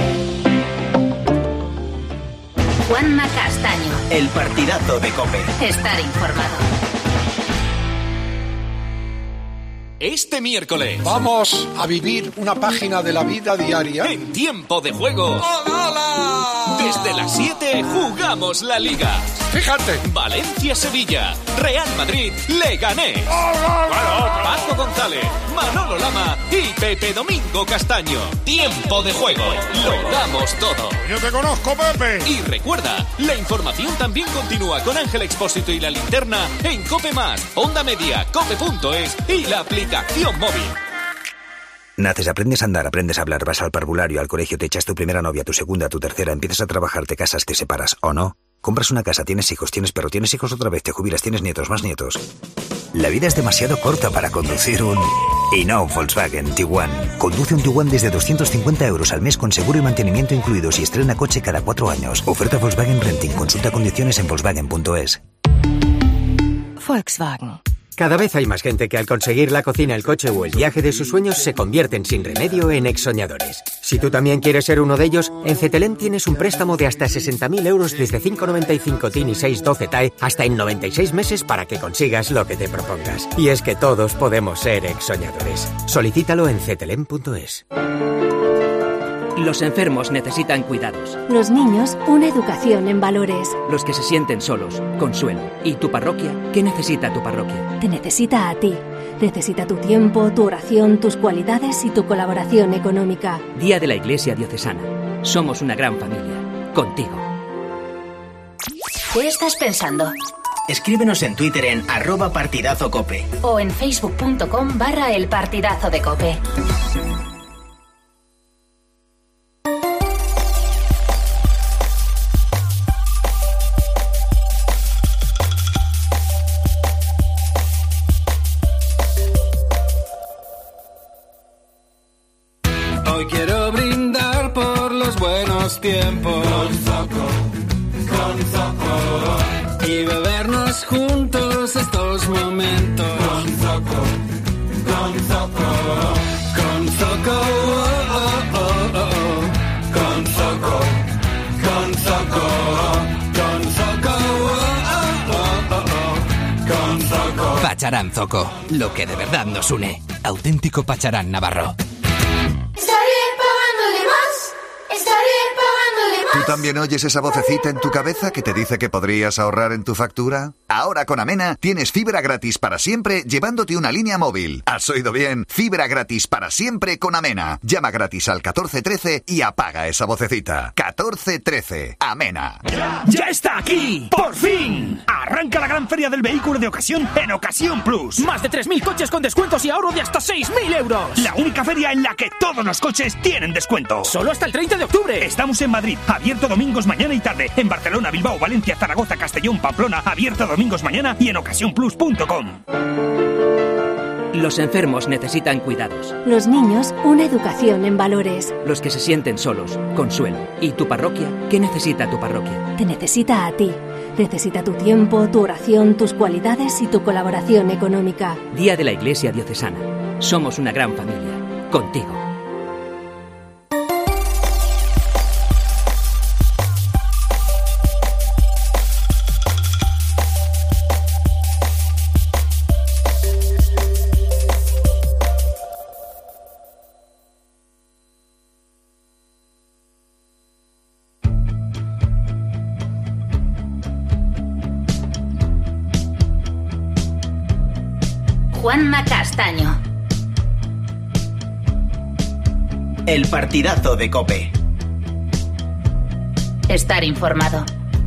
Juanma Castaño. El partidazo de COPE. Estar informado. Este miércoles Vamos a vivir una página de la vida diaria. en Tiempo de Juego. Desde las siete jugamos la Liga. fíjate. Valencia-Sevilla, Real Madrid-Leganés. Paco González, Manolo Lama y Pepe Domingo Castaño. Tiempo de juego. Lo damos todo. Yo te conozco, Pepe. Y recuerda, la información también continúa con Ángel Expósito y la linterna en Cope Más, Onda Media, cope punto es y la aplicación móvil. Naces, aprendes a andar, aprendes a hablar, vas al parvulario, al colegio, te echas tu primera novia, tu segunda, tu tercera, empiezas a trabajar, te casas, te separas, ¿o no? Compras una casa, tienes hijos, tienes perro, tienes hijos otra vez, te jubilas, tienes nietos, más nietos. La vida es demasiado corta para conducir un... Y no un Volkswagen Tiguan. Conduce un Tiguan desde doscientos cincuenta euros al mes con seguro y mantenimiento incluidos y estrena coche cada cuatro años. Oferta Volkswagen Renting. Consulta condiciones en volkswagen punto es. Volkswagen. Cada vez hay más gente que al conseguir la cocina, el coche o el viaje de sus sueños se convierten sin remedio en exsoñadores. Si tú también quieres ser uno de ellos, en Cetelem tienes un préstamo de hasta sesenta mil euros desde cinco coma noventa y cinco T I N y seis doce T A E hasta en noventa y seis meses para que consigas lo que te propongas. Y es que todos podemos ser exsoñadores. Solicítalo en cetelem punto es. Los enfermos necesitan cuidados. Los niños, una educación en valores. Los que se sienten solos, consuelo. ¿Y tu parroquia? ¿Qué necesita tu parroquia? Te necesita a ti. Necesita tu tiempo, tu oración, tus cualidades y tu colaboración económica. Día de la Iglesia Diocesana. Somos una gran familia. Contigo. ¿Qué estás pensando? Escríbenos en Twitter en arroba partidazo cope. O en facebook punto com barra el partidazo de cope. Tiempos con Zoco, con Zoco, y bebernos juntos estos momentos con Zoco, con Zoco, con Zoco, oh, oh, oh, oh. Con Zoco, con Zoco, con Zoco, oh, oh, oh, oh. Con Zoco. Pacharán Zoco, lo que de verdad nos une. Auténtico Pacharán Navarro. ¿Tú también oyes esa vocecita en tu cabeza que te dice que podrías ahorrar en tu factura? Ahora con Amena tienes fibra gratis para siempre llevándote una línea móvil. ¿Has oído bien? Fibra gratis para siempre con Amena. Llama gratis al catorce trece y apaga esa vocecita. catorce trece. Amena. ¡Ya, ya está aquí! ¡Por fin! Arranca la gran feria del vehículo de ocasión en Ocasión Plus. Más de tres mil coches con descuentos y ahorro de hasta seis mil euros. La única feria en la que todos los coches tienen descuento. Solo hasta el treinta de octubre. Estamos en Madrid. Abierto domingos mañana y tarde. En Barcelona, Bilbao, Valencia, Zaragoza, Castellón, Pamplona. Abierto domingos mañana y en ocasión plus punto com. Los enfermos necesitan cuidados. Los niños, una educación en valores. Los que se sienten solos, consuelo. ¿Y tu parroquia? ¿Qué necesita tu parroquia? Te necesita a ti. Necesita tu tiempo, tu oración, tus cualidades y tu colaboración económica. Día de la Iglesia Diocesana. Somos una gran familia. Contigo. Juanma Castaño. El partidazo de COPE. Estar informado.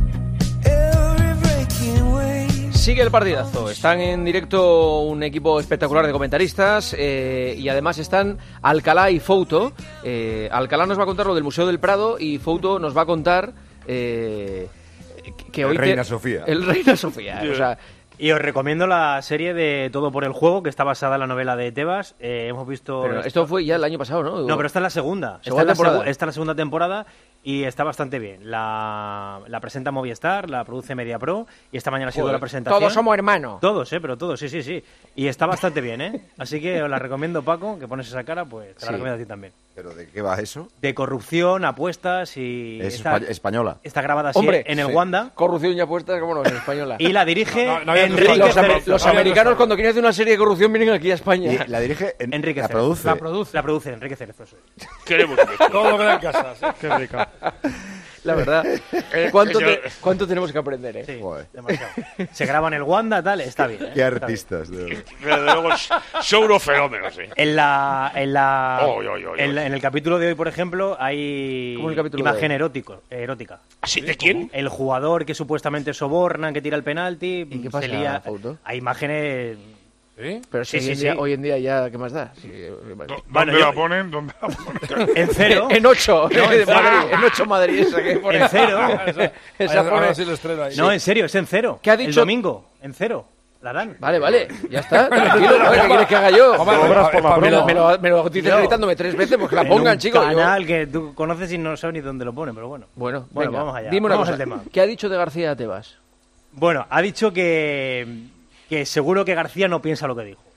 Sigue el partidazo. Están en directo un equipo espectacular de comentaristas eh, y además están Alcalá y Fouto. Eh, Alcalá nos va a contar lo del Museo del Prado y Fouto nos va a contar eh, que hoy... El Reina te... Sofía. El Reina Sofía. O sea, y os recomiendo la serie de Todo por el Juego, que está basada en la novela de Tebas. Eh, hemos visto... Pero esto fue ya el año pasado, ¿no? No, pero esta es la segunda. ¿Segunda esta, es la temporada? segu esta es la segunda temporada y está bastante bien. La, la presenta Movistar, la produce MediaPro y esta mañana ha sido Joder, la presentación. todos somos hermanos. Todos, ¿eh? Pero todos, sí, sí, sí. Y está bastante bien, ¿eh? Así que os la recomiendo, Paco, que pones esa cara, pues te la Sí. recomiendo a ti también. ¿Pero de qué va eso? De corrupción, apuestas y... Es está, espa- española. Está grabada así Hombre, en el sí. Wanda. Corrupción y apuestas, ¿cómo no? En española. Y la dirige No, no había Enrique los, Cerezo. los No había americanos cruzado. cuando quieren hacer una serie de corrupción vienen aquí a España. Y la dirige en- Enrique la Cerezo. produce. La produce. La produce Enrique Cerezo. eso es. Queremos Todo lo que da en casa. Qué rica. La verdad. ¿Cuánto, te, ¿Cuánto tenemos que aprender, eh? Sí, demasiado. Se graba en el Wanda, tal, está bien. ¿eh? Qué artistas. De Desde luego, son unos fenómenos, ¿eh? En la, en, la, oh, oh, oh, oh. en, la en el capítulo de hoy, por ejemplo, hay imagen erótico, erótica. ¿Sí? ¿De quién? El jugador que supuestamente soborna, que tira el penalti. ¿Y qué pasa? Lía, hay imágenes... ¿Sí? Pero si sí, hoy, sí, en día, sí. hoy en día ya, ¿qué más da? Sí, ¿Dónde bueno, la yo... ponen? ¿Dónde la ponen? En cero. En ocho. No, en, Madrid, en ocho Madrid. Esa que pone. En cero. esa, esa ahora, pone... ahora sí no, en serio, es en cero. ¿Qué ha dicho? El domingo, en cero. La dan. Vale, vale, ya está. Tranquilo, ¿qué quieres que haga yo? Hombre, obras por la me, lo, promo. me, lo, me lo dices Yo. gritándome tres veces, pues que la En pongan, un chicos. canal yo... que tú conoces y no sabes ni dónde lo ponen, pero bueno. Bueno, bueno venga, vamos allá. Dime una vamos cosa. al tema. ¿Qué ha dicho de García Tebas? Bueno, ha dicho que, que seguro que García no piensa lo que dijo.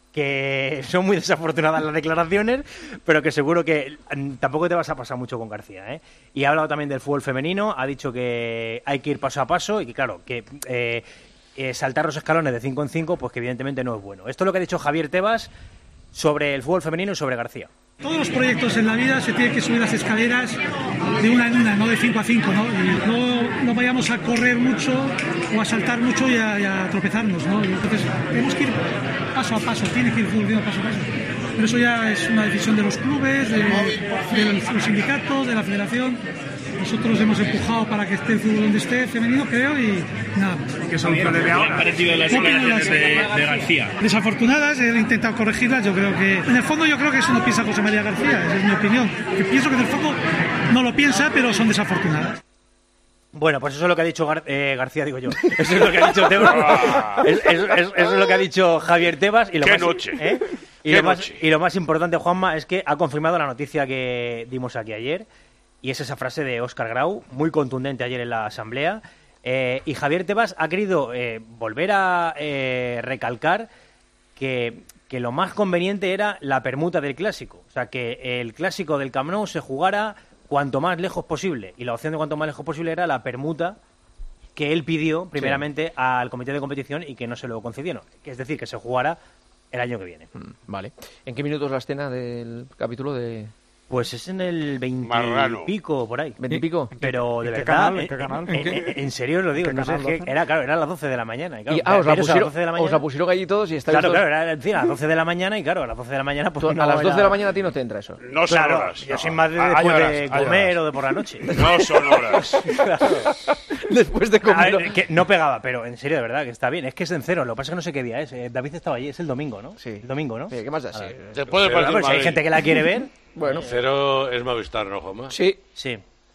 Que son muy desafortunadas las declaraciones, pero que seguro que tampoco te vas a pasar mucho con García, ¿eh? Y ha hablado también del fútbol femenino, ha dicho que hay que ir paso a paso y que, claro, que eh, eh, saltar los escalones de cinco en cinco, pues que evidentemente no es bueno. Esto es lo que ha dicho Javier Tebas sobre el fútbol femenino y sobre García. Todos los proyectos en la vida se tienen que subir las escaleras de una en una, no de cinco a cinco, ¿no? Y no, no vayamos a correr mucho o a saltar mucho y a, y a tropezarnos, ¿no? Y entonces tenemos que ir paso a paso, tiene que ir fluido paso a paso. Pero eso ya es una decisión de los clubes, de, de los sindicatos, de la federación. Nosotros hemos empujado para que esté el fútbol donde esté, femenino, creo, y nada más. ¿Qué soluciones le han parecido las declaraciones de, de García? Desafortunadas, he intentado corregirlas. Yo creo que, en el fondo, yo creo que eso no piensa José María García, esa es mi opinión. Que pienso que en el fondo no lo piensa, pero son desafortunadas. Bueno, pues eso es lo que ha dicho Gar eh, García, digo yo. Eso es lo que ha dicho Tebas. es, es, es, eso es lo que ha dicho Javier Tebas. Y lo ¡Qué más, noche! ¿eh? Y, ¡Qué lo más, noche! y lo más importante, Juanma, es que ha confirmado la noticia que dimos aquí ayer. Y es esa frase de Óscar Grau, muy contundente ayer en la asamblea. Eh, y Javier Tebas ha querido eh, volver a eh, recalcar que, que lo más conveniente era la permuta del clásico. O sea, que el clásico del Camp Nou se jugara cuanto más lejos posible. Y la opción de cuanto más lejos posible era la permuta que él pidió primeramente sí. al comité de competición y que no se lo concedieron. Es decir, que se jugara el año que viene. Mm, vale. ¿En qué minutos la escena del capítulo de...? Pues es en el veinte y pico, por ahí. ¿veinte y pico? Pero de ¿En qué verdad, canal? ¿En qué canal? En, en, en serio os lo digo, no sé, es que era, claro, era a las doce de la mañana. Y, claro, y ah, os la, pusieron, a las doce de la mañana. os la pusieron allí todos y estáis Claro, todos... claro, era en fin, a las doce de la mañana y claro, a las doce de la mañana... Pues no, a las doce era... de la mañana a ti no te entra eso. No son claro, horas. yo no. soy más de Hay después horas, de comer o de por la noche. No son horas. Claro. Después de comer. Ver, que no pegaba, pero en serio, de verdad, que está bien. Es que es en cero, lo que pasa es que no sé qué día es. Eh, David estaba allí, es el domingo, ¿no? Sí. El domingo, ¿no? Sí, ¿qué más da? Sí. Después del partido. Bueno, si hay gente que la quiere ver... Bueno. Cero es Movistar, ¿no, Juanma? Sí. Sí.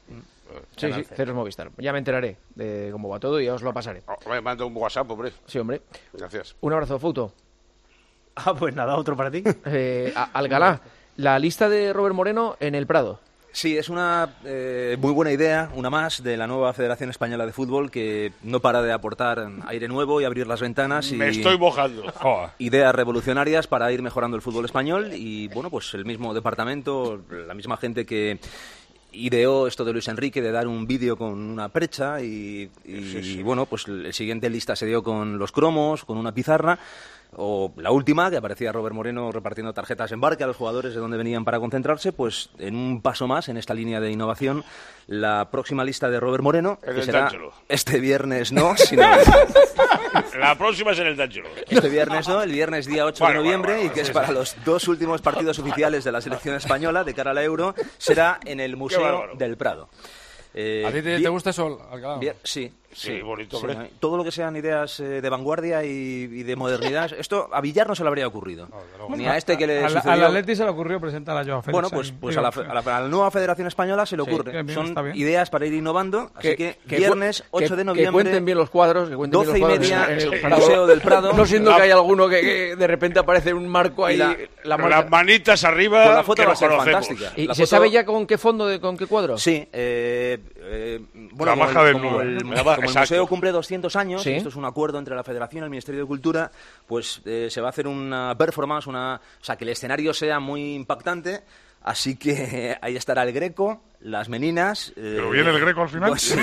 Sí, sí, cero es Movistar. Ya me enteraré de cómo va todo y ya os lo pasaré. Oh, me manda un WhatsApp, hombre. Sí, hombre. Gracias. Un abrazo, Fouto. Ah, pues nada, otro para ti. Eh, a, Alcalá, la lista de Robert Moreno en el Prado. Sí, es una eh, muy buena idea, una más, de la nueva Federación Española de Fútbol, que no para de aportar aire nuevo y abrir las ventanas. Y me estoy mojando. Ideas revolucionarias para ir mejorando el fútbol español y, bueno, pues el mismo departamento, la misma gente que ideó esto de Luis Enrique de dar un vídeo con una percha y, y sí, sí. bueno, pues el siguiente lista se dio con los cromos, con una pizarra. O la última, que aparecía Robert Moreno repartiendo tarjetas en embarque a los jugadores de donde venían para concentrarse, pues en un paso más en esta línea de innovación, la próxima lista de Robert Moreno, el que será D'Angelo. Este viernes no, sino... La próxima es en el D'Angelo. Este viernes no, el viernes día ocho bueno, de noviembre, bueno, bueno, y que sí, es para sí. los dos últimos partidos oficiales de la selección española de cara a la Euro, será en el Museo del Prado. Eh, ¿A ti te, te gusta eso, Alcalá? Bien, sí. Sí, sí, bonito, sí, hombre. todo lo que sean ideas eh, de vanguardia y, y de modernidad, esto a Villar no se le habría ocurrido. No, Ni a este que le a, sucedió... Al Atleti se le ocurrió presentar a Joao Félix. Bueno, pues, pues a, la, a, la, a la nueva Federación Española se le ocurre. Sí, bien, Son ideas para ir innovando, que, así que, que viernes ocho de noviembre... Que cuenten bien los cuadros, que cuenten doce bien los y cuadros media, en el, en el Museo del Prado. No siendo que hay alguno que, que de repente aparece un marco ahí... La, la las manitas arriba, pues la foto que va a ser conocemos. fantástica. ¿Y la se foto... sabe ya con qué fondo, de, con qué cuadro? Sí, eh, eh, bueno, la baja del como, el, como, como el museo cumple doscientos años, ¿sí? Esto es un acuerdo entre la Federación y el Ministerio de Cultura, pues eh, se va a hacer una performance, una, o sea, que el escenario sea muy impactante, así que ahí estará el Greco, las meninas... Eh, ¿Pero viene el Greco al final? Pues,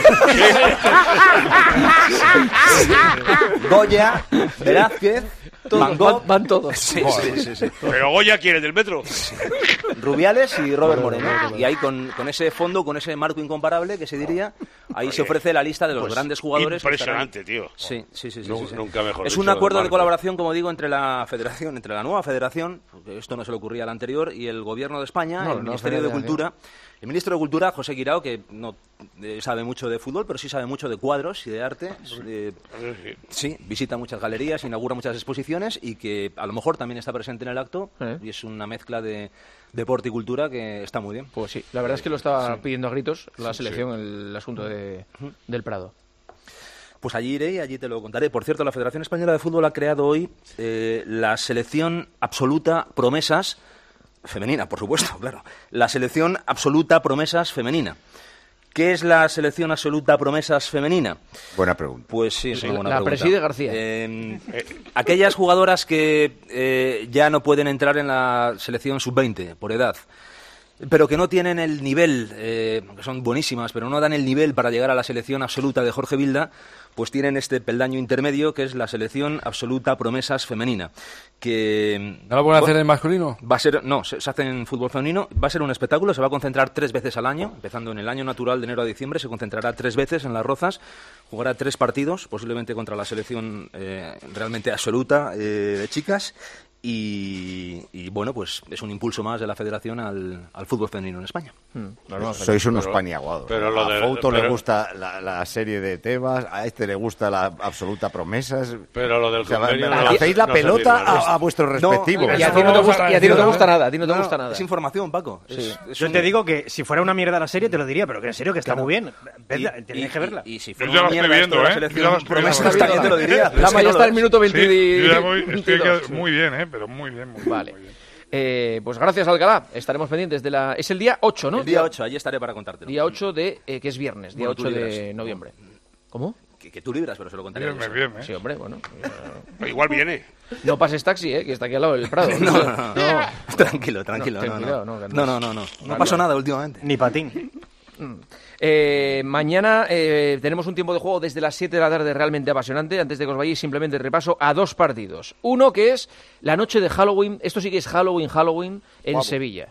Goya, Velázquez... Todos, van, van todos. Sí, sí, sí, sí. Pero Goya quiere del metro. Rubiales y Robert Moreno. Y ahí con, con ese fondo, con ese marco incomparable, que se diría, ahí Oye, se ofrece la lista de los pues grandes jugadores. Impresionante, tío. Sí, sí, sí. sí, nunca, sí, sí. nunca mejor Es dicho, un acuerdo de Marco. colaboración, como digo, entre la federación, entre la nueva federación, porque esto no se le ocurría al anterior, y el Gobierno de España, No, el no, Ministerio de Federación. Cultura. El ministro de Cultura, José Guirao, que no eh, sabe mucho de fútbol, pero sí sabe mucho de cuadros y de arte. Eh, sí, visita muchas galerías, inaugura muchas exposiciones y que a lo mejor también está presente en el acto. ¿Eh? Y es una mezcla de deporte y cultura que está muy bien. Pues sí, la verdad es que lo estaba Sí. pidiendo a gritos la Sí, selección, el asunto de, del Prado. Pues allí iré y allí te lo contaré. Por cierto, la Federación Española de Fútbol ha creado hoy eh, la selección absoluta promesas femenina, por supuesto, claro. La selección absoluta promesas femenina. ¿Qué es la selección absoluta promesas femenina? Buena pregunta. Pues sí, es una buena La pregunta. preside García. Eh, eh, aquellas jugadoras que eh, ya no pueden entrar en la selección sub veinte por edad, pero que no tienen el nivel, eh, que son buenísimas, pero no dan el nivel para llegar a la selección absoluta de Jorge Vilda, pues tienen este peldaño intermedio que es la selección absoluta promesas femenina. Que, ¿No lo pueden hacer en masculino? Va a ser, no, se, se hace en fútbol femenino, va a ser un espectáculo, se va a concentrar tres veces al año, empezando en el año natural de enero a diciembre, se concentrará tres veces en Las Rozas, jugará tres partidos, posiblemente contra la selección eh, realmente absoluta eh, de chicas. Y, y bueno, pues es un impulso más de la federación al, al fútbol femenino en España. Hmm. Sois unos pero, paniaguados. pero lo a de- Fouto pero- le gusta la, la serie de Tebas, a este le gusta la absoluta promesas. Pero lo del O sea, convenio me- no- hacéis la no se pelota firma, ¿no? a, a vuestros respectivos. Y a ti no te gusta, y a ti no te gusta nada, a ti no te gusta nada. Es información, Paco. Es- Sí. es Yo un- te digo que si fuera una mierda la serie te lo diría, pero que en serio que está Claro. muy bien. Vedla, Y- tenéis y- que verla. y- y si Yo fuera ya una lo estoy mierda esto viendo, de la ¿eh? selección Yo ya lo estoy promesas, viendo. también te lo diría. La Es que ya no está lo el es. minuto Sí, veinte. yo ya voy, estoy veintidós. que- muy bien, ¿eh? Pero muy bien, muy bien. Vale. muy bien. Eh, pues gracias, Alcalá. Estaremos pendientes de la... Es el día ocho, ¿no? El día ocho, allí estaré para contártelo. Día ocho de... eh, que es viernes, día Bueno, tú ocho de libras. noviembre. ¿Cómo? Que, que tú libras, pero se lo contaré. Viernes, eso. viernes. Sí, hombre, bueno. Igual viene. No pases taxi, ¿eh? Que está aquí al lado del Prado. No, no, no. No. Tranquilo, tranquilo. No, No, ten no, cuidado, no. no, que No, no- no, no, no. No Vale, pasó vale. nada últimamente. Ni patín. Eh, mañana eh, tenemos un tiempo de juego desde las siete de la tarde realmente apasionante. Antes de que os vayáis, simplemente repaso a dos partidos. Uno que es la noche de Halloween. Esto sí que es Halloween, Halloween en Vamos. Sevilla.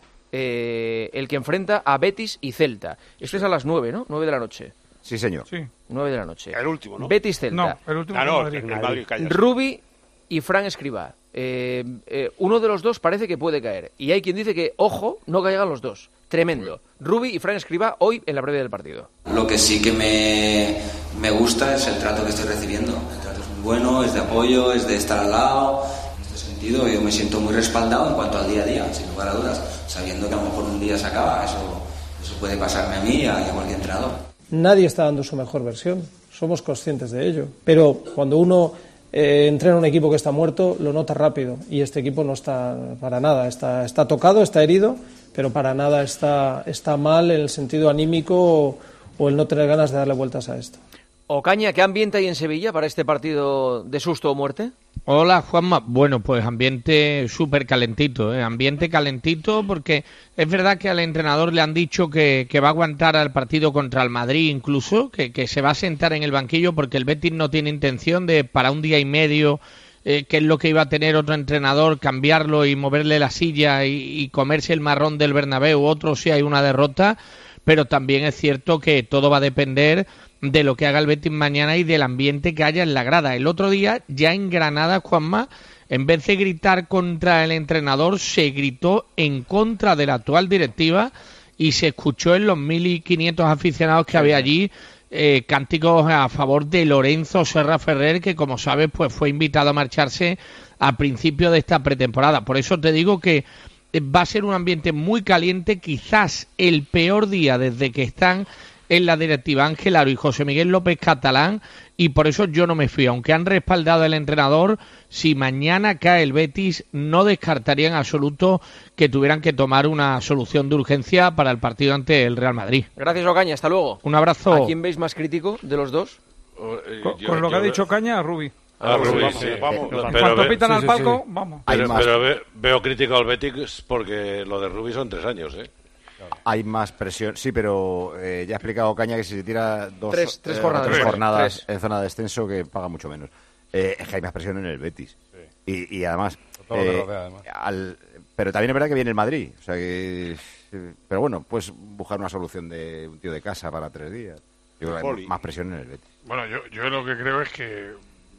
Eh, el que enfrenta a Betis y Celta. Este es a las nueve, ¿no? nueve de la noche. Sí, señor. Sí. nueve de la noche. El último, ¿no? Betis-Celta. No, el último Ah, fue no, Madrid. en el Madrid, calla. Rubi y Fran Escribá. Eh, eh, uno de los dos parece que puede caer. Y hay quien dice que, ojo, no caigan los dos. Tremendo. Rubi y Fran Escribá hoy en la previa del partido. Lo que sí que me, me gusta es el trato que estoy recibiendo. El trato es muy bueno, es de apoyo, es de estar al lado. En este sentido yo me siento muy respaldado en cuanto al día a día, sin lugar a dudas. Sabiendo que a lo mejor un día se acaba, eso, eso puede pasarme a mí y a, y a cualquier entrenador. Nadie está dando su mejor versión, somos conscientes de ello. Pero cuando uno eh, entrena un equipo que está muerto, lo nota rápido. Y este equipo no está para nada. Está, está tocado, está herido, pero para nada está, está mal en el sentido anímico o, o el no tener ganas de darle vueltas a esto. Ocaña, ¿qué ambiente hay en Sevilla para este partido de susto o muerte? Hola, Juanma. Bueno, pues ambiente súper calentito, ¿eh? Ambiente calentito porque es verdad que al entrenador le han dicho que, que va a aguantar al partido contra el Madrid incluso, que, que se va a sentar en el banquillo porque el Betis no tiene intención de para un día y medio, eh, que es lo que iba a tener otro entrenador, cambiarlo y moverle la silla y, y comerse el marrón del Bernabéu, otro si hay una derrota, pero también es cierto que todo va a depender de lo que haga el Betis mañana y del ambiente que haya en la grada. El otro día, ya en Granada, Juanma, en vez de gritar contra el entrenador, se gritó en contra de la actual directiva y se escuchó en los mil quinientos aficionados que había allí eh, cánticos a favor de Lorenzo Serra Ferrer, que como sabes pues fue invitado a marcharse a principio de esta pretemporada. Por eso te digo que va a ser un ambiente muy caliente, quizás el peor día desde que están en la directiva Ángel Aro y José Miguel López Catalán, y por eso yo no me fío. Aunque han respaldado al entrenador, si mañana cae el Betis, no descartaría en absoluto que tuvieran que tomar una solución de urgencia para el partido ante el Real Madrid. Gracias, Ocaña. Hasta luego. Un abrazo. ¿A quién veis más crítico de los dos? Con, con lo que ha dicho Caña, a Rubi. Ah, Rubí, vamos, sí. vamos. Pero Cuando ve- pitan sí, al sí, palco, sí. vamos. Hay Pero, más. pero ve- veo crítico al Betis porque lo de Rubí son tres años, ¿eh? Hay más presión, sí, pero eh, ya ha explicado Caña que si se tira dos Tres- tres eh, jornadas. tres Tres. jornadas Tres. en zona de descenso que paga mucho menos. Eh, es que hay más presión en el Betis. Y, y además, Todo lo que Eh, rodea, además. al- pero también es verdad que viene el Madrid. O sea que, eh, pero bueno, pues buscar una solución de un tío de casa para tres días. Yo creo que hay Poli. más presión en el Betis. Bueno, yo, yo lo que creo es que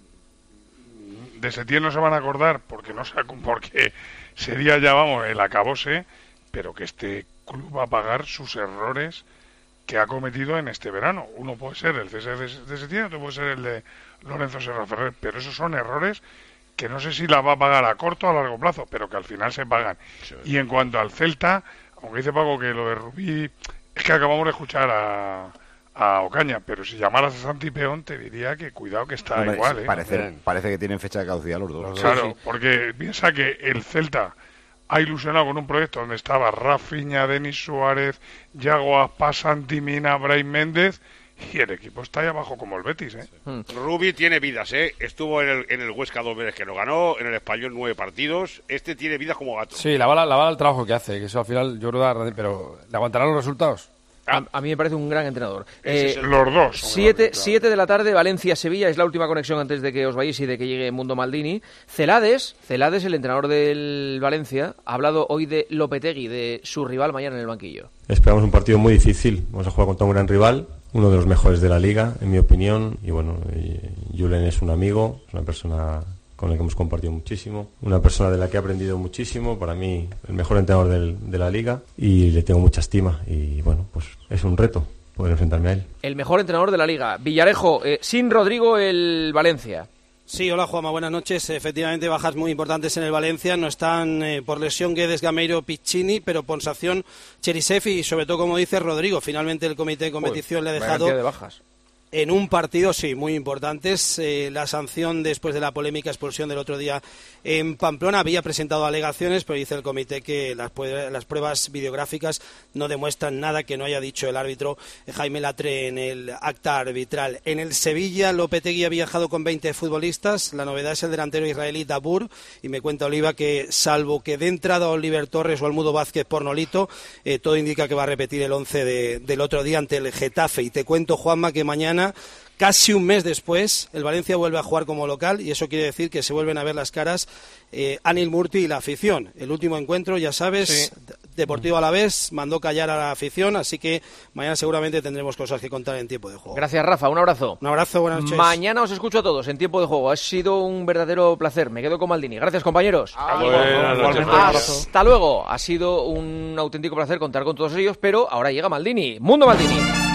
de Setién no se van a acordar porque no sé, porque sería ya, vamos, el acabose, pero que este club va a pagar sus errores que ha cometido en este verano. Uno puede ser el cese de, de Setién, otro puede ser el de Lorenzo Serra Ferrer, pero esos son errores que no sé si la va a pagar a corto o a largo plazo, pero que al final se pagan. Y en cuanto al Celta, aunque dice Paco que lo de Rubí, es que acabamos de escuchar a, a Ocaña, pero si llamaras a Santi Peón te diría que cuidado que está Hombre, igual, sí, ¿eh? parece, parece que tienen fecha de caducidad los dos. Claro, porque piensa que el Celta ha ilusionado con un proyecto donde estaba Rafinha, Denis Suárez, Yago Aspas, Santi Mina, Brahim Méndez, y el equipo está ahí abajo como el Betis, ¿eh? Rubi tiene vidas, ¿eh? Estuvo en el, en el Huesca dos veces que lo ganó, en el Español nueve partidos. Este tiene vidas como gato. Sí, la bala, la bala el trabajo que hace, que eso al final yo creo que da- pero ¿le aguantarán los resultados? A, a mí me parece un gran entrenador. Ese es el- Los dos son Siete, grandes, claro. siete de la tarde, Valencia-Sevilla, es la última conexión antes de que os vayáis y de que llegue Mundo Maldini. Celades, Celades, el entrenador del Valencia, ha hablado hoy de Lopetegui, de su rival mañana en el banquillo. Esperamos un partido muy difícil. Vamos a jugar contra un gran rival, uno de los mejores de la liga, en mi opinión. Y bueno, y Julen es un amigo, es una persona con la que hemos compartido muchísimo, una persona de la que he aprendido muchísimo, para mí el mejor entrenador del- de la liga, y le tengo mucha estima. Y bueno, pues es un reto poder enfrentarme a él. El mejor entrenador de la liga. Villarejo, eh, sin Rodrigo, el Valencia. Sí, hola Juanma, buenas noches. Efectivamente, bajas muy importantes en el Valencia. No están eh, por lesión Guedes, Gameiro, Piccini, pero por sanción Cherisev y sobre todo, como dice Rodrigo, finalmente el comité de competición le ha Vaya dejado cantidad de bajas. en un partido, sí, muy importantes. Eh, la sanción después de la polémica expulsión del otro día en Pamplona había presentado alegaciones, pero dice el comité que las, pue- las pruebas videográficas no demuestran nada que no haya dicho el árbitro eh, Jaime Latre en el acta arbitral. En el Sevilla, Lopetegui ha viajado con veinte futbolistas. La novedad es el delantero israelí Dabur, y me cuenta Oliva que, salvo que de entrada Oliver Torres o Almudo Vázquez por Nolito, eh, todo indica que va a repetir el once de, del otro día ante el Getafe. Y te cuento, Juanma, que mañana, casi un mes después, el Valencia vuelve a jugar como local, y eso quiere decir que se vuelven a ver las caras eh, Anil Murti y la afición. El último encuentro, ya sabes, Sí. Deportivo Alavés mandó callar a la afición, así que mañana seguramente tendremos cosas que contar en tiempo de juego. Gracias, Rafa. Un abrazo. Un abrazo, buenas noches. Mañana os escucho a todos en tiempo de juego. Ha sido un verdadero placer. Me quedo con Maldini. Gracias, compañeros. Buenas noches. Hasta luego. Ha sido un auténtico placer contar con todos ellos, pero ahora llega Maldini. Mundo Maldini.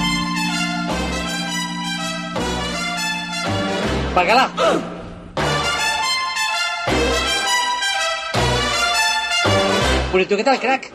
¡Bacala! Bueno, ¿y tú qué tal, crack?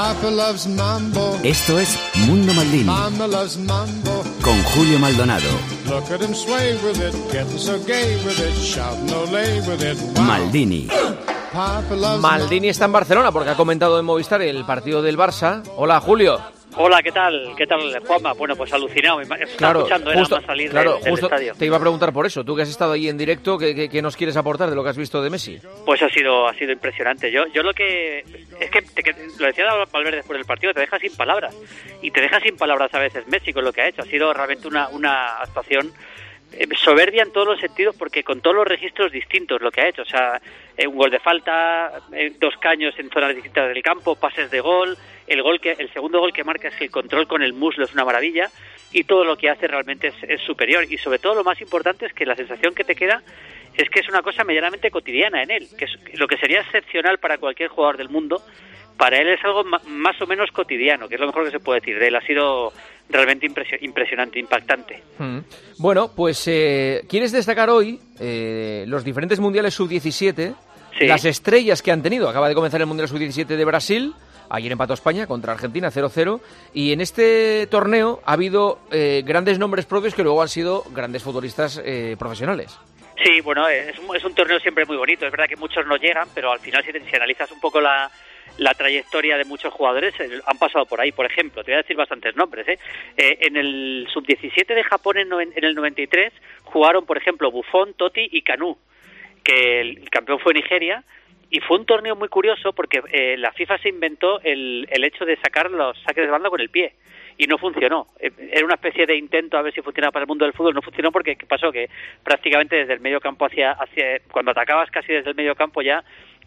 Esto es Mundo Maldini Mama loves mambo. con Julio Maldonado. Look at him sway with it, getting so gay with it, shouting olé with it. Wow. Maldini. Papa loves Maldini está en Barcelona porque ha comentado en Movistar el partido del Barça. Hola, Julio. Hola, ¿qué tal? ¿Qué tal, Juanma? Bueno, pues alucinado. Me estaba Claro, escuchando era justo, más salir claro, del, del justo estadio. te iba a preguntar por eso. Tú que has estado ahí en directo, ¿qué, qué, qué nos quieres aportar de lo que has visto de Messi? Pues ha sido ha sido impresionante. Yo yo lo que es que, te, que lo decía Valverde después del partido, te deja sin palabras. Y te deja sin palabras a veces Messi con lo que ha hecho. Ha sido realmente una, una actuación eh, soberbia en todos los sentidos, porque con todos los registros distintos lo que ha hecho. O sea, eh, un gol de falta, eh, dos caños en zonas distintas del campo, pases de gol, el gol que el segundo gol que marca es el control con el muslo, es una maravilla, y todo lo que hace realmente es, es superior. Y sobre todo lo más importante es que la sensación que te queda es que es una cosa medianamente cotidiana en él, que es lo que sería excepcional para cualquier jugador del mundo. Para él es algo ma- más o menos cotidiano, que es lo mejor que se puede decir de él. Ha sido realmente impresio- impresionante, impactante. Mm. Bueno, pues eh, ¿quieres destacar hoy eh, los diferentes mundiales sub diecisiete? Sí. Las estrellas que han tenido. Acaba de comenzar el mundial sub diecisiete de Brasil. Ayer empató España contra Argentina cero cero. Y en este torneo ha habido eh, grandes nombres propios que luego han sido grandes futbolistas eh, profesionales. Sí, bueno, es un, es un torneo siempre muy bonito. Es verdad que muchos no llegan, pero al final si, te, si analizas un poco la, la trayectoria de muchos jugadores, eh, han pasado por ahí. Por ejemplo, te voy a decir bastantes nombres. ¿eh? Eh, en el sub diecisiete de Japón en, noven, en el noventa y tres jugaron, por ejemplo, Buffon, Totti y Kanú, que el, el campeón fue Nigeria. Y fue un torneo muy curioso porque eh, la FIFA se inventó el, el hecho de sacar los saques de banda con el pie. Y no funcionó. Eh, Era una especie de intento a ver si funcionaba para el mundo del fútbol. No funcionó porque ¿qué pasó? Que prácticamente desde el medio campo hacia, hacia... Cuando atacabas casi desde el medio campo ya,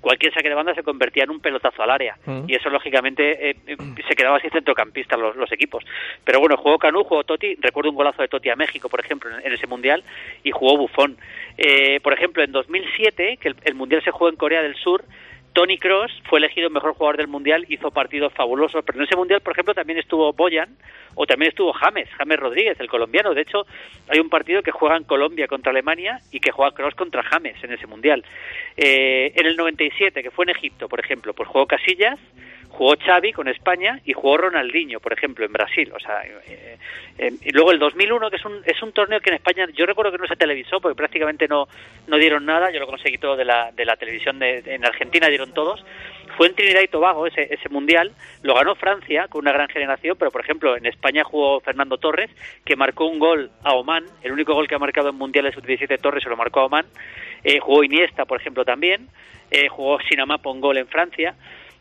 cualquier saque de banda se convertía en un pelotazo al área, mm. y eso lógicamente eh, se quedaba sin centrocampistas los, los equipos. Pero bueno, jugó Canú, jugó Totti, recuerdo un golazo de Totti a México, por ejemplo, en, en ese Mundial, y jugó Buffon. Eh, por ejemplo, en dos mil siete, que el, el Mundial se jugó en Corea del Sur, Toni Kroos fue elegido mejor jugador del Mundial, hizo partidos fabulosos, pero en ese Mundial, por ejemplo, también estuvo Boyan, o también estuvo James, James Rodríguez, el colombiano. De hecho, hay un partido que juega en Colombia contra Alemania y que juega Kroos contra James en ese Mundial. Eh, en el noventa y siete, que fue en Egipto, por ejemplo, pues jugó Casillas, jugó Xavi con España y jugó Ronaldinho, por ejemplo, en Brasil. O sea, eh, eh, y luego el dos mil uno, que es un es un torneo que en España yo recuerdo que no se televisó porque prácticamente no no dieron nada. Yo lo conseguí todo de la de la televisión de, de, en Argentina dieron todos. Fue en Trinidad y Tobago ese ese mundial. Lo ganó Francia con una gran generación, pero por ejemplo en España jugó Fernando Torres, que marcó un gol a Oman. El único gol que ha marcado en mundiales sub diecisiete Torres se lo marcó a Oman. Eh, jugó Iniesta, por ejemplo, también. Eh, jugó Sinamapo un gol en Francia.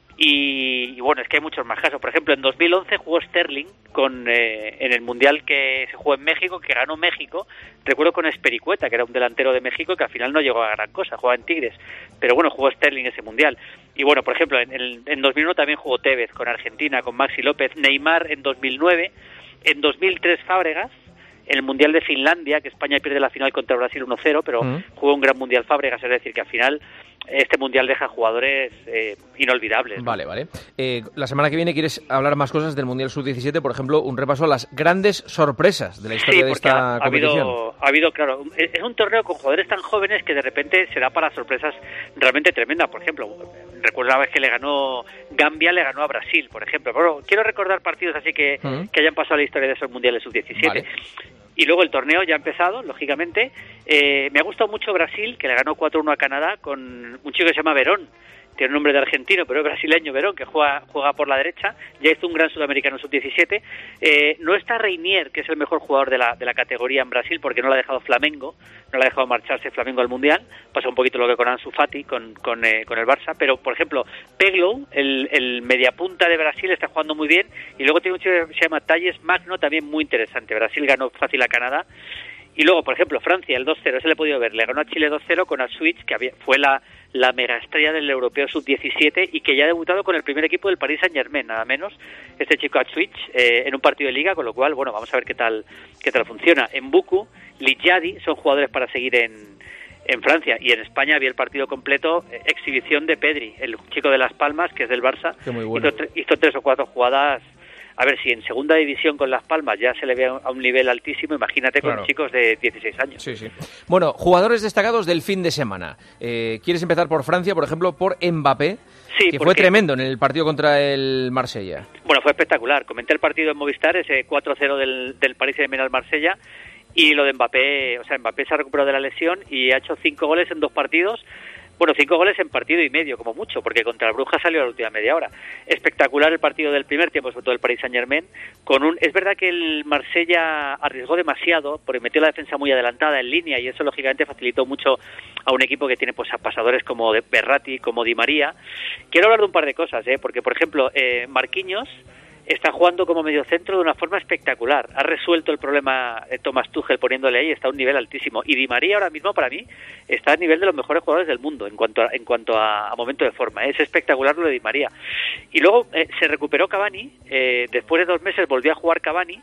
Y, y bueno, es que hay muchos más casos. Por ejemplo, en dos mil once jugó Sterling con eh, en el Mundial que se jugó en México, que ganó México. Recuerdo con Espericueta, que era un delantero de México que al final no llegó a gran cosa, jugaba en Tigres. Pero bueno, jugó Sterling ese Mundial. Y bueno, por ejemplo, en, en, en dos mil uno también jugó Tevez con Argentina, con Maxi López, Neymar en dos mil nueve, en dos mil tres Fábregas, en el Mundial de Finlandia, que España pierde la final contra Brasil uno cero, pero mm. jugó un gran Mundial Fábregas, es decir, que al final este Mundial deja jugadores eh, inolvidables, ¿no? Vale, vale. Eh, la semana que viene quieres hablar más cosas del Mundial sub diecisiete, por ejemplo, un repaso a las grandes sorpresas de la historia sí, de esta ha, competición. Ha habido, ha habido, claro, es un torneo con jugadores tan jóvenes que de repente se da para sorpresas realmente tremendas. Por ejemplo, recuerdo una vez que le ganó Gambia, le ganó a Brasil, por ejemplo. Pero quiero recordar partidos así que, ¿Mm? que hayan pasado a la historia de esos Mundiales sub diecisiete. Vale. Y luego el torneo ya ha empezado, lógicamente. Eh, me ha gustado mucho Brasil, que le ganó cuatro uno a Canadá con un chico que se llama Verón. Tiene un nombre de argentino, pero es brasileño, Verón, que juega juega por la derecha. Ya hizo un gran sudamericano sub diecisiete. Eh, no está Reinier, que es el mejor jugador de la de la categoría en Brasil, porque no lo ha dejado Flamengo. No lo ha dejado marcharse Flamengo al Mundial. Pasa un poquito lo que con Ansu Fati, con con, eh, con el Barça. Pero, por ejemplo, Peglow, el, el mediapunta de Brasil, está jugando muy bien. Y luego tiene un chico que se llama Talles Magno, también muy interesante. Brasil ganó fácil a Canadá. Y luego, por ejemplo, Francia, el dos cero, ese le he podido ver. Le ganó a Chile dos cero con Asuich, que había, fue la, la mega estrella del europeo sub diecisiete y que ya ha debutado con el primer equipo del Paris Saint-Germain, nada menos. Este chico Asuich, eh, en un partido de liga, con lo cual, bueno, vamos a ver qué tal qué tal funciona. En Buku, Lijadi son jugadores para seguir en, en Francia. Y en España había el partido completo, eh, exhibición de Pedri, el chico de Las Palmas, que es del Barça. Qué muy bueno. hizo, hizo tres o cuatro jugadas. A ver, si en segunda división con Las Palmas ya se le ve a un nivel altísimo, imagínate con claro. chicos de dieciséis años. Sí, sí. Bueno, jugadores destacados del fin de semana. Eh, ¿Quieres empezar por Francia, por ejemplo, por Mbappé? Sí, que porque... fue tremendo en el partido contra el Marsella. Bueno, fue espectacular. Comenté el partido en Movistar, ese cuatro cero del, del Paris Saint-Germain al Marsella, y lo de Mbappé, o sea, Mbappé se ha recuperado de la lesión y ha hecho cinco goles en dos partidos. Bueno, cinco goles en partido y medio, como mucho, porque contra el Brujas salió a la última media hora. Espectacular el partido del primer tiempo, sobre todo el Paris Saint-Germain. Con un, es verdad que el Marsella arriesgó demasiado, porque metió la defensa muy adelantada en línea, y eso lógicamente facilitó mucho a un equipo que tiene pues a pasadores como de Berratti, como Di María. Quiero hablar de un par de cosas, ¿eh? porque por ejemplo, eh, Marquinhos está jugando como mediocentro de una forma espectacular. Ha resuelto el problema de Thomas Tuchel poniéndole ahí, está a un nivel altísimo. Y Di María ahora mismo, para mí, está a nivel de los mejores jugadores del mundo en cuanto a, en cuanto a, a momento de forma. Es espectacular lo de Di María. Y luego eh, se recuperó Cavani, eh, después de dos meses volvió a jugar Cavani,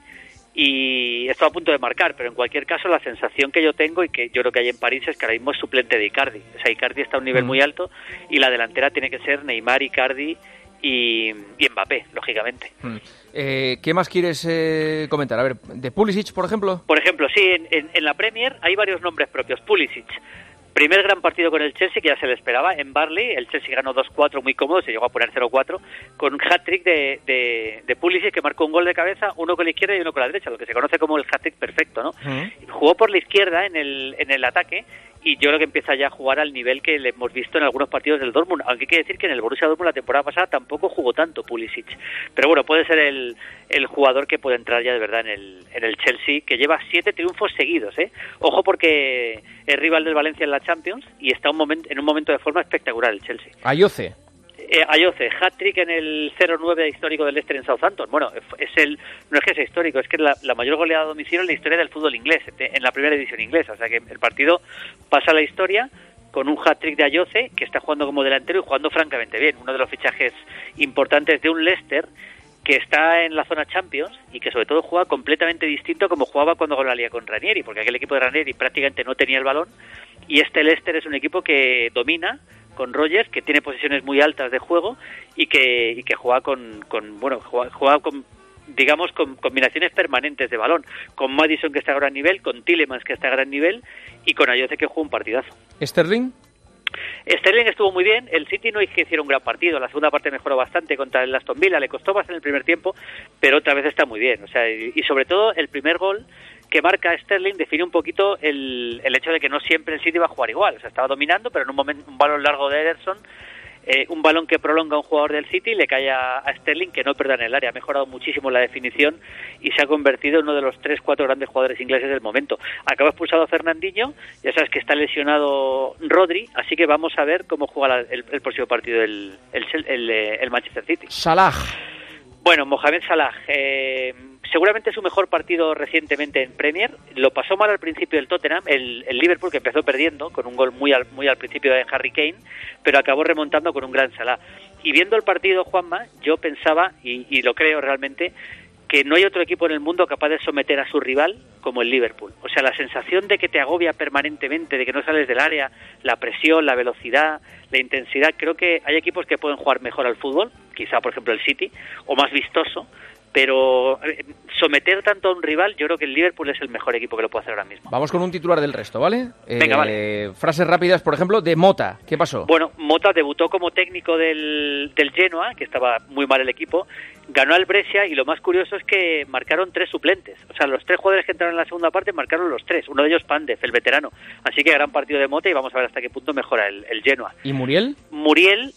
y estaba a punto de marcar, pero en cualquier caso la sensación que yo tengo y que yo creo que hay en París es que ahora mismo es suplente de Icardi. O sea, Icardi está a un nivel mm. muy alto y la delantera tiene que ser Neymar, Icardi y, y Mbappé, lógicamente. Mm. Eh, ¿Qué más quieres eh, comentar? A ver, ¿de Pulisic, por ejemplo? Por ejemplo, sí, en, en, en la Premier hay varios nombres propios. Pulisic, primer gran partido con el Chelsea, que ya se le esperaba, en Barley. El Chelsea ganó dos cuatro muy cómodo, se llegó a poner cero cuatro, con un hat-trick de, de, de Pulisic, que marcó un gol de cabeza, uno con la izquierda y uno con la derecha, lo que se conoce como el hat-trick perfecto, ¿no? Uh-huh. Jugó por la izquierda en el, en el ataque, y yo creo que empieza ya a jugar al nivel que le hemos visto en algunos partidos del Dortmund, aunque hay que decir que en el Borussia Dortmund la temporada pasada tampoco jugó tanto Pulisic, pero bueno, puede ser el, el jugador que puede entrar ya de verdad en el, en el Chelsea, que lleva siete triunfos seguidos, ¿eh? Ojo, porque es rival del Valencia en la Champions y está un momento, en un momento de forma espectacular el Chelsea. Ayoce. Eh, Ayoce, hat-trick en el cero nueve histórico del Leicester en Southampton. Bueno, es el no es que sea histórico, es que es la, la mayor goleada a domicilio en la historia del fútbol inglés, en la primera división inglesa. O sea que el partido pasa a la historia con un hat-trick de Ayoce, que está jugando como delantero y jugando francamente bien. Uno de los fichajes importantes de un Leicester que está en la zona Champions y que sobre todo juega completamente distinto como jugaba cuando ganó la Liga con Ranieri, porque aquel equipo de Ranieri prácticamente no tenía el balón, y este Leicester es un equipo que domina con Rodgers, que tiene posiciones muy altas de juego y que y que juega con, con bueno juega, juega con digamos con combinaciones permanentes de balón, con Maddison, que está a gran nivel, con Tielemans, que está a gran nivel, y con Ayoce, que juega un partidazo. ¿Sterling? Sterling estuvo muy bien. El City no es que hiciera un gran partido, la segunda parte mejoró bastante contra el Aston Villa, le costó bastante en el primer tiempo, pero otra vez está muy bien. O sea, y, y sobre todo el primer gol que marca Sterling define un poquito el, el hecho de que no siempre el City va a jugar igual. O sea, estaba dominando, pero en un momento un balón largo de Ederson, eh, un balón que prolonga a un jugador del City, le cae a, a Sterling, que no perda en el área. Ha mejorado muchísimo la definición y se ha convertido en uno de los tres, cuatro grandes jugadores ingleses del momento. Acaba expulsado a Fernandinho, ya sabes que está lesionado Rodri, así que vamos a ver cómo juega la, el, el próximo partido el, el, el, el Manchester City. Salah. Bueno, Mohamed Salah, eh, seguramente su mejor partido recientemente en Premier. Lo pasó mal al principio del Tottenham, el, el Liverpool, que empezó perdiendo con un gol muy al, muy al principio de Harry Kane, pero acabó remontando con un gran Salah. Y viendo el partido, Juanma, yo pensaba, y, y lo creo realmente, que no hay otro equipo en el mundo capaz de someter a su rival como el Liverpool. O sea, la sensación de que te agobia permanentemente, de que no sales del área, la presión, la velocidad, la intensidad. Creo que hay equipos que pueden jugar mejor al fútbol, quizá por ejemplo el City, o más vistoso, pero someter tanto a un rival, yo creo que el Liverpool es el mejor equipo que lo puede hacer ahora mismo. Vamos con un titular del resto, ¿vale? Venga, eh, vale. Frases rápidas, por ejemplo, de Mota. ¿Qué pasó? Bueno, Mota debutó como técnico del, del Genoa, que estaba muy mal el equipo, ganó al Brescia y lo más curioso es que marcaron tres suplentes. O sea, los tres jugadores que entraron en la segunda parte marcaron los tres. Uno de ellos Pandev, el veterano. Así que gran partido de Mota y vamos a ver hasta qué punto mejora el, el Genoa. ¿Y Muriel? Muriel...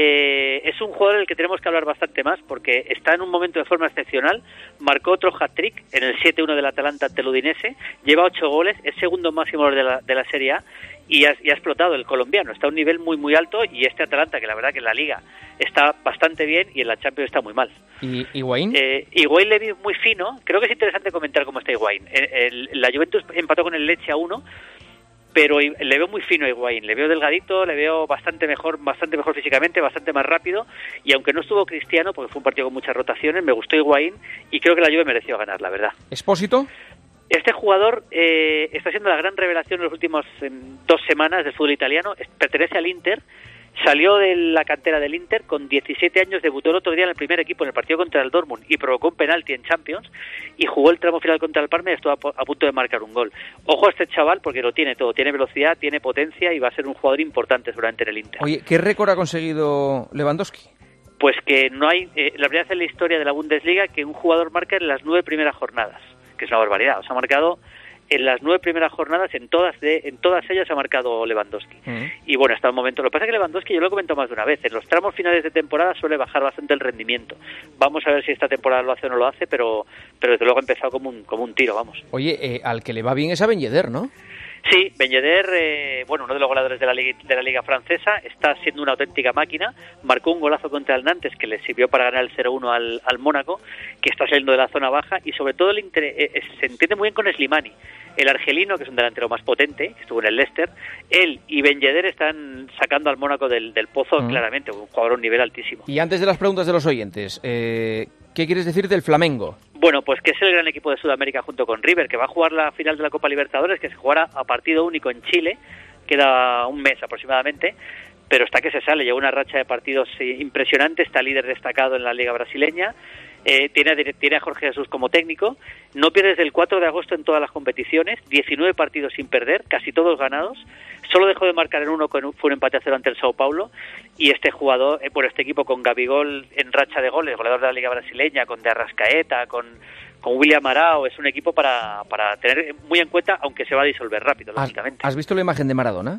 Eh, es un jugador del que tenemos que hablar bastante más porque está en un momento de forma excepcional. Marcó otro hat-trick en el siete uno del Atalanta ante el Udinese, lleva ocho goles, es segundo máximo de la, de la Serie A y ha, y ha explotado el colombiano. Está a un nivel muy muy alto y este Atalanta, que la verdad que en la Liga está bastante bien y en la Champions está muy mal. ¿Y Higuaín? Eh, Higuaín le vi muy fino. Creo que es interesante comentar cómo está Higuaín. El, el, la Juventus empató con el Lecce a uno, pero le veo muy fino a Higuaín, le veo delgadito, le veo bastante mejor, bastante mejor físicamente, bastante más rápido, y aunque no estuvo Cristiano, porque fue un partido con muchas rotaciones, me gustó Higuaín y creo que la Juve mereció ganar, la verdad. ¿Expósito? Este jugador eh, está siendo la gran revelación en las últimas eh, dos semanas del fútbol italiano, pertenece al Inter, salió de la cantera del Inter, con diecisiete años, debutó el otro día en el primer equipo en el partido contra el Dortmund y provocó un penalti en Champions y jugó el tramo final contra el Parma y estuvo a, a punto de marcar un gol. Ojo a este chaval porque lo tiene todo, tiene velocidad, tiene potencia y va a ser un jugador importante seguramente en el Inter. Oye, ¿qué récord ha conseguido Lewandowski? Pues que no hay, eh, la primera vez en la historia de la Bundesliga que un jugador marca en las nueve primeras jornadas, que es una barbaridad. O sea, ha marcado en las nueve primeras jornadas, en todas de, en todas ellas ha marcado Lewandowski. Uh-huh. Y bueno, hasta el momento. Lo que pasa es que Lewandowski, yo lo he comentado más de una vez, en los tramos finales de temporada suele bajar bastante el rendimiento. Vamos a ver si esta temporada lo hace o no lo hace, pero, pero desde luego ha empezado como un, como un tiro, vamos. Oye, eh, al que le va bien es a Ben Yedder, ¿no? Sí, Ben Yedder, eh, bueno, uno de los goleadores de la, liga, de la Liga Francesa, está siendo una auténtica máquina. Marcó un golazo contra el Nantes que le sirvió para ganar el cero uno al, al Mónaco, que está saliendo de la zona baja, y sobre todo el inter- eh, se entiende muy bien con Slimani, el argelino, que es un delantero más potente, que estuvo en el Leicester. Él y Ben Yedder están sacando al Mónaco del, del pozo, uh-huh. claramente, un jugador a un nivel altísimo. Y antes de las preguntas de los oyentes, eh, ¿qué quieres decir del Flamengo? Bueno, pues que es el gran equipo de Sudamérica junto con River, que va a jugar la final de la Copa Libertadores, que se jugará a partido único en Chile, queda un mes aproximadamente, pero está que se sale, lleva una racha de partidos impresionante, está líder destacado en la Liga Brasileña, eh, tiene, tiene a Jorge Jesús como técnico, no pierde desde el cuatro de agosto en todas las competiciones, diecinueve partidos sin perder, casi todos ganados, solo dejó de marcar en uno, que fue un empate a cero ante el Sao Paulo, y este jugador, eh, bueno, este equipo con Gabigol en racha de goles, goleador de la Liga Brasileña, con De Arrascaeta, con, con William Arao, es un equipo para, para tener muy en cuenta, aunque se va a disolver rápido, lógicamente. ¿Has visto la imagen de Maradona?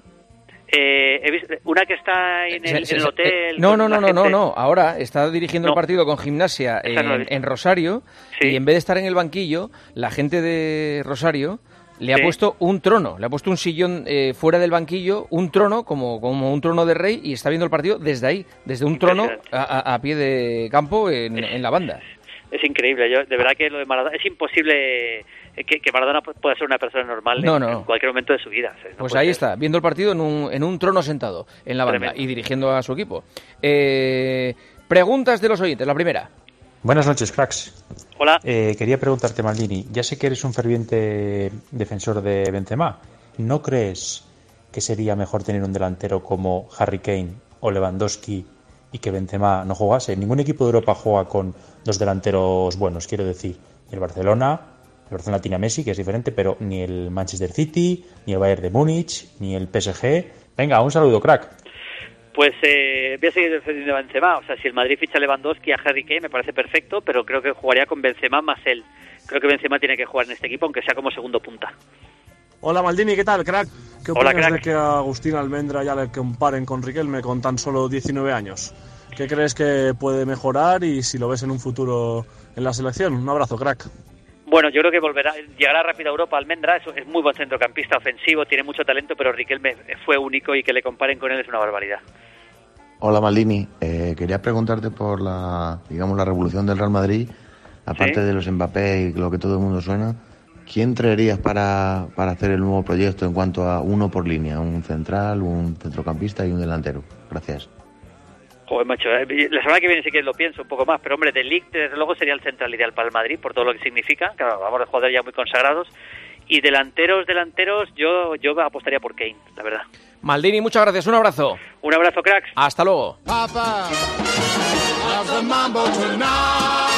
Eh, he visto una que está en el, se, se, en el hotel. Eh, no, no, no, no, no, no. Ahora está dirigiendo no. el partido con Gimnasia en, no en Rosario, sí. Y en vez de estar en el banquillo, la gente de Rosario le sí. ha puesto un trono, le ha puesto un sillón eh, fuera del banquillo, un trono como, como un trono de rey, y está viendo el partido desde ahí, desde un trono a, a, a pie de campo en, en la banda. Es increíble. Yo, de verdad que lo de Maradona es imposible que, que Maradona pueda ser una persona normal no, en, no. en cualquier momento de su vida. No pues ahí ser. está, viendo el partido en un, en un trono sentado en la banda Tremendo. y dirigiendo a su equipo. Eh, preguntas de los oyentes. La primera. Buenas noches, cracks. Hola. Eh, quería preguntarte, Maldini, ya sé que eres un ferviente defensor de Benzema. ¿No crees que sería mejor tener un delantero como Harry Kane o Lewandowski y que Benzema no jugase? Ningún equipo de Europa juega con dos delanteros buenos, quiero decir. Ni el Barcelona, el Barcelona tiene a Messi, que es diferente, pero ni el Manchester City, ni el Bayern de Múnich, ni el P S G. Venga, un saludo, crack. Pues eh, voy a seguir defendiendo a Benzema. O sea, si el Madrid ficha a Lewandowski a Harry Kane me parece perfecto, pero creo que jugaría con Benzema más él. Creo que Benzema tiene que jugar en este equipo, aunque sea como segundo punta. Hola Maldini, ¿qué tal, crack? ¿Qué Hola, opinas crack. de que a Agustín Almendra ya le comparen con Riquelme con tan solo diecinueve años? ¿Qué crees que puede mejorar y si lo ves en un futuro en la selección? Un abrazo, crack. Bueno, yo creo que volverá, llegará rápido a Europa. Almendra es, es muy buen centrocampista ofensivo, tiene mucho talento, pero Riquelme fue único y que le comparen con él es una barbaridad. Hola Maldini, eh, quería preguntarte por la, digamos, la revolución del Real Madrid, aparte ¿Sí? de los Mbappé y lo que todo el mundo suena. ¿Quién traerías para, para hacer el nuevo proyecto en cuanto a uno por línea? Un central, un centrocampista y un delantero. Gracias. Joder, macho, eh, la semana que viene sí que lo pienso un poco más, pero hombre, De Ligt desde luego sería el central ideal para el Madrid, por todo lo que significa. Claro, vamos a jugadores ya muy consagrados. Y delanteros, delanteros, yo, yo apostaría por Kane, la verdad. Maldini, muchas gracias, un abrazo. Un abrazo, cracks. Hasta luego. Papa, have the mambo tonight.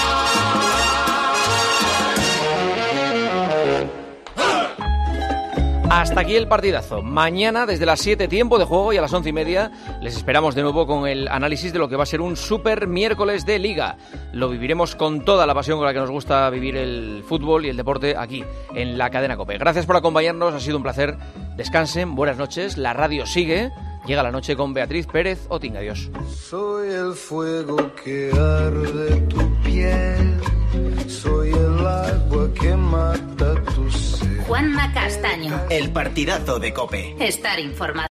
Hasta aquí el partidazo. Mañana, desde las siete, tiempo de juego, y a las once y media les esperamos de nuevo con el análisis de lo que va a ser un super miércoles de Liga. Lo viviremos con toda la pasión con la que nos gusta vivir el fútbol y el deporte aquí, en la cadena COPE. Gracias por acompañarnos, ha sido un placer. Descansen, buenas noches, la radio sigue. Llega la noche con Beatriz Pérez Otinga. Adiós. Soy el fuego que arde tu piel, soy el agua que mata tu sed. Juanma Castaño. El partidazo de COPE. Estar informado.